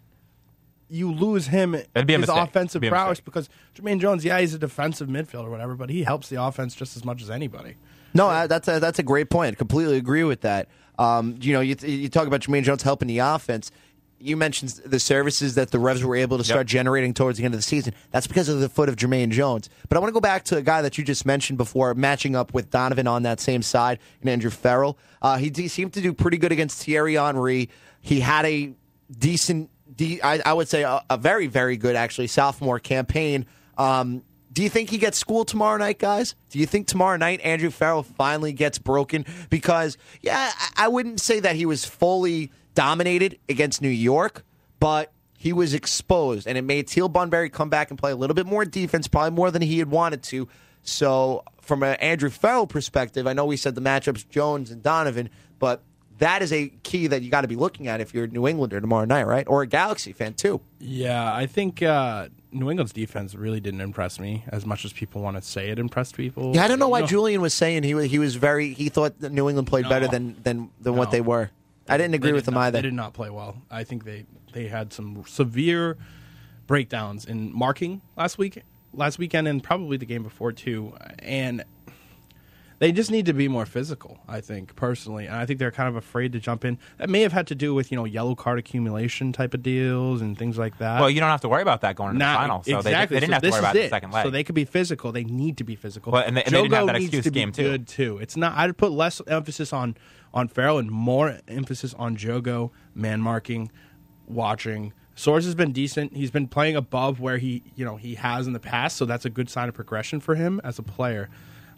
[SPEAKER 7] you lose him
[SPEAKER 6] It'd be a
[SPEAKER 7] his
[SPEAKER 6] mistake.
[SPEAKER 7] offensive
[SPEAKER 6] It'd be a
[SPEAKER 7] prowess
[SPEAKER 6] mistake.
[SPEAKER 7] because Jermaine Jones, yeah, he's a defensive midfielder or whatever, but he helps the offense just as much as anybody.
[SPEAKER 5] No, uh, that's a, that's a great point. Completely agree with that. Um, you know, you, you talk about Jermaine Jones helping the offense. You mentioned the services that the Revs were able to start
[SPEAKER 6] Yep.
[SPEAKER 5] generating towards the end of the season. That's because of the foot of Jermaine Jones. But I want to go back to a guy that you just mentioned before, matching up with Donovan on that same side, and Andrew Farrell. Uh, he, he seemed to do pretty good against Thierry Henry. He had a decent, de- I, I would say a, a very, very good, actually, sophomore campaign. Um, do you think he gets schooled tomorrow night, guys? Do you think tomorrow night Andrew Farrell finally gets broken? Because, yeah, I, I wouldn't say that he was fully dominated against New York, but he was exposed, and it made Teal Bunbury come back and play a little bit more defense, probably more than he had wanted to. So from an Andrew Farrell perspective, I know we said the matchups Jones and Donovan, but that is a key that you got to be looking at if you're a New Englander tomorrow night, right? Or a Galaxy fan, too.
[SPEAKER 7] Yeah, I think uh, New England's defense really didn't impress me as much as people want to say it impressed people.
[SPEAKER 5] Yeah, I don't know why
[SPEAKER 7] You
[SPEAKER 5] Julian was saying he was, he was very, he thought that New England played
[SPEAKER 7] No.
[SPEAKER 5] better than, than, than what
[SPEAKER 7] No.
[SPEAKER 5] they were. I didn't agree
[SPEAKER 7] They
[SPEAKER 5] with
[SPEAKER 7] did
[SPEAKER 5] him
[SPEAKER 7] not-
[SPEAKER 5] either.
[SPEAKER 7] They did not play well. I think they, they had some severe breakdowns in marking last week, last weekend, and probably the game before too. And they just need to be more physical, I think, personally. And I think they're kind of afraid to jump in. That may have had to do with, you know, yellow card accumulation type of deals and things like that.
[SPEAKER 6] Well, you don't have to worry about that going into
[SPEAKER 7] Not-
[SPEAKER 6] the final. So
[SPEAKER 7] exactly.
[SPEAKER 6] they, they didn't
[SPEAKER 7] So
[SPEAKER 6] have to
[SPEAKER 7] this
[SPEAKER 6] worry
[SPEAKER 7] is
[SPEAKER 6] about
[SPEAKER 7] it.
[SPEAKER 6] the second leg.
[SPEAKER 7] So they could be physical. They need to be physical.
[SPEAKER 6] Well, and they- and they didn't have
[SPEAKER 7] Jogo
[SPEAKER 6] that
[SPEAKER 7] needs
[SPEAKER 6] excuse
[SPEAKER 7] to be
[SPEAKER 6] game, too.
[SPEAKER 7] good too. It's not. I'd put less emphasis on on Farrell and more emphasis on Jogo, man marking, watching. Soares has been decent. He's been playing above where he you know he has in the past. So that's a good sign of progression for him as a player.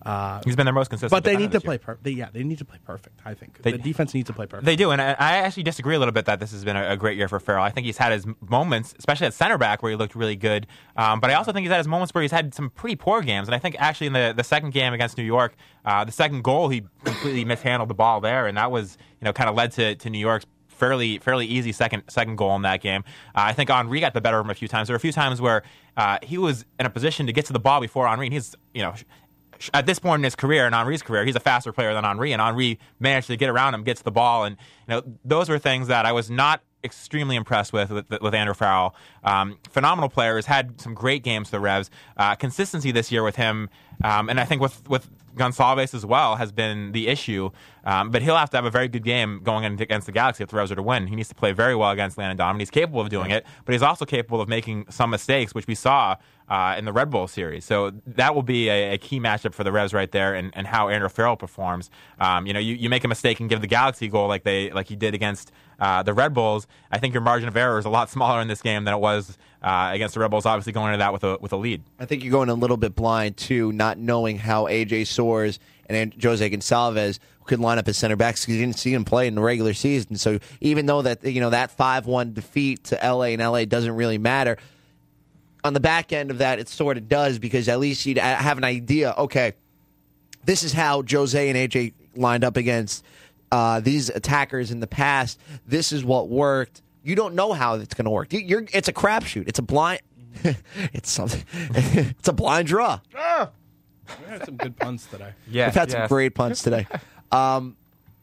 [SPEAKER 7] Uh,
[SPEAKER 6] He's been their most consistent.
[SPEAKER 7] but they
[SPEAKER 6] defender
[SPEAKER 7] need to
[SPEAKER 6] this
[SPEAKER 7] play.
[SPEAKER 6] year.
[SPEAKER 7] Per- they, yeah, they need to play perfect. I think
[SPEAKER 6] They-
[SPEAKER 7] the defense needs to play perfect.
[SPEAKER 6] They do, and I, I actually disagree a little bit that this has been a, a great year for Farrell. I think he's had his moments, especially at center back, where he looked really good. Um, but I also think he's had his moments where he's had some pretty poor games. And I think actually in the, the second game against New York, uh, the second goal, he completely mishandled the ball there, and that was, you know, kind of led to, to New York's fairly fairly easy second second goal in that game. Uh, I think Henry got the better of him a few times. There were a few times where uh, he was in a position to get to the ball before Henry, and he's, you know, at this point in his career, in Henry's career, he's a faster player than Henry, and Henry managed to get around him, gets the ball, and you know those were things that I was not extremely impressed with with, with Andrew Farrell. Um, phenomenal player, has had some great games for the Revs. Uh, consistency this year with him, um, and I think with with Gonçalves as well has been the issue. Um, but he'll have to have a very good game going in against the Galaxy if the Revs are to win. He needs to play very well against Landon Donovan. He's capable of doing it, but he's also capable of making some mistakes, which we saw uh, in the Red Bull series. So that will be a, a key matchup for the Revs right there, and, and how Andrew Farrell performs. Um, you know, you, you make a mistake and give the Galaxy a goal like they like he did against uh, the Red Bulls. I think your margin of error is a lot smaller in this game than it was uh, against the Red Bulls. Obviously, going into that with a with a lead.
[SPEAKER 5] I think you're going a little bit blind too, not knowing how A J Soares and Jose Gonçalves could line up as center backs because you didn't see him play in the regular season. So even though that you know that five one defeat to L A and L A doesn't really matter, on the back end of that it sort of does, because at least you'd have an idea. Okay, this is how Jose and A J lined up against uh, these attackers in the past. This is what worked. You don't know how it's going to work. You're, it's a crapshoot. It's a blind. it's something. It's a blind draw.
[SPEAKER 7] Ah! We had some good puns today.
[SPEAKER 6] Yeah,
[SPEAKER 5] We've had some
[SPEAKER 6] yes.
[SPEAKER 5] great punts today. Um,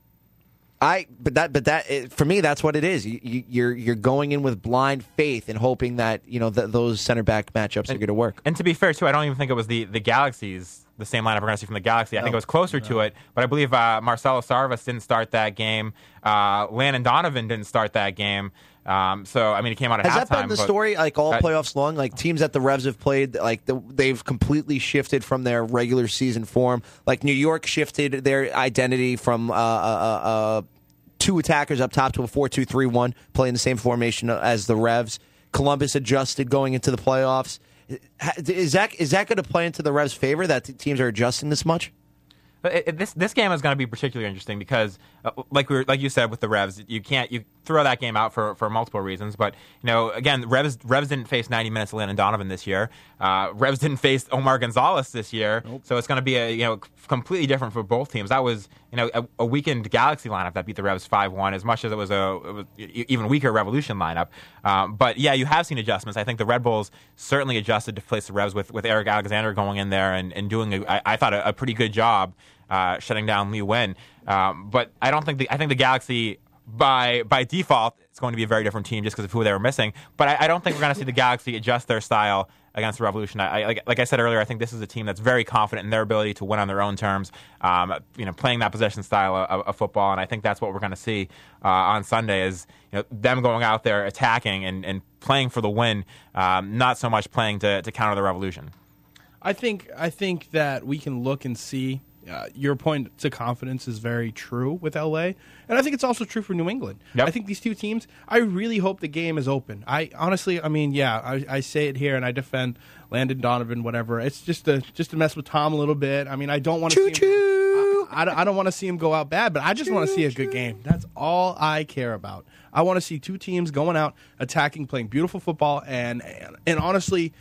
[SPEAKER 5] I but that but that it, for me that's what it is. You, you, you're you're going in with blind faith and hoping that you know th- those center back matchups are going to work.
[SPEAKER 6] And to be fair, too, I don't even think it was the, the Galaxy's, the same lineup we're going to see from the Galaxy. I think it was closer to it, but I believe uh, Marcelo Sarvas didn't start that game. Uh, Landon Donovan didn't start that game. Um, so, I mean, he came out at
[SPEAKER 5] Has
[SPEAKER 6] halftime.
[SPEAKER 5] that been the
[SPEAKER 6] but-
[SPEAKER 5] story, like all
[SPEAKER 6] Uh,
[SPEAKER 5] playoffs long? Like teams that the Revs have played, like the, they've completely shifted from their regular season form. Like New York shifted their identity from uh, uh, uh, two attackers up top to a four two three one, playing the same formation as the Revs. Columbus adjusted going into the playoffs. Is that is that going to play into the Revs' favor that t- teams are adjusting this much?
[SPEAKER 6] But it, it, this this game is going to be particularly interesting because, uh, like we were, like you said with the Revs, you can't you throw that game out for, for multiple reasons. But you know, again, Revs Revs didn't face ninety minutes of Landon Donovan this year. Uh, Revs didn't face Omar Gonzalez this year, nope. So it's going to be a you know completely different for both teams. That was you know a, a weakened Galaxy lineup that beat the Revs five one, as much as it was a it was even weaker Revolution lineup. Um, but yeah, you have seen adjustments. I think the Red Bulls certainly adjusted to place the Revs with, with Eric Alexander going in there and, and doing a, I, I thought a, a pretty good job. Uh, shutting down Lee Wen, um, but I don't think the, I think the Galaxy by by default it's going to be a very different team just because of who they were missing. But I, I don't think we're going to see the Galaxy adjust their style against the Revolution. I, I, like, like I said earlier, I think this is a team that's very confident in their ability to win on their own terms. Um, you know, playing that possession style of, of football, and I think that's what we're going to see uh, on Sunday is you know them going out there attacking and, and playing for the win, um, not so much playing to, to counter the Revolution.
[SPEAKER 7] I think I think that we can look and see. Uh, your point to confidence is very true with L A, and I think it's also true for New England.
[SPEAKER 6] Yep.
[SPEAKER 7] I think these two teams, I really hope the game is open. I honestly, I mean, yeah, I, I say it here and I defend Landon Donovan, whatever. It's just to just to mess with Tom a little bit. I mean, I don't want to see him, I, I don't, I don't want to see him go out bad, but I just want to see a good game. That's all I care about. I want to see two teams going out, attacking, playing beautiful football, and and, and honestly.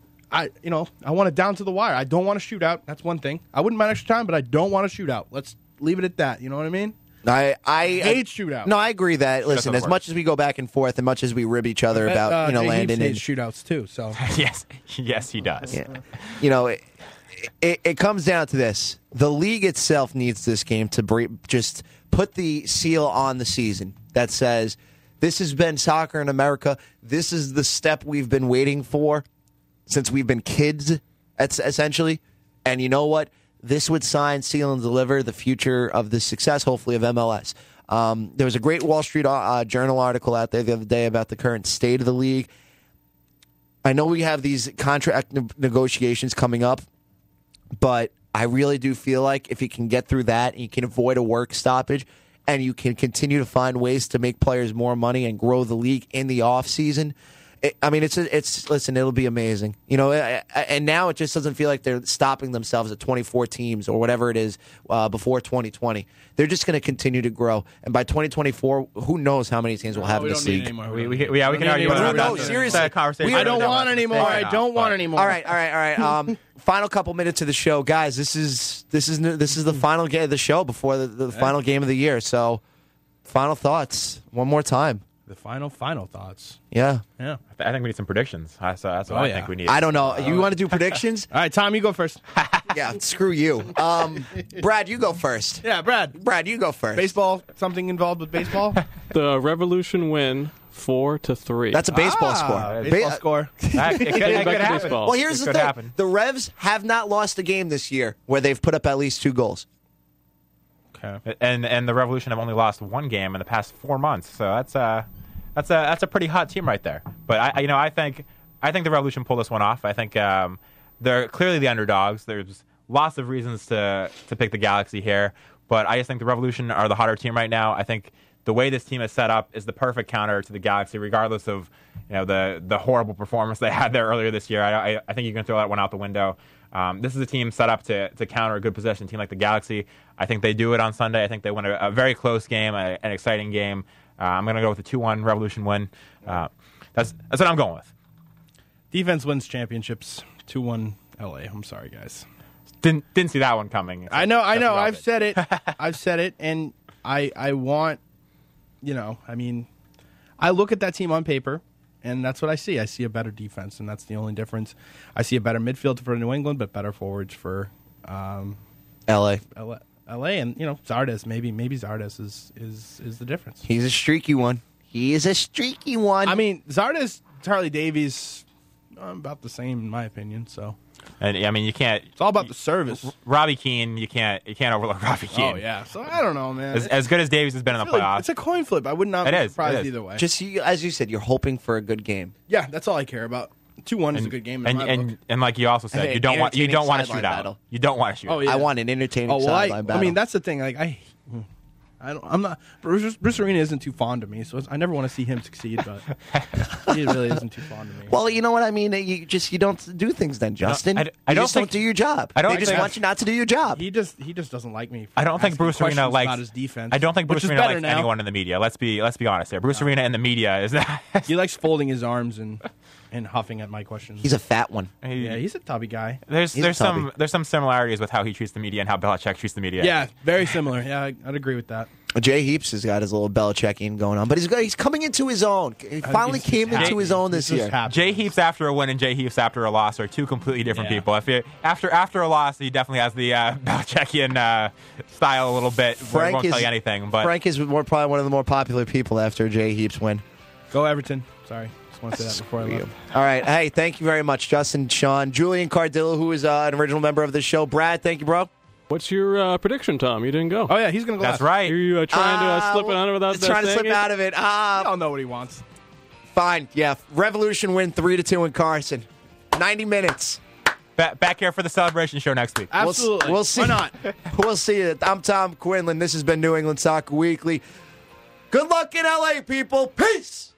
[SPEAKER 7] I, you know, I want it down to the wire. I don't want to shoot out. That's one thing. I wouldn't mind extra time, but I don't want to shoot out. Let's leave it at that. You know what I mean?
[SPEAKER 5] I I
[SPEAKER 7] hate shootout.
[SPEAKER 5] No, I agree that. Listen, as much as we go back and forth, and much as we rib each other
[SPEAKER 7] Bet,
[SPEAKER 5] about
[SPEAKER 7] uh,
[SPEAKER 5] you know
[SPEAKER 7] Jay
[SPEAKER 5] Landon and
[SPEAKER 7] Heaps hates shootouts too. So
[SPEAKER 6] yes, yes, he does.
[SPEAKER 5] Yeah. You know, it, it, it comes down to this: the league itself needs this game to bre- just put the seal on the season that says this has been soccer in America. This is the step we've been waiting for since we've been kids, essentially. And you know what? This would sign, seal, and deliver the future of the success, hopefully, of M L S. Um, there was a great Wall Street uh, Journal article out there the other day about the current state of the league. I know we have these contract ne- negotiations coming up, but I really do feel like if you can get through that and you can avoid a work stoppage and you can continue to find ways to make players more money and grow the league in the offseason, It, I mean, it's it's listen. It'll be amazing, you know. And now it just doesn't feel like they're stopping themselves at twenty-four teams or whatever it is uh, before twenty twenty. They're just going to continue to grow, and by twenty twenty-four, who knows how many teams we'll have
[SPEAKER 7] we
[SPEAKER 5] in
[SPEAKER 7] don't
[SPEAKER 5] this
[SPEAKER 7] need
[SPEAKER 5] league?
[SPEAKER 7] anymore.
[SPEAKER 6] We, we, we, yeah, we can argue
[SPEAKER 7] anymore.
[SPEAKER 6] about
[SPEAKER 5] No,
[SPEAKER 6] that.
[SPEAKER 5] seriously.
[SPEAKER 6] That conversation.
[SPEAKER 5] We-
[SPEAKER 7] I don't want anymore.
[SPEAKER 6] Fair
[SPEAKER 7] I
[SPEAKER 6] enough,
[SPEAKER 7] don't want
[SPEAKER 6] but-
[SPEAKER 7] anymore.
[SPEAKER 5] All right, all right, all right. Um, final couple minutes of the show, guys. This is this is this is the final game of the show before the, the final game of the year. So, final thoughts one more time.
[SPEAKER 7] The final, final thoughts.
[SPEAKER 5] Yeah,
[SPEAKER 7] Yeah.
[SPEAKER 6] I think we need some predictions. That's, that's what
[SPEAKER 7] Oh,
[SPEAKER 6] I
[SPEAKER 7] yeah.
[SPEAKER 6] think we need.
[SPEAKER 5] I don't know. You want to do predictions?
[SPEAKER 7] All right, Tom, you go first.
[SPEAKER 5] Yeah, screw you. Um, Brad, you go first.
[SPEAKER 7] Yeah, Brad.
[SPEAKER 5] Brad, you go first.
[SPEAKER 7] Baseball, something involved with baseball?
[SPEAKER 10] The Revolution win four to three.
[SPEAKER 5] That's a baseball
[SPEAKER 7] Ah,
[SPEAKER 5] score.
[SPEAKER 7] Baseball
[SPEAKER 5] Ba-
[SPEAKER 7] score.
[SPEAKER 6] That- it could, it
[SPEAKER 10] Getting
[SPEAKER 6] could
[SPEAKER 10] back to
[SPEAKER 6] happen.
[SPEAKER 10] baseball.
[SPEAKER 5] Well, here's
[SPEAKER 6] It
[SPEAKER 5] the
[SPEAKER 6] could
[SPEAKER 5] thing:
[SPEAKER 6] happen.
[SPEAKER 5] the Revs have not lost a game this year where they've put up at least two goals.
[SPEAKER 7] Okay.
[SPEAKER 6] and and the Revolution have only lost one game in the past four months. So that's a that's a that's a pretty hot team right there. But I, I you know I think I think the Revolution pulled this one off. I think um, they're clearly the underdogs. There's lots of reasons to to pick the Galaxy here, but I just think the Revolution are the hotter team right now. I think the way this team is set up is the perfect counter to the Galaxy, regardless of you know the the horrible performance they had there earlier this year. I I, I think you can throw that one out the window. Um, this is a team set up to to counter a good possession team like the Galaxy. I think they do it on Sunday. I think they win a, a very close game, a, an exciting game. Uh, I'm going to go with a two one Revolution win. Uh, that's that's what I'm going with.
[SPEAKER 7] Defense wins championships. two one L A. I'm sorry, guys.
[SPEAKER 6] Didn't didn't see that one coming.
[SPEAKER 7] I know, I
[SPEAKER 6] That's
[SPEAKER 7] know.
[SPEAKER 6] what
[SPEAKER 7] I've
[SPEAKER 6] did.
[SPEAKER 7] said it. I've said it, and I I want, you know, I mean, I look at that team on paper, and that's what I see. I see a better defense, and that's the only difference. I see a better midfield for New England, but better forwards for um,
[SPEAKER 5] L A.
[SPEAKER 7] L A. L A, and you know, Zardes. Maybe maybe Zardes is is is the difference.
[SPEAKER 5] He's a streaky one. He is a streaky one.
[SPEAKER 7] I mean, Zardes, Charlie Davies, uh, about the same in my opinion. So
[SPEAKER 6] And I mean, you can't.
[SPEAKER 7] it's all about the service.
[SPEAKER 6] Robbie Keane, you can't you can't overlook Robbie Keane.
[SPEAKER 7] Oh yeah. So I don't know, man.
[SPEAKER 6] As, as good as Davies has been in the
[SPEAKER 7] It's really-
[SPEAKER 6] playoffs,
[SPEAKER 7] it's a coin flip. I would not
[SPEAKER 6] It
[SPEAKER 7] be
[SPEAKER 6] is,
[SPEAKER 7] surprised
[SPEAKER 6] it is.
[SPEAKER 7] either way.
[SPEAKER 5] just you, as you said, you're hoping for a good game.
[SPEAKER 7] Yeah, that's all I care about. Two one is a good game in
[SPEAKER 6] and
[SPEAKER 7] my
[SPEAKER 6] and,
[SPEAKER 7] book.
[SPEAKER 6] and like you also said,
[SPEAKER 5] Hey,
[SPEAKER 6] you don't want you
[SPEAKER 5] entertaining
[SPEAKER 6] don't want to
[SPEAKER 5] sideline
[SPEAKER 6] shoot out.
[SPEAKER 5] battle.
[SPEAKER 6] You don't want to shoot.
[SPEAKER 7] Oh,
[SPEAKER 6] out.
[SPEAKER 7] yeah.
[SPEAKER 5] I want an entertaining
[SPEAKER 7] Oh well, I,
[SPEAKER 5] sideline battle.
[SPEAKER 7] I mean that's the thing. Like I, I don't. I'm not. Bruce, Bruce Arena isn't too fond of me, so I never want to see him succeed. But he really isn't too fond of me.
[SPEAKER 5] well, you know what I mean. You just you don't do things then, Justin.
[SPEAKER 6] I d- I
[SPEAKER 5] you
[SPEAKER 6] don't
[SPEAKER 5] just
[SPEAKER 6] think-
[SPEAKER 5] don't do your job.
[SPEAKER 6] I don't
[SPEAKER 5] They just
[SPEAKER 6] think-
[SPEAKER 5] want you not to do your job.
[SPEAKER 7] he just he just doesn't like me. For
[SPEAKER 6] I don't think
[SPEAKER 7] asking
[SPEAKER 6] Bruce Arena
[SPEAKER 7] questions
[SPEAKER 6] likes
[SPEAKER 7] about his defense.
[SPEAKER 6] I don't think
[SPEAKER 7] which
[SPEAKER 6] Bruce
[SPEAKER 7] is
[SPEAKER 6] Arena
[SPEAKER 7] better
[SPEAKER 6] likes
[SPEAKER 7] now.
[SPEAKER 6] anyone in the media. Let's be let's be honest here. Bruce Arena in the media is not.
[SPEAKER 7] He likes folding his arms and and huffing at my questions.
[SPEAKER 5] He's a fat one.
[SPEAKER 6] he-
[SPEAKER 7] yeah, he's a tubby guy.
[SPEAKER 6] there's
[SPEAKER 5] he's a
[SPEAKER 6] there's some
[SPEAKER 5] tubby.
[SPEAKER 6] there's some similarities with how he treats the media and how Belichick treats the media.
[SPEAKER 7] Yeah, very similar. Yeah, I- I'd agree with that.
[SPEAKER 5] Jay Heaps has got his little Belichickian going on, but he's got, he's coming into his own. He finally
[SPEAKER 7] he's
[SPEAKER 5] came
[SPEAKER 7] just
[SPEAKER 5] into
[SPEAKER 7] happy.
[SPEAKER 5] his own
[SPEAKER 7] He's
[SPEAKER 5] this
[SPEAKER 7] just
[SPEAKER 5] year.
[SPEAKER 7] happy.
[SPEAKER 6] Jay Heaps after a win and Jay Heaps after a loss are two completely different
[SPEAKER 7] Yeah.
[SPEAKER 6] people. If you after after a loss, he definitely has the uh, Belichickian uh, style a little bit. where he
[SPEAKER 5] Frank
[SPEAKER 6] won't
[SPEAKER 5] is
[SPEAKER 6] tell you anything, but
[SPEAKER 5] Frank is more, probably one of the more popular people after Jay Heaps win.
[SPEAKER 7] Go Everton. Sorry, just want to say that before I left.
[SPEAKER 5] All right. Hey, thank you very much, Justin, Sean, Julian Cardillo, who is uh, an original member of the show. Brad, thank you, bro.
[SPEAKER 10] What's your uh, prediction, Tom? You didn't go.
[SPEAKER 7] Oh yeah, he's gonna go.
[SPEAKER 6] that's
[SPEAKER 7] last.
[SPEAKER 6] right.
[SPEAKER 10] Are you uh, trying to uh,
[SPEAKER 5] Uh,
[SPEAKER 10] slip it under without that
[SPEAKER 5] trying to
[SPEAKER 10] saying
[SPEAKER 5] slip
[SPEAKER 10] it?
[SPEAKER 5] out of it.
[SPEAKER 7] I
[SPEAKER 5] Uh,
[SPEAKER 7] don't know what he wants.
[SPEAKER 5] fine. Yeah. Revolution win three to two in Carson. Ninety minutes.
[SPEAKER 6] Ba- back here for the celebration show next week.
[SPEAKER 5] We'll s-
[SPEAKER 7] Absolutely.
[SPEAKER 5] We'll, see.
[SPEAKER 7] Why not?
[SPEAKER 5] We'll see you. I'm Tom Quinlan. This has been New England Soccer Weekly. Good luck in L A, people. Peace.